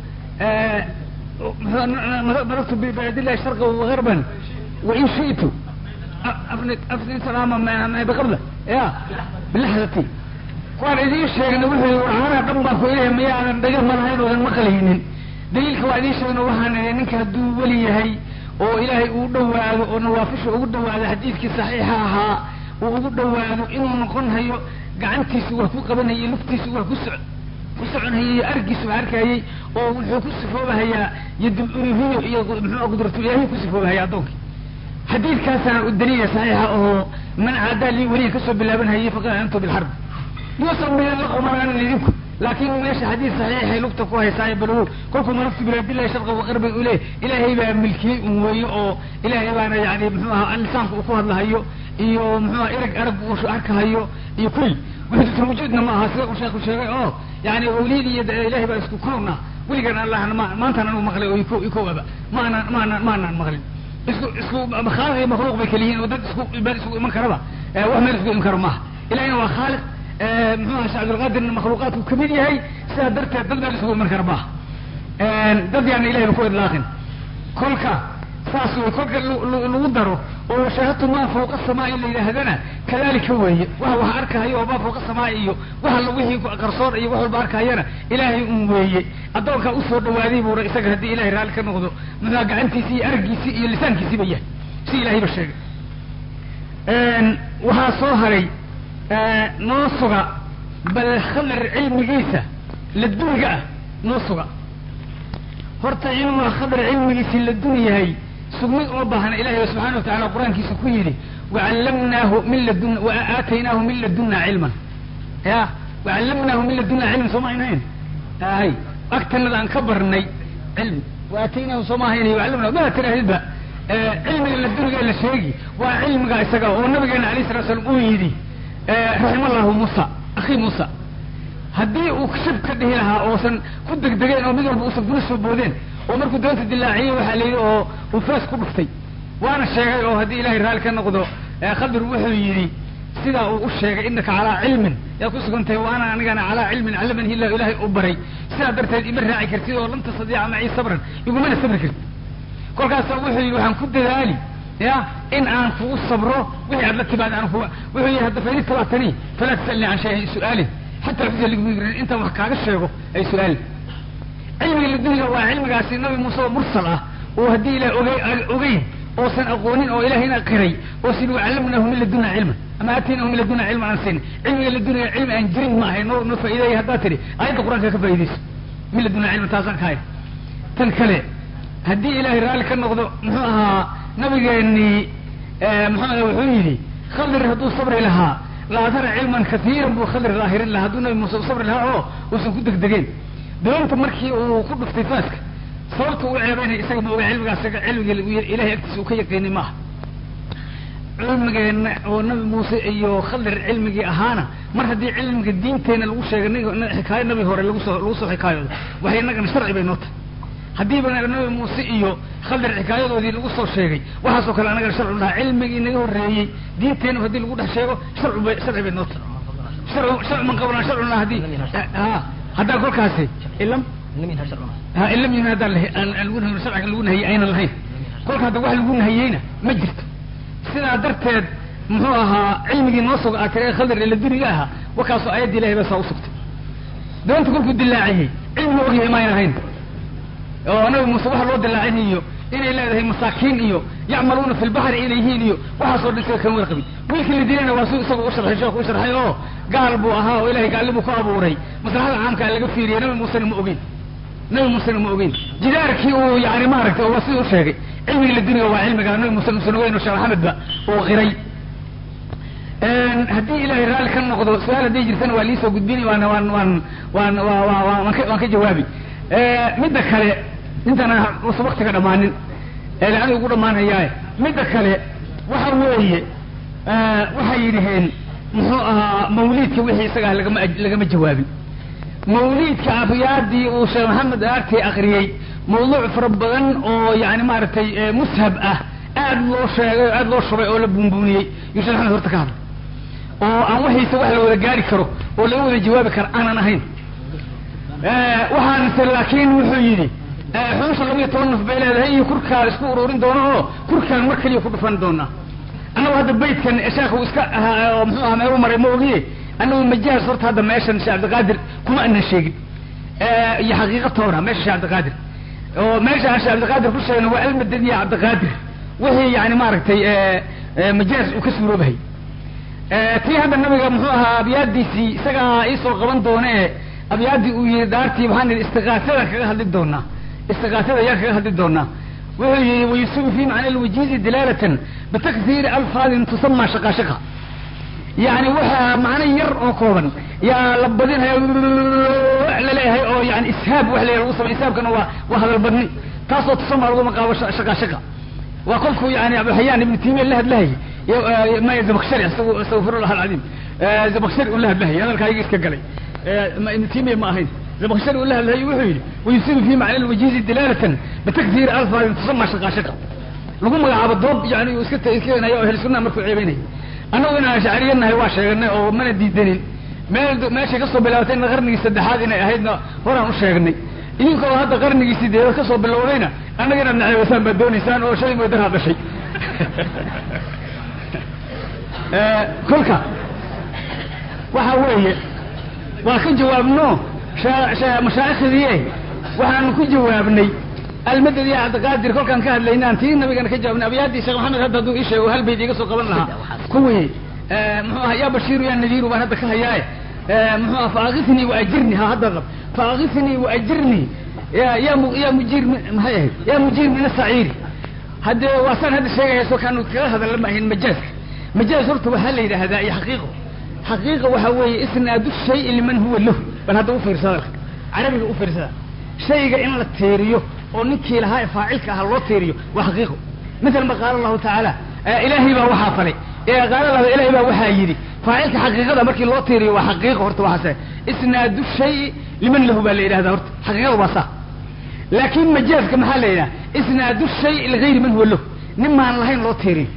marartu bibaadillahi sharqan wagarban wain shi'tu afni salaama biqabla ya bilaxdati kuwaan idiin sheegna wuxuu yihi warcaanaha dhan baan ku ilahay mayaadan dhaga malahayn oodan maqlaynin daliilka waa idiin sheegna waxaan idhi ninka hadduu weli yahay oo ilaahay uu dhawaado oo nawaafisha ugu dhawaado xadiidkii saxiixa ahaa uu ugu dhawaado inuu noqon hayo gacantiisu wax ku qabanayay lugtiisu wax ku soconhayay argiisu wax arkayay oo wuxuu ku sifoobahayaa yadul uluhiyo iyo muxuu qudratul ilaahi ku sifoobahaya addoonkii xadiidkaasaan u daliila saxiixa oo man caadaa lii weliga kasoo bilaabanhayay faqad aantu bilxarb yuusan midan la qomanaanan idinku laakin meesha xadiid saxiixay lugta ku haysaayo balwo kolkuu maraftu bilaadillahi sharqa waqarban u leey ilaahay baa milkiyey un weeye oo ilaahay baana yani muxuu ahaa lisaanka uu ku hadlahayo iyo muxuuha arag uu arkahayo iyo kulli wixdatul wujuudna ma aha sida uu sheekhu sheegay oo yani awliyada iyo ilaahay baa isku kulna weligan allahna maantaan anu maqlay oo ikowaba maanaan maqlin isku khaaliq iyo makhluuq bay kala yihiin oo dad meel isugu iman karaba wax meel isugu iman karo maaha ilahina waa khaaliq muxuu aha sheekh cabdilqaadirna makhluuqaadku kamid yahay sidaa darteed dad meel isugu iman kara maaha dad yaana ilahay ba ku idlaaqin kolka saas wey kolka lagu daro oo shaahadtu maa fawqa samaa in la yidhaahdana kadalika weeye waxa wax arkahayo oo maa fawqa samaa iyo waxa wixii qarsoon iyo wax walba arkahayana ilaahay un weeye addoonkaa usoo dhawaaday buuna isaga haddii ilahay raalli ka noqdo muxuha gacantiisi iyo araggiisii iyo lisaankiisii ba yahay si ilaahay ba sheegay waxaa soo haray noo suga bal khadar cilmigiisa la duniga ah noo suga horta cilmiga khadar cilmigiisi la duni yahay sugmid uma baahna ilahay subxana watacala qur-aankiisa ku yidhi wacallamnaahu min ladun waaataynaahu min ladunna cilman ya wacallamnaahu min ladunna cilman soo ma aynahayn hay agtanada aan ka barnay cilmi waaataynaahu soo ma ahayn wacallamnahu ma tirahdidba cilmiga laduniga la sheegi waa cilmiga isaga oo nabigeena alayh salatu slam uu yidhi raxima allahu muusa akhi muusa haddii uu shib ka dhihi lahaa oosan ku degdegeen oo mid walba uusan kuna soo boodeen oo markuu doonta dilaaciyey waxaa la yidhi oo uu faas ku dhuftay waana sheegay oo haddii ilahay raalli ka noqdo khadir wuxuu yidhi sidaa uu u sheegay inaka calaa cilmin yaa ku sugantahay wa ana anigana calaa cilmin callamani illahu ilaahay u baray sidaa darteed ima raaci kartid oo lam tastadiica macii sabran igumana sabri kartid kolkaasaa wuxuu yidhi waxaan ku dadaali ya in aan kugu sabro wixii aad la timaad aan kuga wuxuu yidhi hadda fain tabatanii falaa tasalnii can shayin su-aalin xataa xuja ligumigrin intaan wax kaaga sheego ay su-aali cilmiga laduniga waa cilmigaasi nabi muuse oo mursal ah oo haddii ilaah ogeyn oosan aqoonin oo ilahayna qiray oo sin wacallamnaahu min ladunna cilman ama aataynahu min ladunna cilman aan siin cilmiga laduniga cilmi aan jirin ma ahay noo faa'iideeya haddaad tidhi aayadda qur-aanka ka faa'iidayso min ladunna cilman taasaan ka hay tan kale haddii ilaahay raalli ka noqdo muxuu ahaa nabigeenii muxuu wuxuu yidhi khadir hadduu sabri lahaa laatara cilman kaiiran buu khadir daahirin lahaa hadduu nabi muuse u sabri lahaa oo uusan ku degdegeen doonta markii uu ku dhuftay faaska sababta uu ceebeynay isaga ma oga cilmigaas cilmiga ilahay agtiisa uu ka yaqiinay maaha cilmigeena oo nabi muuse iyo khadir cilmigii ahaana mar haddii cilmiga diinteena lagu sheegay xikaayo nabi hore lagu soo xikaayoodo waxay inagana sharci bay noo tahay haddiiba nabi muuse iyo khadir xikaayadoodii lagu soo sheegay waxaasoo kale anagana sharci lahaa cilmigii naga horreeyey diinteena haddii lagu dhex sheego sharci bay noo tahay sharci man qablana sharcuna haddii haddaan kolkaasi ilam yun haddaan sharciga lagu nahiyey aynan lahayn kolka hadda wax lagu nahiyeyna ma jirto sidaa darteed muxuu ahaa cilmigii noo suga aa tira khadir ila duniga ahaa wakaasoo aayadda ilahay baa saa usugtay doonta kolkuu dilaaciyey cilmi ogyahay mayna ahayn oo nabi muuse waxa loo dilaacinayo inay leedahay masaakiin iyo yacmaluuna fi lbaxri inay yihiin iyo waxaasoo dhan isaga kama wada qabin wiilkii la dilayna waa su isaga u sharxay sheekhu u sharxay oo gaal buu ahaa oo ilahay gaalnimuu ku abuuray maslaxada caamkaa laga fiiriyay nabi muusena ma ogeyn jidaarkii uu yani maaragtay oo waa sidii u sheegay cilmiga la duniga waa cilmiga nabi muuse uusan ogeyn oo sheekh axmedba uu qiray haddii ilahay raalli ka noqdo su-aal hadday jirtana waa liisoo gudbinay waan ka jawaabi midda kale intana usa waktiga dhammaanin ani ugu dhammaanayaaye midda kale waxa weeye waxay yidhaheen muxuu ahaa mawliidka wixii isagaa lagama jawaabin mawliidka abyaadii uu sheekh maxamed aagtay akriyey mawduuc fara badan oo yani maaragtay mushab ah aad loo sheegay oo aad loo shubay oo la buunbuuniyey yuu sheekh maxamed horta ka hadlay oo aan waxiisa wax la wada gaari karo oo laga wada jawaabi karo aanan ahayn waxaanse laakiin wuxuu yidhi xuusha 12 naf bay leedahay iyo kurkaa isku ururin doono oo kurkaan mar kaliya ku dhufan doonaa annagu hadda baydkan sheekhu iska muxuu ahaa meel maray ma ogiye annagu majaaz horta hadda meeshan Sheekh Cabdiqaadir kuma aanan sheegin iyo xaqiiqo toona meesha Sheekh Cabdiqaadir oo meesha Sheekh Cabdiqaadir ku sheegay waa almadaniya Cabdiqaadir wixii yani maaragtay majaaz uu ka suuroobay tii hadda nabiga muxuu ahaa abyaadiisii isaga ii soo qaban doonee abyaadii uu yiri daartii waxaan istiqaasada kaga hadli doonaa istiqaasada yaa kaga hadli doonaa wuxuu yiri wayusubu fi macna alwajiz dilalatan bitakthir alfaad tusamma shaqashaqa yani waxa macna yar oo kooban yaa la badinayo la leeyahay oo yani ishaab wax leeyahay usoo ishaabkana waa hadal badni taasoo tusamma lagu maqaabo shaqashaqa waa kolku yani Abu Hayyan ibn Taymiyyah la hadlahay ما زمخشري استغفر الله العظيم زمخشري ولا له هذا الكاي iska galay ما انتيمي ما ahayn زمخشري ولا له wuxuu ويصير في معنى الوجيز دلالة بتكثير الفاظ تسمى شقاشقة lagu magacaabo doob yani iska taykeenayo oo helsunna markuu ceebeynay anaguna ashcariyanahay waa sheegnay oo mana diidanin meesha ka soo bilaabatay qarnigii saddexaad inay ahaydna horaan u sheegnay idinkoo hadda qarnigii sideed ka soo bilowdayna annagana naceebasaan baad doonaysaan oo shalay mooy daraa dhashay kolka waxa weeye waa ka jawaabno mashaayikhdii waxaan ku jawaabnay almadad ya Cabdiqaadir kolkaan ka hadlaynaan tii nabigana ka jawaabnay abyaadii Sheekh Maxamed hadda uu isheego hal bayd iga soo qaban lahaa kuwii muxuu ahaa ya Bashiir ya Nadiir baan hadda ka hayaa muxuu ahaa faaqithni wa ajirni hadda faaqithni wa ajirni ya mujir maxay ya mujir min as-sa'ir hadda wasan hadda sheegayso kan ka hadal ma ahin majaaska مجاز صرت وحل هذا أي حقيقة وحوي إسناد الشيء لمن هو له بل هذا أوفر صدق عربي أوفر صدق شيء إن التيريو ونكي لها فاعلك هالله تيريو وحقيقه مثل ما قال الله تعالى إلهي ما وحافلي قال الله إلهي ما وحايري فاعلك حقيقة مركي الله تيريو وحقيقه هرت وحسن إسناد الشيء لمن له بل هذا هرت حقيقة وصح لكن مجاز كما حلينا إسناد الشيء لغير من هو له نما عن الله الله تيريو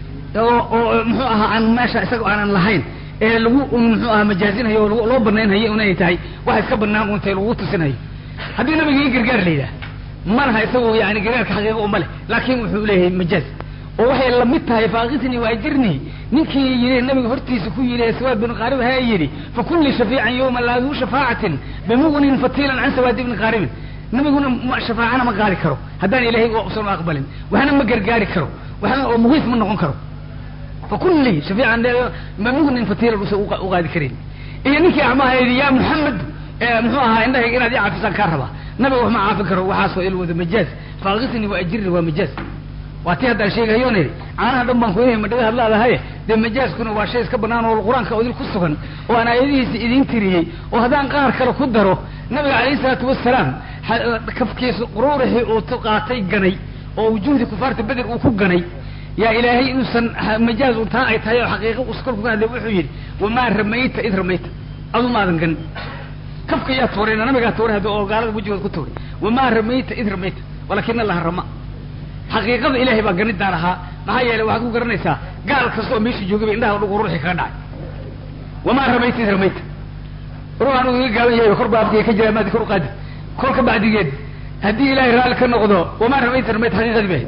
oo muxuu ahaa aan meesha isaga aanan lahayn ee lagu muxuu ahaa majaazinayo loo banaynayo inay tahay wax iska banaan oo intay lagu tusinayo hadii nabiga gargaar leeyahay malaha isagu yani gargaarka xaqiiqo uma leh laakiin wuxuu leeyahay majaaz oo waxay la mid tahay faaqitni wa ajirni ninkii yiri nabiga hortiisa ku yiri Sawaad bin Qarib ha yiri fa kulli shafii'an yawma la yu shafa'atin bimughnin fatilan an Sawaad bin Qarib nabiguna shafaa'ana ma qaali karo hadaan ilaahay oo soo aqbalin waxana ma gargaari karo waxana oo muhiis ma noqon karo فكل شفيع عندنا ممنون فتيل وقاعد كريم إيه نكي أعماها يا محمد محوها إنها إنا دي عافسان كهربا نبي وما عافكر وحاسو إلو ذا مجاز فاغثني وأجرني ومجاز واتي هذا الشيء هيوني أنا دم بنخويه مدغه الله هاي ده مجاز كنا واشيء كبنان والقرآن كأودي الكسفن وأنا إذين تريه وهذا قهر كرو كدره نبي عليه الصلاة والسلام كف كيس قروره وتقاطي جني ووجود كفار بدر وكجني يا إلهي إنسان مجاز وطاعت هاي حقيقة وسكر هذا وحيد وما رميت إذ رميت أو ما ذنقن كيف يا تورين أنا ما توري هذا قال وجود كتوري وما رميت إذ رميت ولكن الله رمى حقيقة إلهي بقى جند دارها ما هي لو حقوق النساء قال كسو ميشي جوجي إنها روحي كذا وما رميت إذ رميت روح أنا قال يا خرب أبدي كجرا ما ذكر قاد كل بعد يد هدي إلهي رالك النقضة وما رميت رميت حقيقة به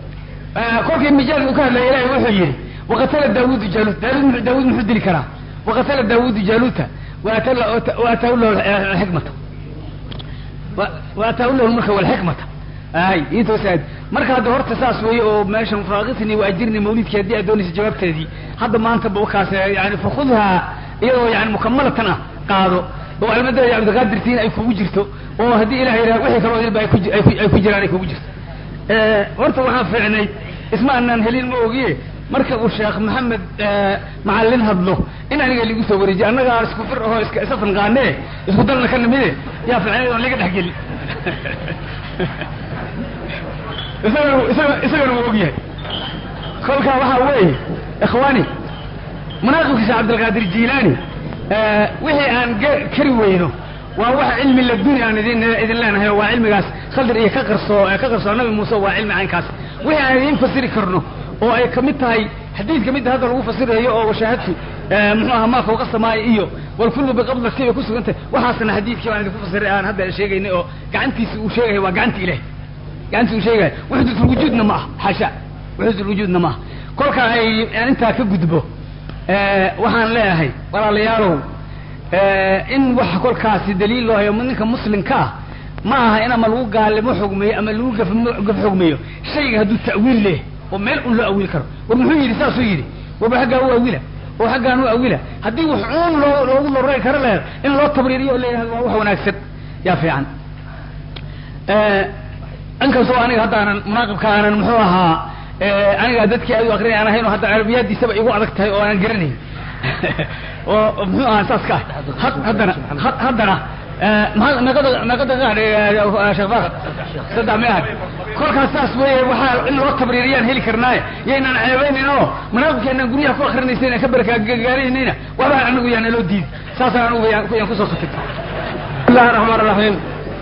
كل مجال وكان لا إله وحجر وقتل داود جالوت داود محد الكرام وقتل داود جالوتا وأتوا له الحكمة وأتوا له الملك والحكمة هاي يتو سعد مركز هذا هرت أساس ويا وماشي مفاقتني وأجرني مولد كدي أدوني جواب تدي هذا ما أنت بوكاس يعني فخذها يعني مكملة أنا قالوا والمدى يعني قادر فينا أي فوجرته وهدي إلهي وحي كانوا يبقى أي فجران أي فوجرته horta waxaan fiicnay isma aanan helin ma ogiye marka uu Sheekh Maxamed macallin hadlo in aniga ligu soo wareejiyo annaga isku fir oo iska safan qaanee isku dalna ka nimide yaa fiicnay oo laga dhaxgeli isaga uu ogiye kolka waxa weeye ikhwani مناقب عبد القادر الجيلاني وحي aan kari weyno waa wax cilmi la dunya aan idin leenahay waa cilmigaas khaldir iyo ka qarso nabi Muuse waa cilmi aankaas wixii aan idin fasiri karno oo ay kamid tahay xadiis kamid hadda lagu fasirayo oo washaahadtu muxuu ma fawqa samaa'i iyo wal kullu biqabdati ku sugantay waxaasna hadiidkii waan idinku fasiray aan hadda sheegaynay oo gacantiisa uu sheegay waa gacanta Ilaahay gacantiisa uu sheegay wuxuu wujudna ma hasha wuxuu wujudna ma kolka ay inta ka gudbo waxaan leeyahay walaalayaalow in wax kolkaasi daliil loo hayo ninka muslimka ma aha in ama lagu gaalimo xugmiyo ama lagu gaf xugmiyo shayga haduu ta'wiil leh oo meel uu la awiil karo war muxuu yiri saasuu yiri waba haga uu awiila oo hagaan uu awiila hadii wax uun loogu noray karo leh in loo tabriiriyo leeyahay waa wax wanaagsan yaa fiican anka soo aniga hadaan munaaqibka aanan muxuu ahaa aniga dadkii ay aqreen aan ahayn hadda arabiyadiisaba igu adag tahay oo aan garanayn oo muxuu ahaa saaska haddana naqada sheekh Faqad saddex meead kolkaas saas weeye waxaa in loo tabriiriyaan heli karnaa yaynaan ceebaynayno munaaqibkeena guryaha ku akhrinaysa ka baraka gaareenayna waba anagu yaana loo diid saasaan anigu yaan ku soo sotay Bismillahir Rahmanir Rahim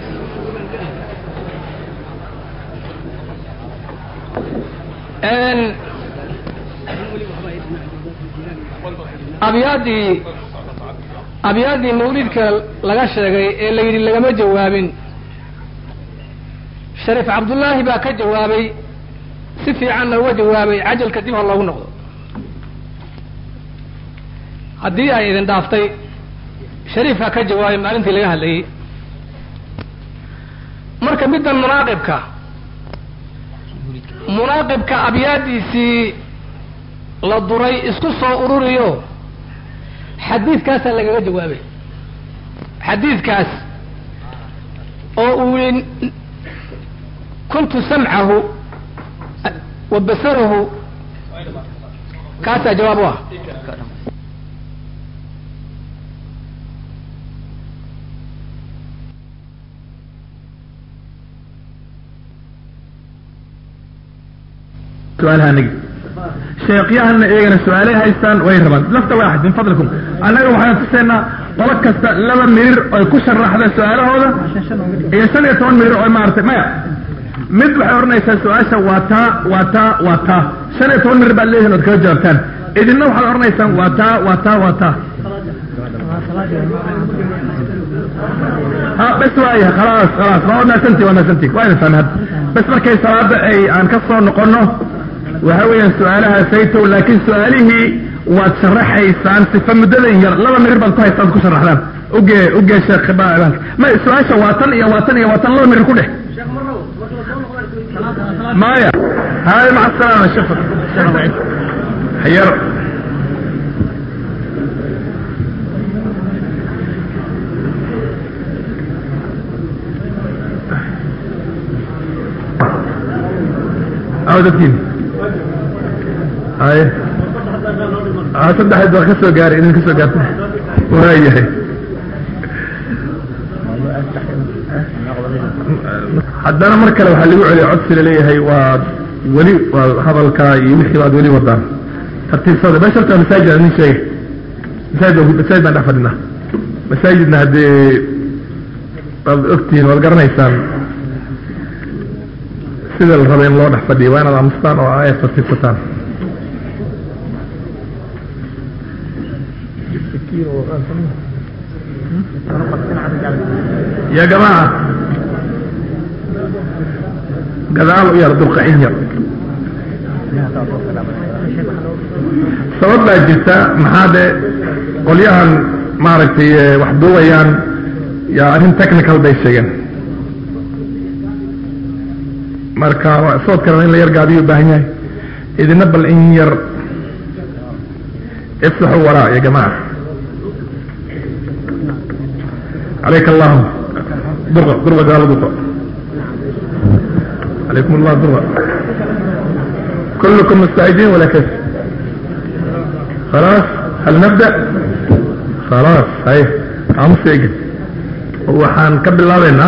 أبيادي مولدك لغا شيغاي ee la yiri lagama jawaabin Sharif Abdullah baa ka jawaabay si fiican loo jawaabay ajal kadib loogu noqdo hadii ay idin dhaaftay Sharif ka jawaabay maalintii laga hadlayay marka midan munaaqibka abyaadiisi la duray isku soo ururiyo xadiidkaas laga jawaabay xadiidkaas oo uu kuntu sam'ahu wa basarahu kaasa jawaabo سؤال هنجي شيخ ياهن ايغنا سؤالي هايستان ويربان لفت واحد من فضلكم انا waxaan tusayna qolad kasta laba mirir oo ku sharaxda su'aalahooda iyo 12 mirir oo maartay maya mid waxay oranaysaa su'aasha wata 12 mirir baa leeyahay oo ka jawaabtaan idinna waxaad oranaysaan wata ها بس وايه خلاص ما قلنا سنتي وين فهمت بس markay salaada ay aan ka soo noqono waxa weeyaan su'aalaha sayto laakiin su'aalihi waad sharaxaysaan si famdadan yar laba mirir baan ku haystaan ku sharaxdaan oge sheekh baaban ma su'aasha watan laba mirir ku dheh maya hay ma salaama shafaq hayr عودتين هاي صدق حد كسو غاري ان كسو غارت وهي حدنا markale waxa lagu celiyo codsi leeyahay waa wali hadalka iyo wixii baad wali wadaan tartiibsada basharta masaajid aan sheegay masaajid baan dhafadina masaajidna hadee qad ogtiin wad garanaysaan sida la rabo in loo dhex fadhiyo waa inaad aamustaan oo aayad tartiibsataan يا جماعة قدال يرضوك عينير سبب جلسة محادة قوليها ماركتي وحدوة يا أرين تكنيكال بيسيين marka صوت كلام in la yar gaadiyo baahan yahay idina bal in yar ifsaxu wara ya jamaa عليك الله ضربة قال ضربة عليكم الله ضربة كلكم مستعدين ولا كيف خلاص هل نبدأ خلاص هاي عم سيجد هو حنكبل الله بينا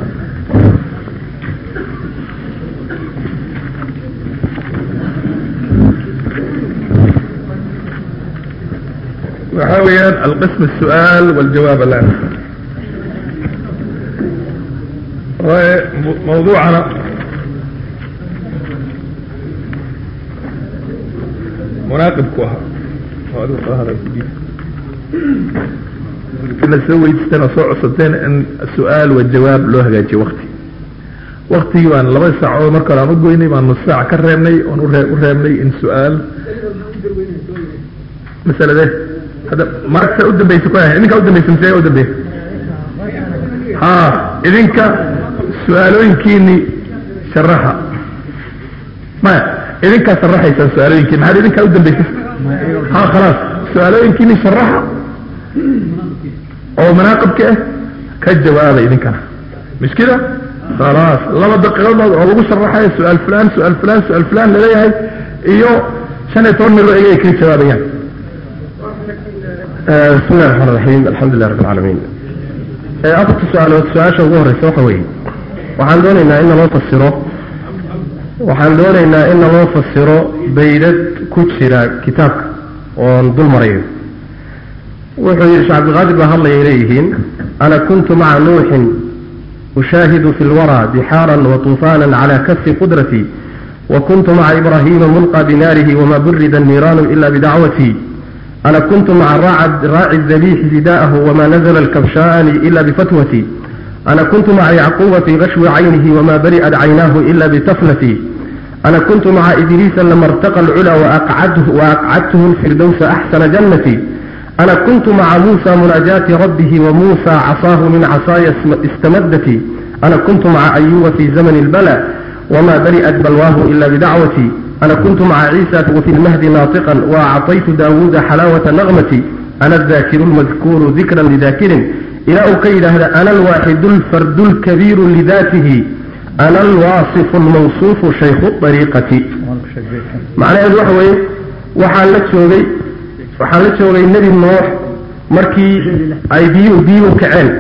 وحاويات القسم السؤال والجواب الآن موضوعنا مناقب كوها كنا سوي استنى صوع صدين ان السؤال والجواب له هجاجي وقتي وان لما ساعة مركز أنا أقولني ما نص ساعة كرمني ونرمني إن سؤال مثلا ده هذا مركز قدام بيسكوه إنك قدام بيسمسيه قدام بيه إذنك سؤالين كيني شرحها ما إذنك شرحها يسأل سؤالين كيني هذا إذنك قدام بيسمسيه خلاص سؤالين كيني شرحها أو مناقب كالجواب إذنك مش كده خلاص لما دقيقة والله شرحها سؤال فلان سؤال فلان سؤال فلان لديها إيوه سنة توني رؤية كي جوابيا بسم الله الرحمن الرحيم الحمد لله رب العالمين أفضل السؤال شو ظهر سوحوي وحان دونينا إن الله فسره وحان دونينا إن الله فسره بيدت كتشرا كتاب وانضل مريض وحير شعب الغادر بهالله إليهن أنا كنت مع نوح أشاهد في الورى بحارا وطوفانا على كف قدرتي وكنت مع إبراهيم ملقى بناره وما برد النيران إلا بدعوتي أنا كنت مع راعي الذبيح فداءه وما نزل الكبشان إلا بفتوتي أنا كنت مع يعقوب في غشو عينه وما برئت عيناه إلا بتفلتي أنا كنت مع إدريس لما ارتقى العلا وأقعدته الفردوس أحسن جنتي أنا كنت مع موسى مناجاة ربه وموسى عصاه من عصاي استمدتي أنا كنت مع أيوب في زمن البلاء وما برئت بلواه إلا بدعوتي أنا كنت مع عيسى وفي المهد ناطقا وأعطيت داود حلاوة نغمتي أنا الذاكر المذكور ذكرا لذاكر إلى أكيد هذا أنا الواحد الفرد الكبير لذاته أنا الواصف الموصوف شيخ الطريقة معنى هذا وحوي وحالت شوغي النبي النوح مركي أي بيو كعين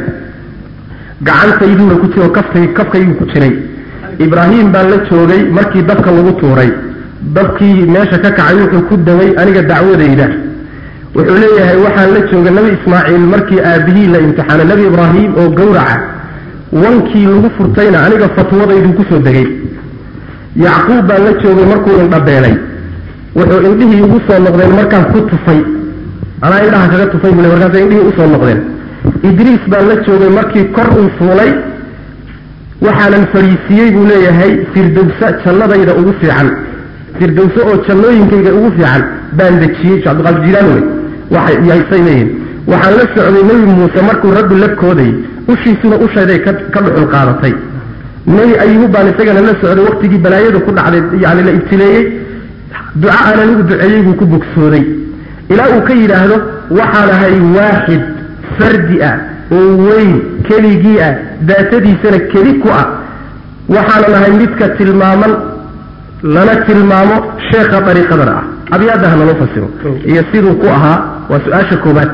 قعان سيدنا كتير وكفكي كتيري إبراهيم بالله شوغي مركي دبك الله توري دبكي ماشا كعيوح كدوي أنا قد دعوة إله وحوليه وحالت شوغي النبي إسماعيل مركي آبيه لامتحان النبي إبراهيم أو قورعة وانكي لغفرتين أنا قد فتوضي دو كسو دقي يعقوب بالله شوغي مركو انقبالي wuxuu indhihii ugu soo noqdeen markaan ku tufay anaa indhaha kaga tufay bule markaas indhihii u soo noqdeen idriis baan la joogay markii kor uu fuulay waxaanan fariisiyey buu leeyahay firdowsa jannadayda ugu fiican firdowsa oo jannooyinkayga ugu fiican baan dejiyey cabdiqaadir jilaani waxay yaysaynayeen waxaan la socday nebi muuse markuu rabbi la kooday ushiisuna ushayday ka dhuxul qaadatay nebi ayuub baan isagana la socday waqtigii balaayadu ku dhacday yani la ibtileeyey دعاء أنا نقول عيب وكبك سوري إلى أكيد هذا وحالها واحد فردئة ووين كليجيئة ذات دي سنة كليكوة وحالها متك تلماما لنا تلماما شيخ طريقة درعة أبي هذا هنا نفسره يصير كوها وسؤال شكوبات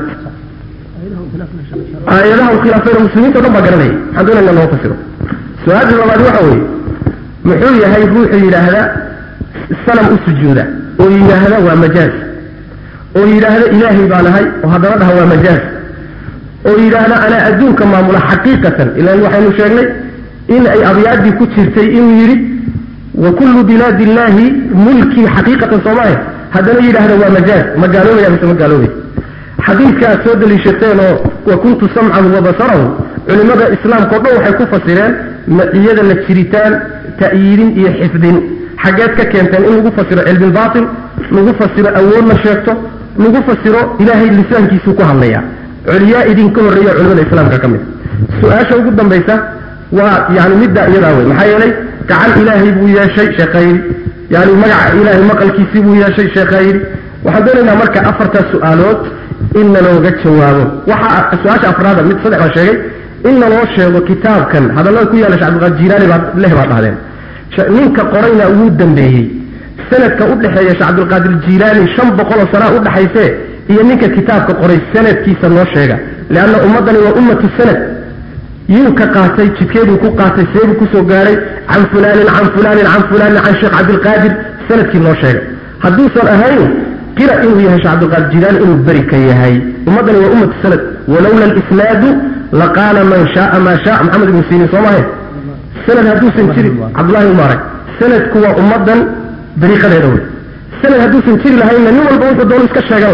لهم خلافين المسلمين تضبع قرنين عندنا أنه نفسره سؤال الله وحوي محوية هاي روحي إلى هذا السلام السجودة وإلى هذا هو مجاز وإلى هذا إلهي بالهي وهذا هو مجاز وإلى هذا أنا أدوك ما حقيقة إلى أن وحي نشاهدني إن أي أبياد كتير سيئين يريد وكل بلاد الله ملكي حقيقة صماية هذا إلى هذا هو مجاز ما قالوا يا مثل ما قالوا لي حديث كأسود لشيطان وكنت سمعا وبصره علماء الإسلام قضوا حيكوفة سيران يدا للشريطان تأيير يحفظين حاجات كانتان إن نقفسر علم الباطل نقفسر أول ما شاكته نقفسر إلهي اللسان كي سوكوها الليا علياء إذن كل الرياء علماء الإسلام كامل سؤال شو قدام بيسا ويعني مدى يراوي محايا لي كعال إلهي بويا شيء شخير يعني مقع إلهي مقل كيسي بويا شيء شخير وحضرنا مركا أفرت السؤالات إن لو قد شوابه سؤال أفرادا متصدق وشيء إن لو شيء كتاب كان هذا لو كويا لشعب الجيراني له بعض هذين ninka qorayna ugu dambeeyay sanadka u dhaxeeya Sheekh Abdul Jilaani 500 sano u dhaxaysay iyo ninka kitaabka qoray sanadkiisa loo sheega laana ummadani waa ummatu sanad yinka qaatay jidkeedu ku qaatay seebu ku soo gaaray an fulaan an Sheekh Abdul Qadir sanadkii loo sheega hadduu san ahayn qira inuu yahay Sheekh Abdul Qadir Jilaani inuu bari ka yahay ummadani waa ummatu sanad walawla al-isnad laqala man sha'a ma sha'a Muhammad ibn Sirin soomahay سند هدوس انتري عبد الله المبارك سند كوا أمدا بريقة الهدوي سند هدوس انتري لها إن نوال بوضع دول اسكا شاقا الله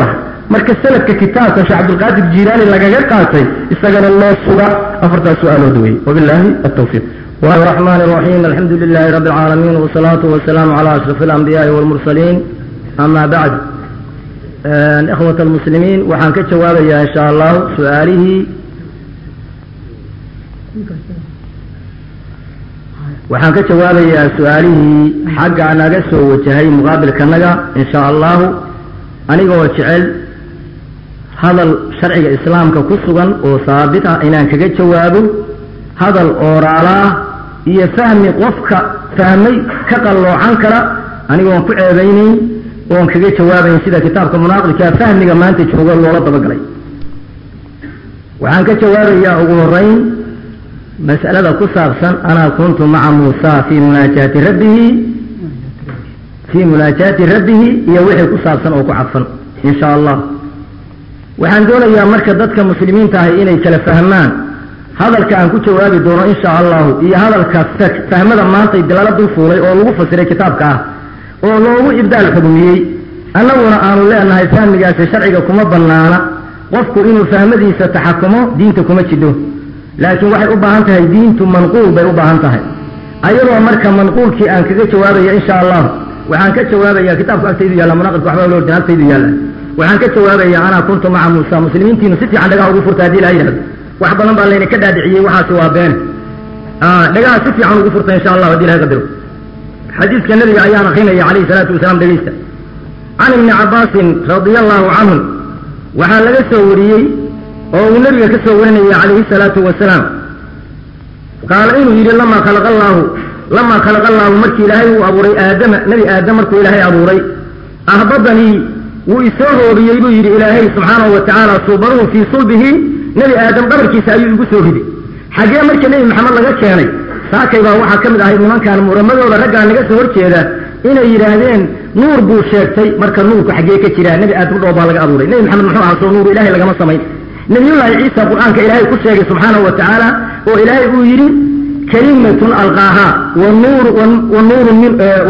marka sanadka kitaabka sheekh cabdulqaadir jiilaani lagaga qaatay isagana loo suga afartaas su'aalood weeye wabilaahi altawfiiq الرحمن الرحيم الحمد لله رب العالمين والصلاة والسلام على أشرف الأنبياء والمرسلين أما بعد الإخوة المسلمين وحان كتشواب يا إن شاء الله سؤاله وحان كتشواب يا سؤاله حق عن أقسه وجهي مقابل كنغا إن شاء الله أني وجعل هذا الشرع الإسلام كقصوا وثابتا إن أنك كتشوابه هذا الأورالا يفهم قفك فهمي كقلوا عنك أني وانفع بيني وانك جوابين سيدا كتابك مناقض كفهمي ما أنت تشوغل الله طبق وعنك جوابي يا أغورين مسألة قصة أنا كنت مع موسى في مناجاة ربه يوحي قصة أو كعفا إن شاء الله وحان دولا يا مركزتك مسلمين تاهي إني كالفهمان هذا الكلام كنت جوابي دونه إن شاء الله إيه هذا الكافك فهم هذا ما أنت الدلالة بالفوري أو لو فسر كتابك أو لو إبداء الحكومي أنا وأنا لا أنها فهم جالس شرعك كم بنانا وفكر إنه فهم ذي ستحكمه دينتكم تشدوه لكن واحد أبا أنتهي دينتم منقول بأبا أنتهي أيضا مركب منقول كي أنك جوابي إن شاء الله وعن كجوابي يا كتابك أكتيدي يلا مناقض وحباب لو جنات تيدي يلا وعن كجوابي أنا كنت مع موسى مسلمين تينو ستي عندك أو غفور تهدي الأيضا وحبنا بقى لنا كده دعيه وحاسوا بين لقى ستي عن غفور إن شاء الله ودي لها قدره حديث كان النبي أيام خيمة عليه الصلاة والسلام دقيسة عن ابن عباس رضي الله عنه وحال لقى سوريي والنبي كسورني عليه الصلاة والسلام قال إنه يري لما خلق الله مركي إلهي وأبوري آدم نبي آدم مركي إلهي أبوري أهبطني وإسوه بيبو يري إلهي سبحانه وتعالى صبره في صلبه نبي آدم قبل كيس أيو يقصوه دي حاجة مركي نبي محمد لغا كياني ساكي با وحا كمد أهيد من كان مرمد ولا رجع نقصه وركيدا إنا يرادين نور بو شاكتي مركا نور كحاجة كتيرا نبي آدم قبل لغا أبوري نبي محمد محمد عصو نور إلهي لغا مصمين نبي الله عيسى القرآن كإلهي كتشاكي سبحانه وتعالى وإلهي يري كلمة ألقاها والنور من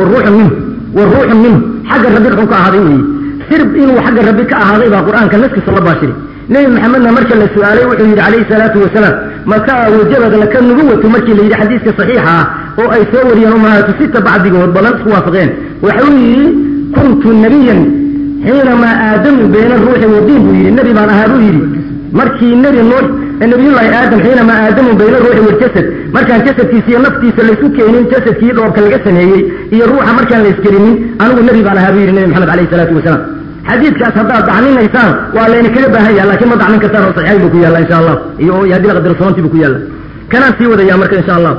والروح منه حق ربك كهذه سرب إنه حق ربك هذا القرآن كان نسك صلى الله عليه وسلم نبي محمد مركل السؤال وحيد عليه الصلاة والسلام متى وجبت لك النبوة مركل اللي حديث صحيحة أو أي صور يومها ستة بعد جهود بلانس وافقين وحوي كنت نبيا حينما آدم بين الروح والدين النبي ما نهاروه مركي النبي النبي الله آدم حينما آدم بين الروح والجسد مركان جسد في سير نفتي سلسوك كينين جسد في دور كالجسد هي الروح مركان الاسكريمين أنا والنبي على هابير النبي محمد عليه الصلاة والسلام حديث كاس هذا ضعنين إنسان ولا نكلبها هي لكن ما ضعنين كثار صحيح بكو يلا إن شاء الله يهدي لك درسونتي بكو يلا كان سيوة يا مركان إن شاء الله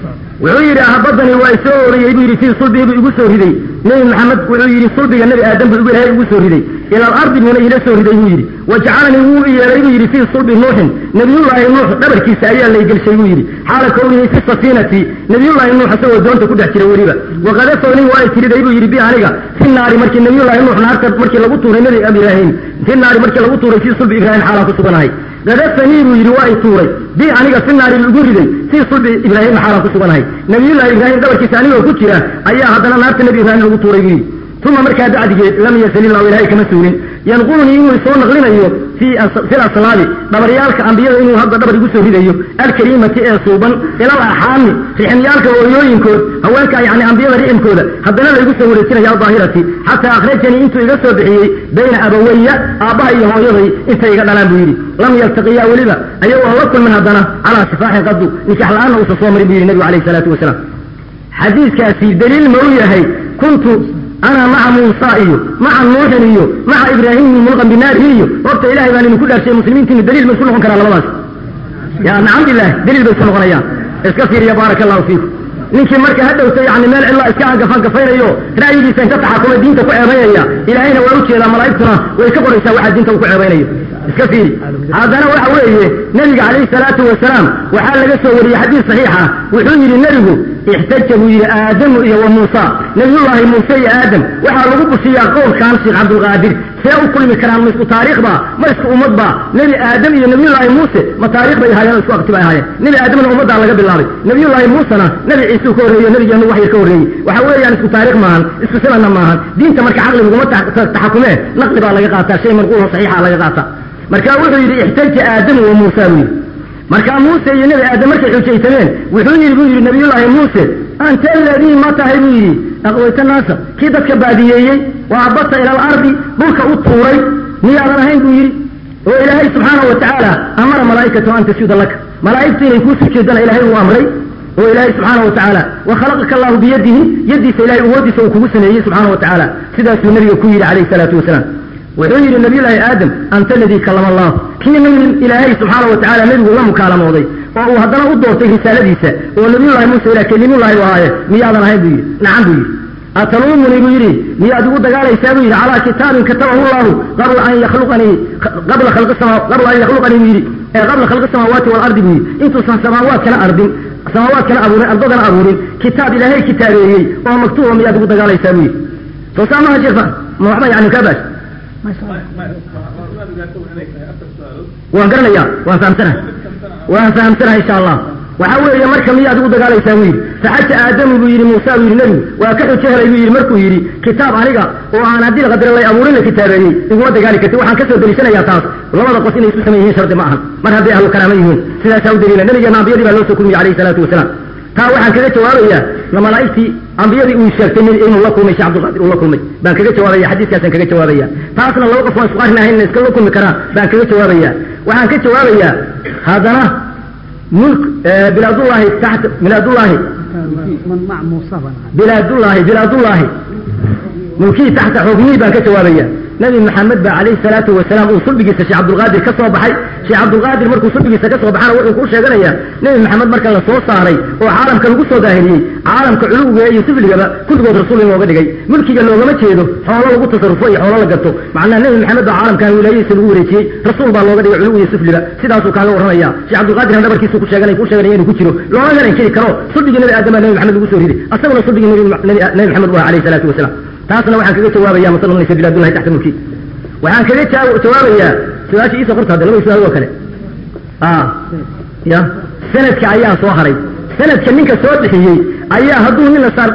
وعير أهبطني وإسوري يبيري في صلبه بيقصور هدي نبي محمد وعير صلبه النبي آدم بيقول هاي يقصور هدي إلى الأرض من إلى سور هدي يبيري وجعلني هو يبيري في صلب نوح نبي الله نوح دبر كيسايا اللي يقل شيء يبيري حال كونه في السفينة نبي الله نوح سوى دون تكون تحت الوريبة وغدفني وإسري يبيري بي عليها في النار مركي نبي الله نوح نار مركي لغطور النبي إبراهيم في النار مركي لغطور في صلب إبراهيم حالا كسبناهي غدفني ويرواي توري بي عليها في النار الجوري في صلب إبراهيم حالا كسبناهي نبي الله إبراهيم دبر كيساني وكتيرا أيها هذا نار النبي إبراهيم لغطور ثم مركز بعد لم يسل الله إلهي كمسؤول ينقلني إنه يصون نغلنا في الأصلاب دبريالك أنبياء إنه هذا دبر يقصه فيه الكريمة صوبا إلى الأحام في حميالك ويوينكود هوالك يعني أنبياء رئيم كودا حدنا لا يقصه ولسنا يا ظاهرتي حتى أخرجني أنتو يقصه بحي بين أبوية آبائي وهويضي إنت يقال لنا بيري لم يلتقيا ولبا أيوه وكل من هذا على صفاح قدو نكح الآن وصصومر بيري النبي عليه الصلاة والسلام حديث كاسي دليل موية هي كنت أنا مع موسى مع نوح مع إبراهيم ملغم بالنار وقت إلهي بأن كل شيء مسلمين تين الدليل من كلهم كان على الله يا نعم بالله دليل بيسمى غنيان اسكثير يا بارك الله فيكم نيجي مركز هذا وسيع عن مال الله اسكان قفان قفين رأيي دي سنقطع كل الدين تكو عبايا إلى أين وروتي إلى ملايكتنا ويكبر يسوي واحد دين تكو عبايا اسكثير هذا أنا وحويه نبي عليه الصلاة والسلام وحال لقصه ولي حديث صحيحة وحوي النبي احتج ويري آدم وموسى نبي الله موسى يا آدم وحا لغو بسيا قول كان شيخ عبد القادر سيأو كل مكرام مسكو تاريخ با مسكو أمد با نبي آدم يا نبي الله موسى ما تاريخ با يهايان مسكو أكتب يهايان نبي آدم أمد على قبل الله نبي الله موسى نبي عيسو كوري نبي جانو وحي كوري وحاولي يعني اسكو تاريخ معهن اسكو سنة معهن دين تمرك عقل بقومت تحكمه نقلب على قاطع شيء منقوله صحيح على قاطع مركا وحي احتج آدم وموسى مركا موسى يا نبي آدم مركا حجيتمين وحوني يقول نبي الله موسى أنت الذي ما تهيني أقويت الناس كده كباديي وعبطت إلى الأرض بوك أطوري نيانا هين بيري وإلهي سبحانه وتعالى أمر ملائكة أن تسجد لك ملائكة يكون سجدنا إلهي وأمري وإلهي سبحانه وتعالى وخلقك الله بيده يدي إلهي وودي سوكوسنه سبحانه وتعالى سيدة النبي كوير عليه الصلاة والسلام وعير النبي الله آدم أنت الذي كلم الله كي من إلهي سبحانه وتعالى نبي الله مكالمة وضي وهذا أدورته رسالة ديسة ونبي الله موسى إلى كلم الله وهاي ميادا هاي بيري نعم بيري أتلومني بيري مياد قد قال يساوي على كتاب كتبه الله قبل أن يخلقني قبل خلق السماوات قبل أن يخلقني بيري قبل خلق السماوات والأرض بيري أنتم سماوات كلا أرض سماوات كلا أبورين أرض كلا أبورين كتاب إلهي كتابي وهو مكتوب مياد قد قال يساوي فسامها جرفا ما يعني كباش وانقرنا إياه وانفهمتنا إن شاء الله وحاول يا مركم يا دغ دغال يساوي فحتى آدم ويري موسى ويري نبي وكحو جهل ويري مركو يري كتاب عليك وانا دي قدر الله ابورنا كتابني يقول دغال كتاب waxaan ka soo daliishanaya taas labada qof inay isku sameeyeen shardi ma aha mar haddii ahlu karaamayihiin sida saawdiriina nabiga naabiyadi baa loo soo kulmiyay alayhi salatu wasalaam taa waxaan kaga jawaabayaa malaa'iktii anbiyadii uu sheegtay inuu la kulmay Sheikh Abdul Qadir uu la kulmay baan kaga jawaabaya xadiiskaas kaga jawaabaya taasna laba qof oo isku qarinaayeen iska la kulmi karaan baan kaga jawaabaya waxaan ka jawaabayaa hadana ملك بلاد الله تحت بلاد الله مع موسى بلاد الله ملكي تحت حكمي بان كجوابيا نبي محمد عليه الصلاه والسلام وصل بقيس شيخ عبد القادر كسو بحي شيخ عبد القادر مركو صل بقيس كسو بحنا wuxuu ku sheeganaya nabi maxamed marka la soo saaray oo caalamka lagu soo daahiriyay caalamka culuwiga iyo sifligaba kulligood rasuul looga dhigay mulkiga loogama jeedo xoolo lagu tasarrufo iyo xoolo la gato macnaheedu nabi maxamed caalamkan wilaayadiisa lagu wareejiyay rasuul baa looga dhigay culuwiga iyo sifliga sidaas uu kaaga waranaya sheekh Abdul Qadir nabarkiisu ku sheeganay inuu ku jiro looma garan karo sulbiga nabi aadam nabi maxamed lagu soo riday asaguna sulbiga nabi maxamed waa alayhi salatu wasalaam taasna waxaan kaga jawaabayaa masalan inay bilaad Allah taxta mulki waxaan kaga jawaabayaa su'aasha isa qorta laba su'aal oo kale ya sanadka ayaa soo haray sanadka ninka soo bixiyay ayaa haduu nin la saar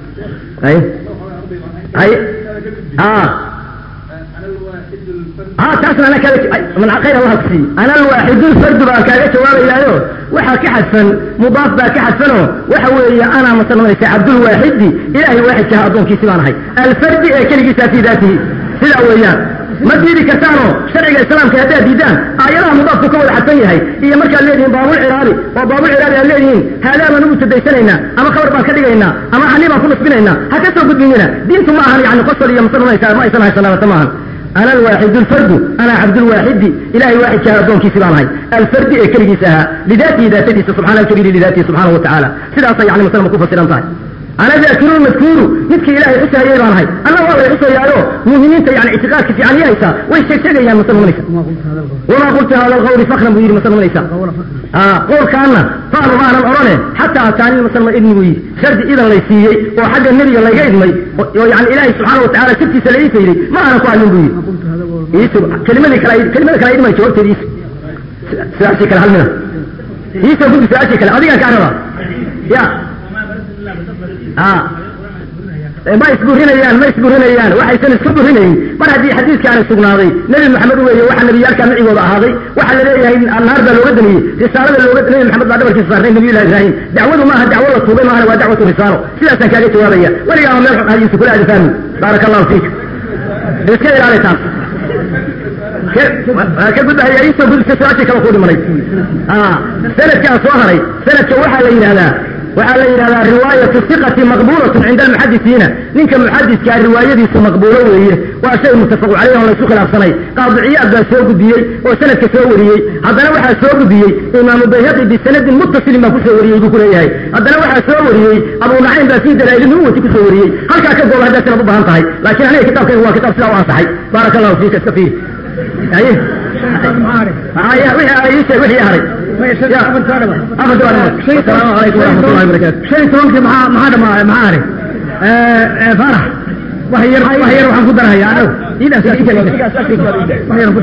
تاسنا أنا كذا من عقير الله كسي أنا الواحد الفرد بقى كذا جواب إياه وحا كحدفن مضاف بقى كحدفنه وحوي أنا مثلا ليس عبد الواحد إلهي واحد كهضون كيسمان هاي الفرد كل جسا في ذاته في الأولياء ما ديري كسانه شرع الإسلام كهذا ديدان آيانا مضاف كول حتى هاي هي مركا الذين بابو العراري وبابو العراري الذين هذا ما نبت ديسانينا أما خبر بقى كدينا أما حنيبا كل سبينينا حتى سوى قد مننا دينتم معها يعني قصر يا مثلا ما يسمى سنة تمام أنا الواحد الفرد أنا عبد الواحد إلهي واحد شهدون كي سبحانه الفرد كرجي سها لذاته ذاته سبحانه الكبير لذاته سبحانه وتعالى سيدا يعني مثلا مكوفة سيدان طاي أنا ذاكر المذكور نتكي إلهي حسها يبان هاي أنا والله حسها يالو مهمين يعني اعتقاد كفي عن يايسا ويشتك يا مثلا منيسا وما قلت هذا الغور فخرا بير مثلا منيسا قول كأنه فعلوا معنا الأرانة حتى أتاني مثلا ابن ويد شرد إذا الله يسيي وحق النبي الله يقيدمي يعني إلهي سبحانه وتعالى سبتي سلعي سيري ما أنا قوى من بيد كلمة كلا إدمي توقت ديس سأشي كلا هل منه يسو قلت سأشي كلا أذيك كأنه يا ما يسبر هنا waxay san isku burinayn mar hadii xadiiska aan sugnaaday nabi maxamed weeye waxa nabiyalka macigooda ahaaday waxa la leeyahay annaar baa looga damiyay risaalada looga damiyay maxamed baa dhabarkiisa saaray nabi ibraahim dacwadu ma aha dacwo la tuubay ma aha waa dacwadu risaalo sidaas aan kaaga jawaabaya waliga meel xadiis kula aad fahmi barakallahu fiik iska ilaalita ka gudba hayayso gudka saaci kala ku dhimanay sanadka soo haray sanadka waxa la yiraahdaa وعلى إلى رواية الثقة مقبولة عند المحدثين نينك محدث كان روايته مقبولة وهي وشيء متفق عليه ولا يسوق الأفصني قاضي عياض سوق بيه وسند كسوريه هذا نوع سوق بيه إمام البيهقي بسند متصل ما كسوريه يقول إياه هذا نوع سوريه أبو نعيم بسيد دلائل هو تكسوريه هل كان كذب هذا سنة بها انتهي لكن عليه كتاب هو كتاب سلا صحيح بارك الله فيك السفير أيه وحي هاري السلام عليكم ورحمة الله وبركاته. شيء تونك معارف فرح وهي روح قدرها يا أنا إذا سألت وهي روح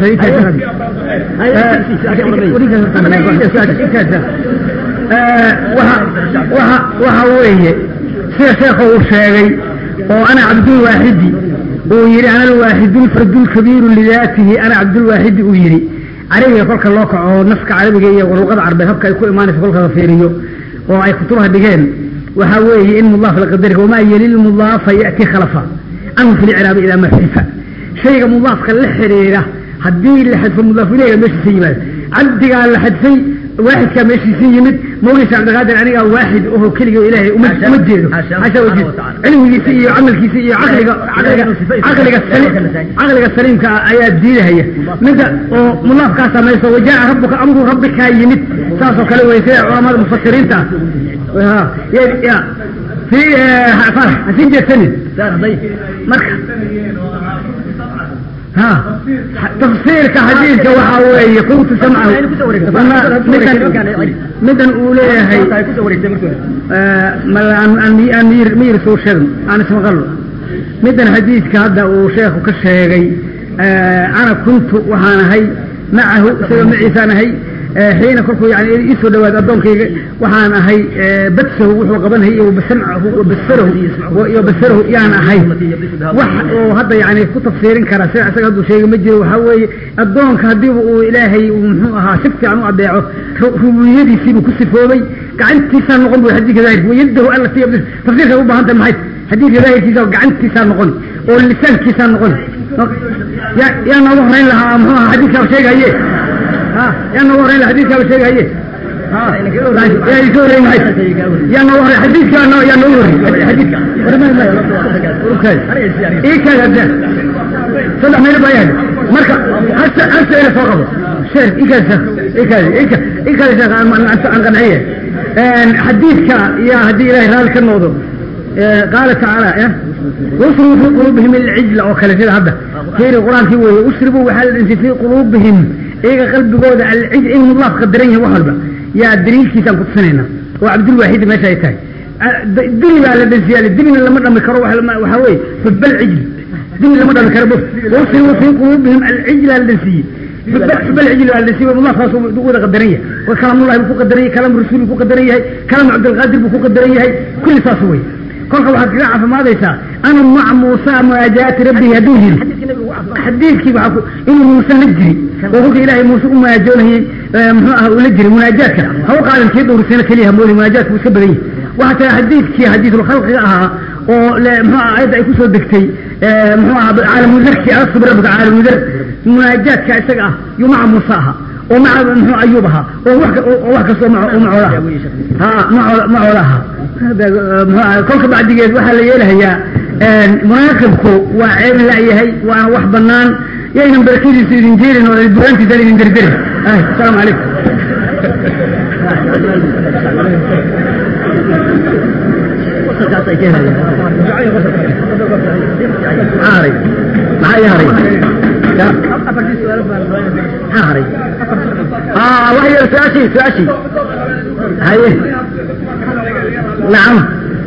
وهويه شيخ وشيخي وأنا عبد الواحد ويري أنا الواحد الفرد الكبير لذاته أنا عبد الواحد ويري عليه فلك اللوكع ونفك عربية واللغة العربية هبك يكون إيماني في فلك الفيريو وأي كتبها دقين وهويه إن الله لقدره وما يلي المضاف يأتي خلفا عنه في الإعراب إلى محففة شيء مضاف كالحريرة هدي اللي حد في المضاف إليه ماشي سيمات عبدي قال لحد سي واحد كان ماشي سيمت مولي عبد القادر يعني واحد وهو كله إلهي ومجده حاشا وجد علمه يسيء وعملك يسيء عقلك السليم كآيات دينه هي ماذا مضاف كاسا ما يسوى وجاء ربك أمر ربك يمت ساسو كلمة يسيء علماء المفسرين تا يا في فرح هتنجي السند مركز ها تفسير كحديث كوحاوي كنت سمعه مدن أوليه أمير سوشيغ أنا سمغلو مدن حديث كهذا وشيخ وكشيغي أنا كنت وحانا هي معه سوى معيسانا هي حين كلكو يعني يسود دواد أدونك وحانا هي بتسه وقبل هي وبسمعه وبسره يعني هي وهذا يعني كتفسير كراسي أسقط شيء مجري وحوي أدونك هديه إلهي ومحوها شفت عنه أبيعه هو يدي سيبه كسفوبي كعنت تسان نقول بحديث ذلك ويده ألا تيجي تفسير هو بهذا المحيط حديث ذلك كذا كعنت تسان نقول واللسان كسان نقول يا نورين لها محوها حديث أو شيء هي يا نور الحديث كما شيء هي يا يسور يا نور الحديث يا نور الحديث ايه كذا صدق من البيان مركا هسه الى فوق شيخ ايه كذا عن قنعيه حديثك يا هدي الى ذلك الموضوع قال تعالى واشربوا في قلوبهم العجل او كذا هذا في القران في واشربوا وحل في قلوبهم إيه قلب جود العيد إن الله قدرنيه وحربه يا دريك كيسان كتسنينا وعبد الواحد ما شايتاي الدنيا على الدنيا الدنيا لما مرة مكروه وحوي فبل عجل الدنيا لما مرة مكروه وصلوا في قلوبهم العجل الدنسي فبل عجل الدنسي والله خاصه دقود قدريه وكلام الله بفوق قدريه كلام رسوله بفوق قدريه كلام عبد القادر بفوق قدريه كل صاسوي كل واحد قاعد في ماذا يسا أنا مع موسى مواجهة ربي يدوهن حديث كيف أقول إنه موسى نجري وهو إلهي موسى ما يجونه ونجري مناجاتك هو قال إن كيف ورسنا كليها مولي مناجات وسبريه وحتى حديث كي حديث الخلق ولا أيضا يكون صدقتي عالم ذرك أصبر ربك عالم ذر مناجاتك أسقى يمع موساها ومع أيوبها ووحكسوا معولها معولها كلك بعد جيد وحال يلها يا مناقبكو وعيب لا يهي وانا وح بنان يين بركيدي سيدين جيرين ولا البرانتي سيدين دردر السلام عليكم هاري معايا هاري هاري وهي سؤاشي هاي نعم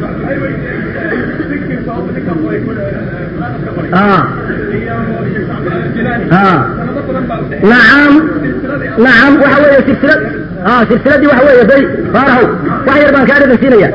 نعم وحوية سلسلة دي وحوية زي فارهو وحي يربان كارد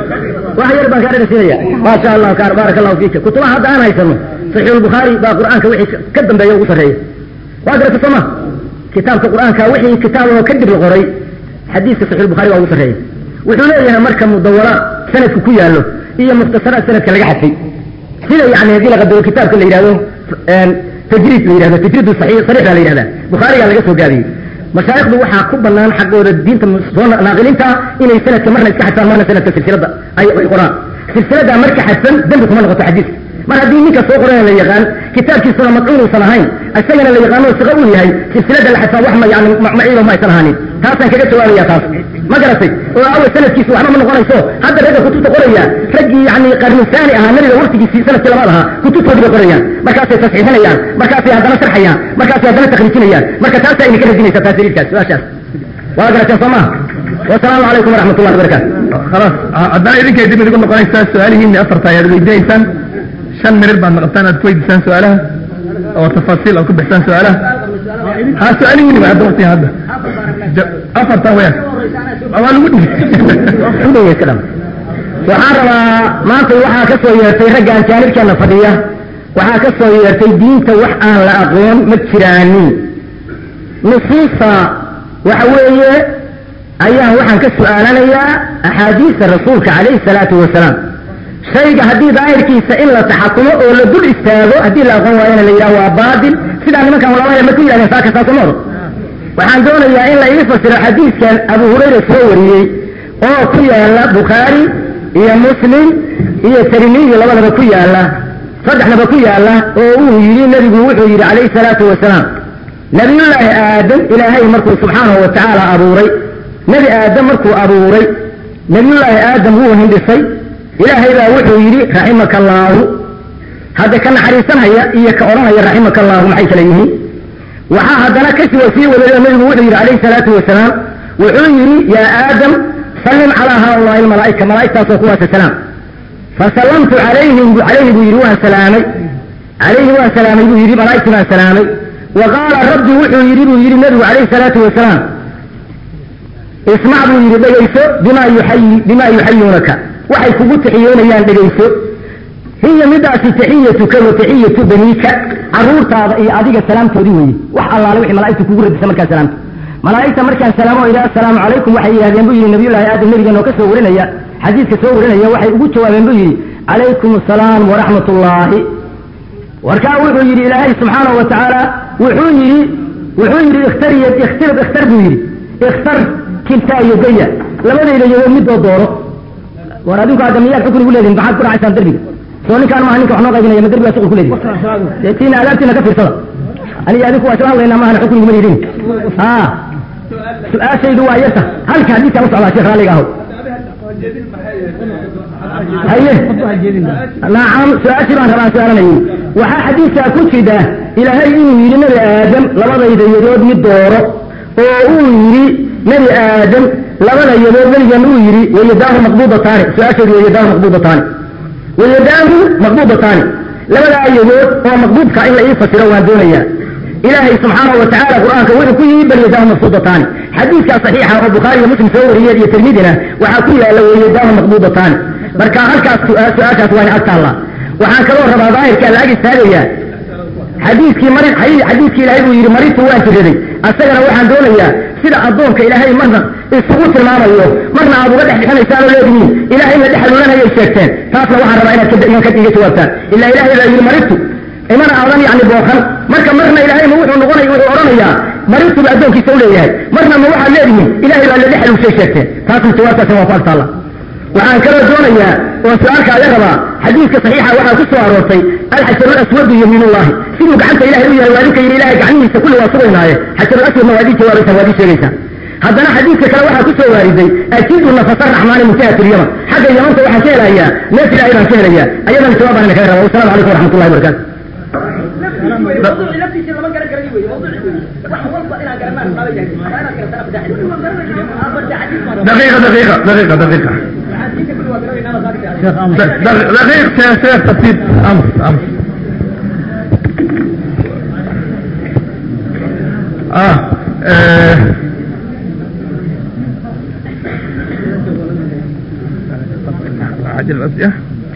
سينيا ما شاء الله بارك الله فيك كنت ما هذا أنا يسمى صحيح البخاري بقرآن كوحي كدم بيوم وصرهي وقرأت السماء كتاب القرآن كوحي كتابه كدب الغري حديث صحيح البخاري وصرهي وحوليه مركب مدورة سنة كوكوية له هي مختصرات سنة كالقحة فيه سنة يعني هذه لقد الكتاب كله يرادون تجريد ليرادون تجريد صريح ليرادون بخاري على قصه قاضي مشايخ ذو waxaa ku banaan xaqooda diinta naaqiliinta inay sanadka marna iska xadfaan marna sanadka silsilada ay quraan silsilada marka xadfan dambi kuma noqoto xadiis mar haddii ninka soo qoran la yaqaan kitaabkiisa madcuun uusan ahayn asagana la yaqaano siqa uu yahay silsilada la xadfaa wax ma yani maciilo ma aysan ahanin taasaan kaga jawaabaya taas ما قرأتي وأول سنة كيس وحنا من قرأيسه هذا رجع كتب قرية رجع يعني قرن ثاني نري ورثي في سنة كلامها كتب هذه قرية مركز تصحيحنا مركز هذا نشرحيا مركز هذا تخليصيا مركز هذا إنك هذه ستاسير كاس واشر وأقرأ كفما والسلام عليكم ورحمة الله وبركاته. خلاص عدنا إذن كي دمي تقول نقرأ سؤاله إني أفرت يا ذي إنسان شن مرد بعد نقطان أتكويد إنسان سؤالها أو تفاصيل أو كل إنسان سؤالها ها سؤالي مني بعد وقتي هذا أفرت وياك أول ودي عندي الكلام وحارب ما في وحا كسوي في رجع كانت كان فضية وحا كسوي في دين توحى لأقوم متشراني نصيصة وحوية أيها وحا كسؤالنا يا أحاديث الرسول عليه الصلاة والسلام شيء هدي ظاهر كيس إلا تحكمه ولا دول استاذه هدي الأقوم وين اللي يراه بادل سيدا ما كان والله ما كل يعني فاكس تمر وحان دون يا إلا يفسر حديث كان أبو هريرة سوري أو كيا الله بخاري يا مسلم يا ترمذي لما بكيا الله صدقنا بكيا الله أو يري النبي وحي عليه الصلاة والسلام نبي الله آدم إلى هاي مركو سبحانه وتعالى أبوري نبي آدم مركو أبوري نبي الله آدم هو هندسي إلى هاي وحي رحمك الله هذا كان حريصا هي إياك أوراها رحمك الله معي كليه وحا هذا كسي وفيه ولا النبي وحي عليه الصلاة والسلام وحي يا آدم سلم على هؤلاء الملائكة ملائكة صفوة السلام فسلمت عليه بيروها سلامي عليه وسلامي بيري ملائكة سلامي وقال الرب وحي يريد النبي عليه الصلاة والسلام اسمع بيري بيسو بما يحيونك وحي كبوت تحيون ايان بيسو هي مدى تحيتك وتحية بنيك عرورت هذه السلام توريوي وح الله لوحي ملائكة كبيرة بسمك سلام ملائكة مركز سلام إلى السلام عليكم وحي هذا ينبغي النبي الله آدم النبي أنه كسورنا يا حديث كسورنا يا وحي وجوا ينبغي عليكم السلام ورحمة الله وركاو وحي إلهي سبحانه وتعالى وحي اختر بيري اختر كلتا يديا لما إلى يوم مد دوره ورادوك آدميات حكم يقول لهم بعد كل عشان دربي سوني كان معنا كحنا قاعدين يوم دربي أسوق كل لهم تينا ألاتنا كفر صلاة أنا يادوك وأسوأ لنا ما هن حكم يقول لهم سؤال شيء دوا يسا هل كان ديك أوصل على شيخ رالي قهو هيه نعم سؤال شيء ما هران سؤالنا يقول وحا حديث أكون كده إلى هاي يري نبي آدم لما يدي يرود من دوره ويري نبي آدم لما يدور من يري ويداه مقبوضة ثاني سؤال شيء ويداه مقبوضة ثاني ويداه مقبوضة ثاني لما يدور هو مقبوض كإلا يفسر وهدون إياه إلهي سبحانه وتعالى قرآن كوين كوي بل يداه مقبوضتان حديث صحيحة وبخاري ومسلم سوري هي تلميذنا وحكوية لو يداه مقبوضتان بركا هلك سؤالات وين أتى الله وحان كلور ربا ظاهر كان لاقي الثانية حديث إلهي ويري مريض واجري أستغل وحان دوليا سيدا أدونك إلهي مرنا السقوط الماما اليوم مرنا أبو قدح بحنا يسالوا ليدمين إلهي ما دحلوا لنا يشيكتين فاصل وحان ربا إنا كده ينكد يتوابتان إلا إلهي لا يري مريض إيمان أعظم يعني بوخل مرنا إلهي موحو نغنى يورانيا مريض بأدونك يسوليا مرنا موحا ليدمين إلهي لا دحلوا شيكتين فاصل توابتا سوا فالت الله وعن كلا دونيا وسؤالك على ربا حديثك صحيحة وحا كسوا عروسي الحسن الأسود يمين الله سيدوك عنك إلهي ويا والدك إلهي عنه كل واصلنا حسن الأسود مواديك وارثة واديك شريكا هذا حديثك كلا وحا كسوا واردي أكيد أن فصل الرحمن منتهى اليمن حاجة اليمن وحا كيلا هي ناس لا إيران كيلا هي أيضا الجواب عن خير والسلام عليكم ورحمة الله وبركاته دقيقة سيف تفسير أمس عجل الأسئلة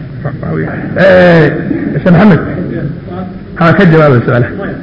شيخ محمد ها كجواب السؤال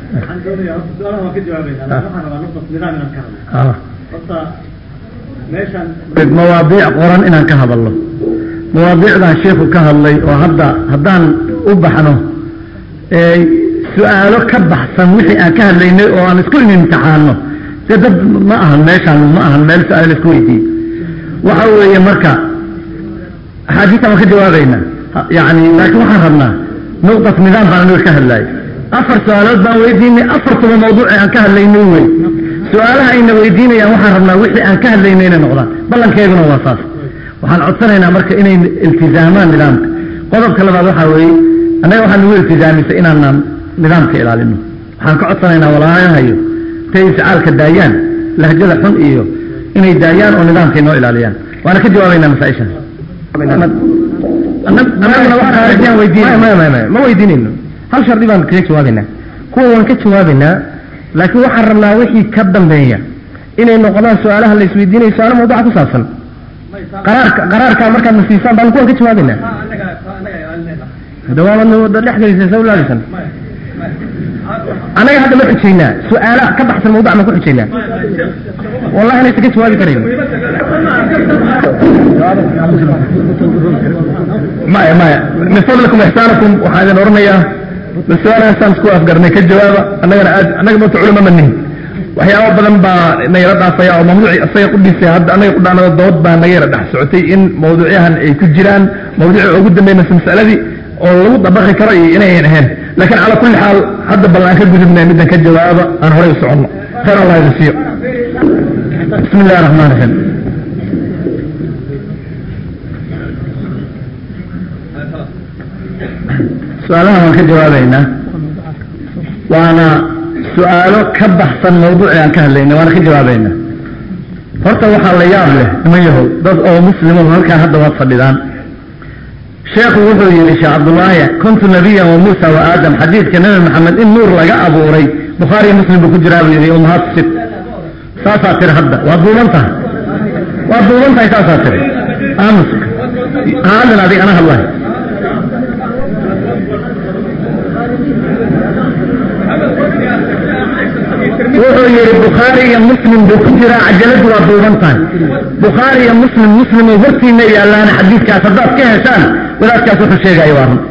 مواضيع قرآن إن كهذا الله مواضيع ذا الشيخ كهذا الله وهذا هذان أبحنه سؤاله كبح سموحي كهذا الله وأنا سكولني امتحانه تدب ما أهل ماشان ما أهل مال سؤال سكولتي وحوي مركا حديثا ما كجوابينا يعني لكن وحرمنا نقطة نظام قانون كهذا أفر سؤالات بان ويديني أفرت بموضوع أن كهليني وي سؤالها إن ويديني يا محرمنا وحي أن كهليني نغضان بلن كيبنا وصاص وحان عدسنا مركا إني التزامان نظامك قضب كلا بعض وحاوي أنا وحان نقول التزامي سئنا نظامك إلى لنه وحان كعدسنا ولا هايو تيس عالك الدايان لهجل حن إيو inay daayaan oo nidaamkay noo ilaaliyaan waana ka jawaabaynaa masaa-ishan annaguna wax khaarijiyaan weydiin ma weydiinayno hal shardi baan kaga jawaabaynaa kuwa waan ka jawaabaynaa laakiin waxaan rabnaa wixii ka dambeeya inay noqdaan su-aalaha la isweydiinayo su-aalo mawduuca ku saabsan qaraarkaa markaad na siisaan baan kuwan ka jawaabaynaa dawaabadna dhex gelisay soo laalisan anaga hadda ma xujaynaa su-aala ka baxsan mawduuc ma ku xujaynaa wallahi anaysa ka jawaabi karayn maya min fadlikum ixsaanakum waxaan idin oranayaa mas-aalahaasaan isku afgarnay ka jawaaba annaga mata culama ma nihin waxyaaba badan baa nagala dhaafaya oo mawduuci isaga qudhiisa hadda anaga qudhaanada dood baa naga yara dhex socotay in mawduucyahan ay ku jiraan mawduuci ugu dambeey mas'aladii oo lagu dabaqi karo iyo inayan ahayn laakiin calaa kulli xaal hadda bal aan ka gudubnay middan ka jawaaba aan horay u soconno khayr allah idin siiyo bismi illahi raxmaan raxiim su-aalaha waan ka jawaabaynaa waana su-aalo ka baxsan mawduuci aan ka hadlaynay waana ka jawaabaynaa horta waxaa la yaab leh niman yahow dad oo muslimo halkaan hadda waad fadhidaan sheekhu wuxuu yidhi sheekh cabdullaahi kuntu nabiyan wa muusa wa aadam xadiidka nabi maxamed in nuur laga abuuray bukhaariyo muslim buu ku jiraa buu yidhi ummahaat sit saasaa tiri hadda waad duuban tahay saasaa tiri aamuska hadlin adig ana hadlahay wuxuu yidhi bukhaari iyo muslim buu ku jiraa cajaladu waa duuban tahay bukhaari iyo muslim oo hortiina yaalaan xadiidkaas haddaad ka heshaan wadaadkaas wuxuu sheegaya waa run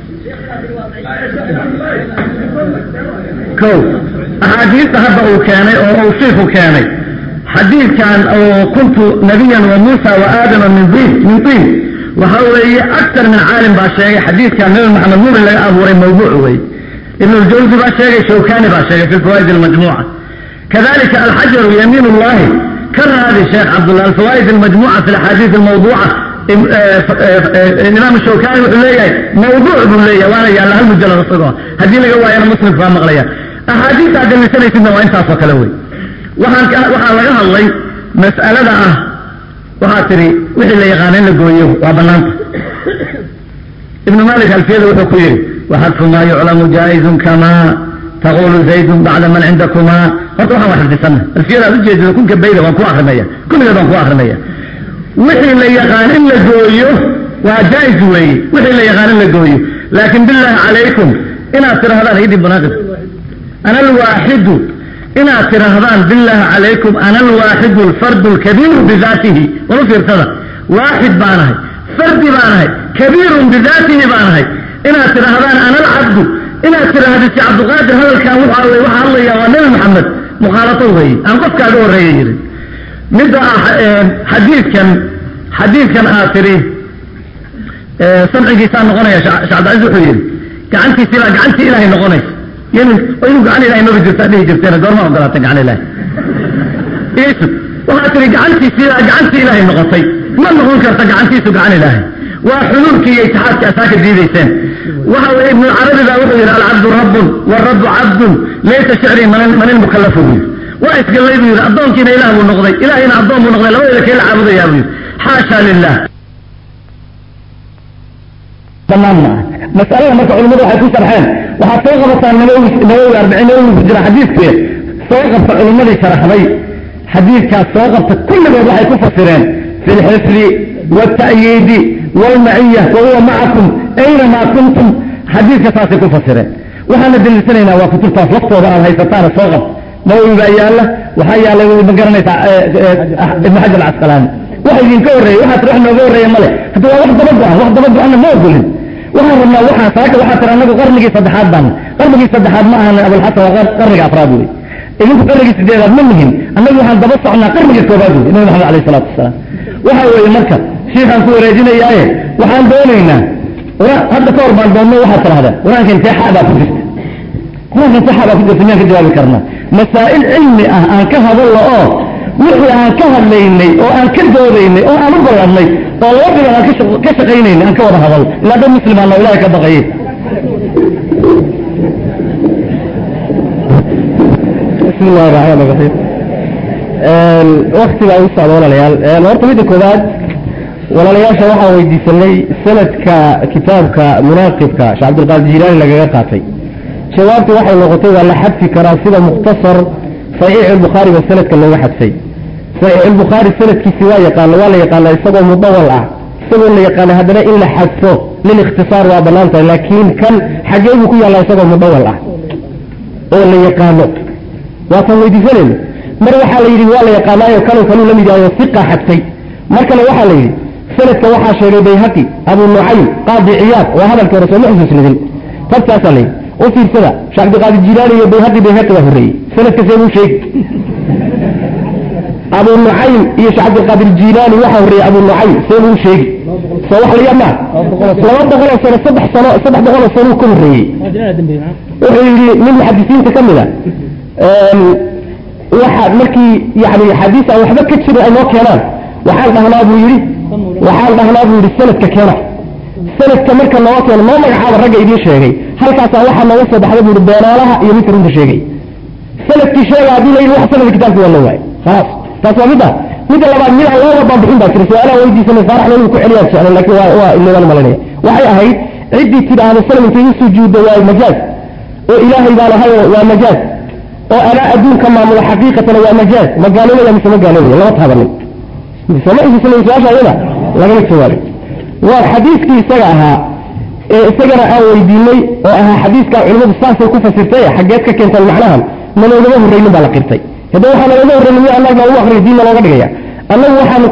ko axaadiista hadda uu keenay oo uu shiiku keenay xadiidkan oo kuntu nabiyan wa muusa wa aadama min tiin waxa weeye aktar min caalim baa sheegay xadiidkan nabi maxamed nuur laga abuuray mawduuc wey ابن الجوزي بقى شيء شوكاني بقى شيء في الفوائد المجموعة كذلك الحجر يمين الله كرر هذا الشيخ عبد الله الفوائد المجموعة في الأحاديث الموضوعة الإمام الشوكاني يقول لي موضوع يقول لي وأنا يا الله المجلد الصغار هذه اللي جوا أنا مسلم فاهم مغلية أحاديث هذا اللي سنة سنة وأنت أصلا كلوي وحن لقاها الله مسألة ده وحاتري وحي اللي يغانين لقويه وابنانت ابن مالك الفيل وحكويري وحذف ما يعلم جائز كما تقول زيد بعد من عندكما فتوحا واحد في سنة الفيرة الجيد يكون كبيرة وانكو آخر مية كل هذا وانكو آخر مية وحي اللي يغانين لقويه وجائز وحي اللي يغانين لقويه لكن بالله عليكم إنا ترى هذا هيدي بناقض أنا الواحد إنا ترى هذا بالله عليكم أنا الواحد الفرد الكبير بذاته ونفر ترى واحد بانه فرد بانه كبير بذاته بانه إنا ترى هذا أنا العبد إنا ترى هذا عبد القادر هذا الكان وحى الله يا نبي محمد مخالطه وهي أنقف كادو الرجل نبدأ حديث كان آخره سمع جيسان نغنى يا شعب عز وحيل كعنتي سلا كعنتي إلهي نغنى يمن وينو قعني إلهي نبي جرتني جرتنا قرما وقلاتك عن إلهي إيش وهاتري كعنتي سلا كعنتي إلهي نغطي ما نغنى كرتك عنتي سلا عن إلهي وحلول كي يتحاك أساك الديديسين وهو ابن العربي ذا وحيل العبد رب والرب عبد ليس شعري من المكلف به وإسك الله يقول أبضون كنا إله ونغضي إلهنا أبضون ونغضي لو إذا كيلا عبد يا أبي حاشا لله تمامنا مسألة ما تعلم مدى حيث سرحان وحطوغة بطان نووي 40 يوم في جرى حديث كيه صوغة بطان مدى شرح بي حديث كان صوغة كل ما حيث فسرين في الحفر والتأييد والمعية وهو معكم أينما كنتم حديث كفاسي كفسرين وحنا دلسنينا وكتب تفلقت وضعها هيفتان صوغة نووي بأي الله وحيا الله مقرنة ابن حجر العسقلاني واحد ينكوري واحد روح نقوري يا ملك هذا واحد بدو أنا ما أقولين واحد رمنا واحد ساك واحد ترى نقول قرنقي صدحات بان قرنقي صدحات ما أنا أبو الحسن وقرنقي أفرادي إذا أنت قرنقي سديرات منهم النبي واحد دبص عنا قرنقي كوبادي النبي محمد عليه الصلاة والسلام واحد المركب شيخ أنكو رجينا إياه واحد دونينا هذا كور بان دوننا واحد ترى هذا ولكن انتحى بقى فجست ولكن انتحى بقى فجست مين كجواب كرنا مسائل علمي أنكها والله wixii aan ka hadlaynay oo aan ka doodaynay oo aan u ballanay oo laba bilood aan ka shaqaynaynay aan ka wada hadal ilaa dad muslimaan oo ilaahay ka baqayay bismi illaahi raxmaani raxiim waktiga ay u socdo walaalayaal horta midda koowaad walaalayaasha waxaan weydiisanay sanadka kitaabka munaaqibka sheekh cabdilqaadir jilaani lagaga qaatay jawaabtu waxay noqotay waa la xadfi karaa sida mukhtasar saxiix albukhaari ba sanadka looga xadfay saxiix albukhaari sanadkiisi waa la yaqaana isagoo mudawal ah isagoo la yaqaana haddana in la xadfo lilikhtisaar waa bannaan tahay laakiin kan xagee buu ku yaallaa isagoo mudawal ah oo la yaqaano waataan weydiisanayno mar waxaa la yidhi waa la yaqaanaayo kanuu la mid yahayo siqa xadfay mar kale waxaa la yidhi sanadka waxaa sheegay bayhaqi abu nucaym qaadi ciyaad waa hadalkii hore sooma xusuusnidin tabtaasaa la yidhi u fiirsada sheekh cabdiqaadir jilaani iyo bayhaqi baa horreeyey sanadka see buu sheegi abu nucaym iyo sheekh cabdiqaadir jilaani waxaa horreeyey abu nucaym see buu sheegi soo wax la yaabnaa 200 sano 300 sano ka horreeyey wuxuu yidhi nin muxadisiinta ka mid a waxa markii yani xadiis aan waxba ka jirin ay noo keenaan waxaan dhahnaa buu yidhi sanadka keena sanadka marka noo keeno noo magacaaba ragga idiin sheegay halkaasaa waxaa nooga soo baxda buu yidhi beenaalaha iyo midka runta sheegay sanadkii sheega haddii la yidhi wax sanadka kitaabka waa loo waayay khalaas taas waa midda labaad mid aan looga baanbixin baa jira su-aalaha weydiisanay faaraxna inuu ku celiyaan jeclan laakiin waa iloogaan malanaya waxay ahayd ciddii tidhaahdo sanadka igu sujuudda waa majaaz oo ilaahay baa lahayo waa majaaz oo anaa adduunka maamulo xaqiiqatana waa majaaz ma gaaloobaya mise ma gaaloobaya lama taabanin sama xusuusanay su-aasha ayada lagama jawaabin waa xadiiskii isaga ahaa ee isagana aan weydiinay oo ahaa xadiiskaa culimmadu saasay ku fasirtay xaggeed ka keentaan macnahan naloogama horreynin baa la qirtay haddaba waxaa nalooga horreynin miya annaga ugu akriya diinna looga dhigaya annagu waxaanu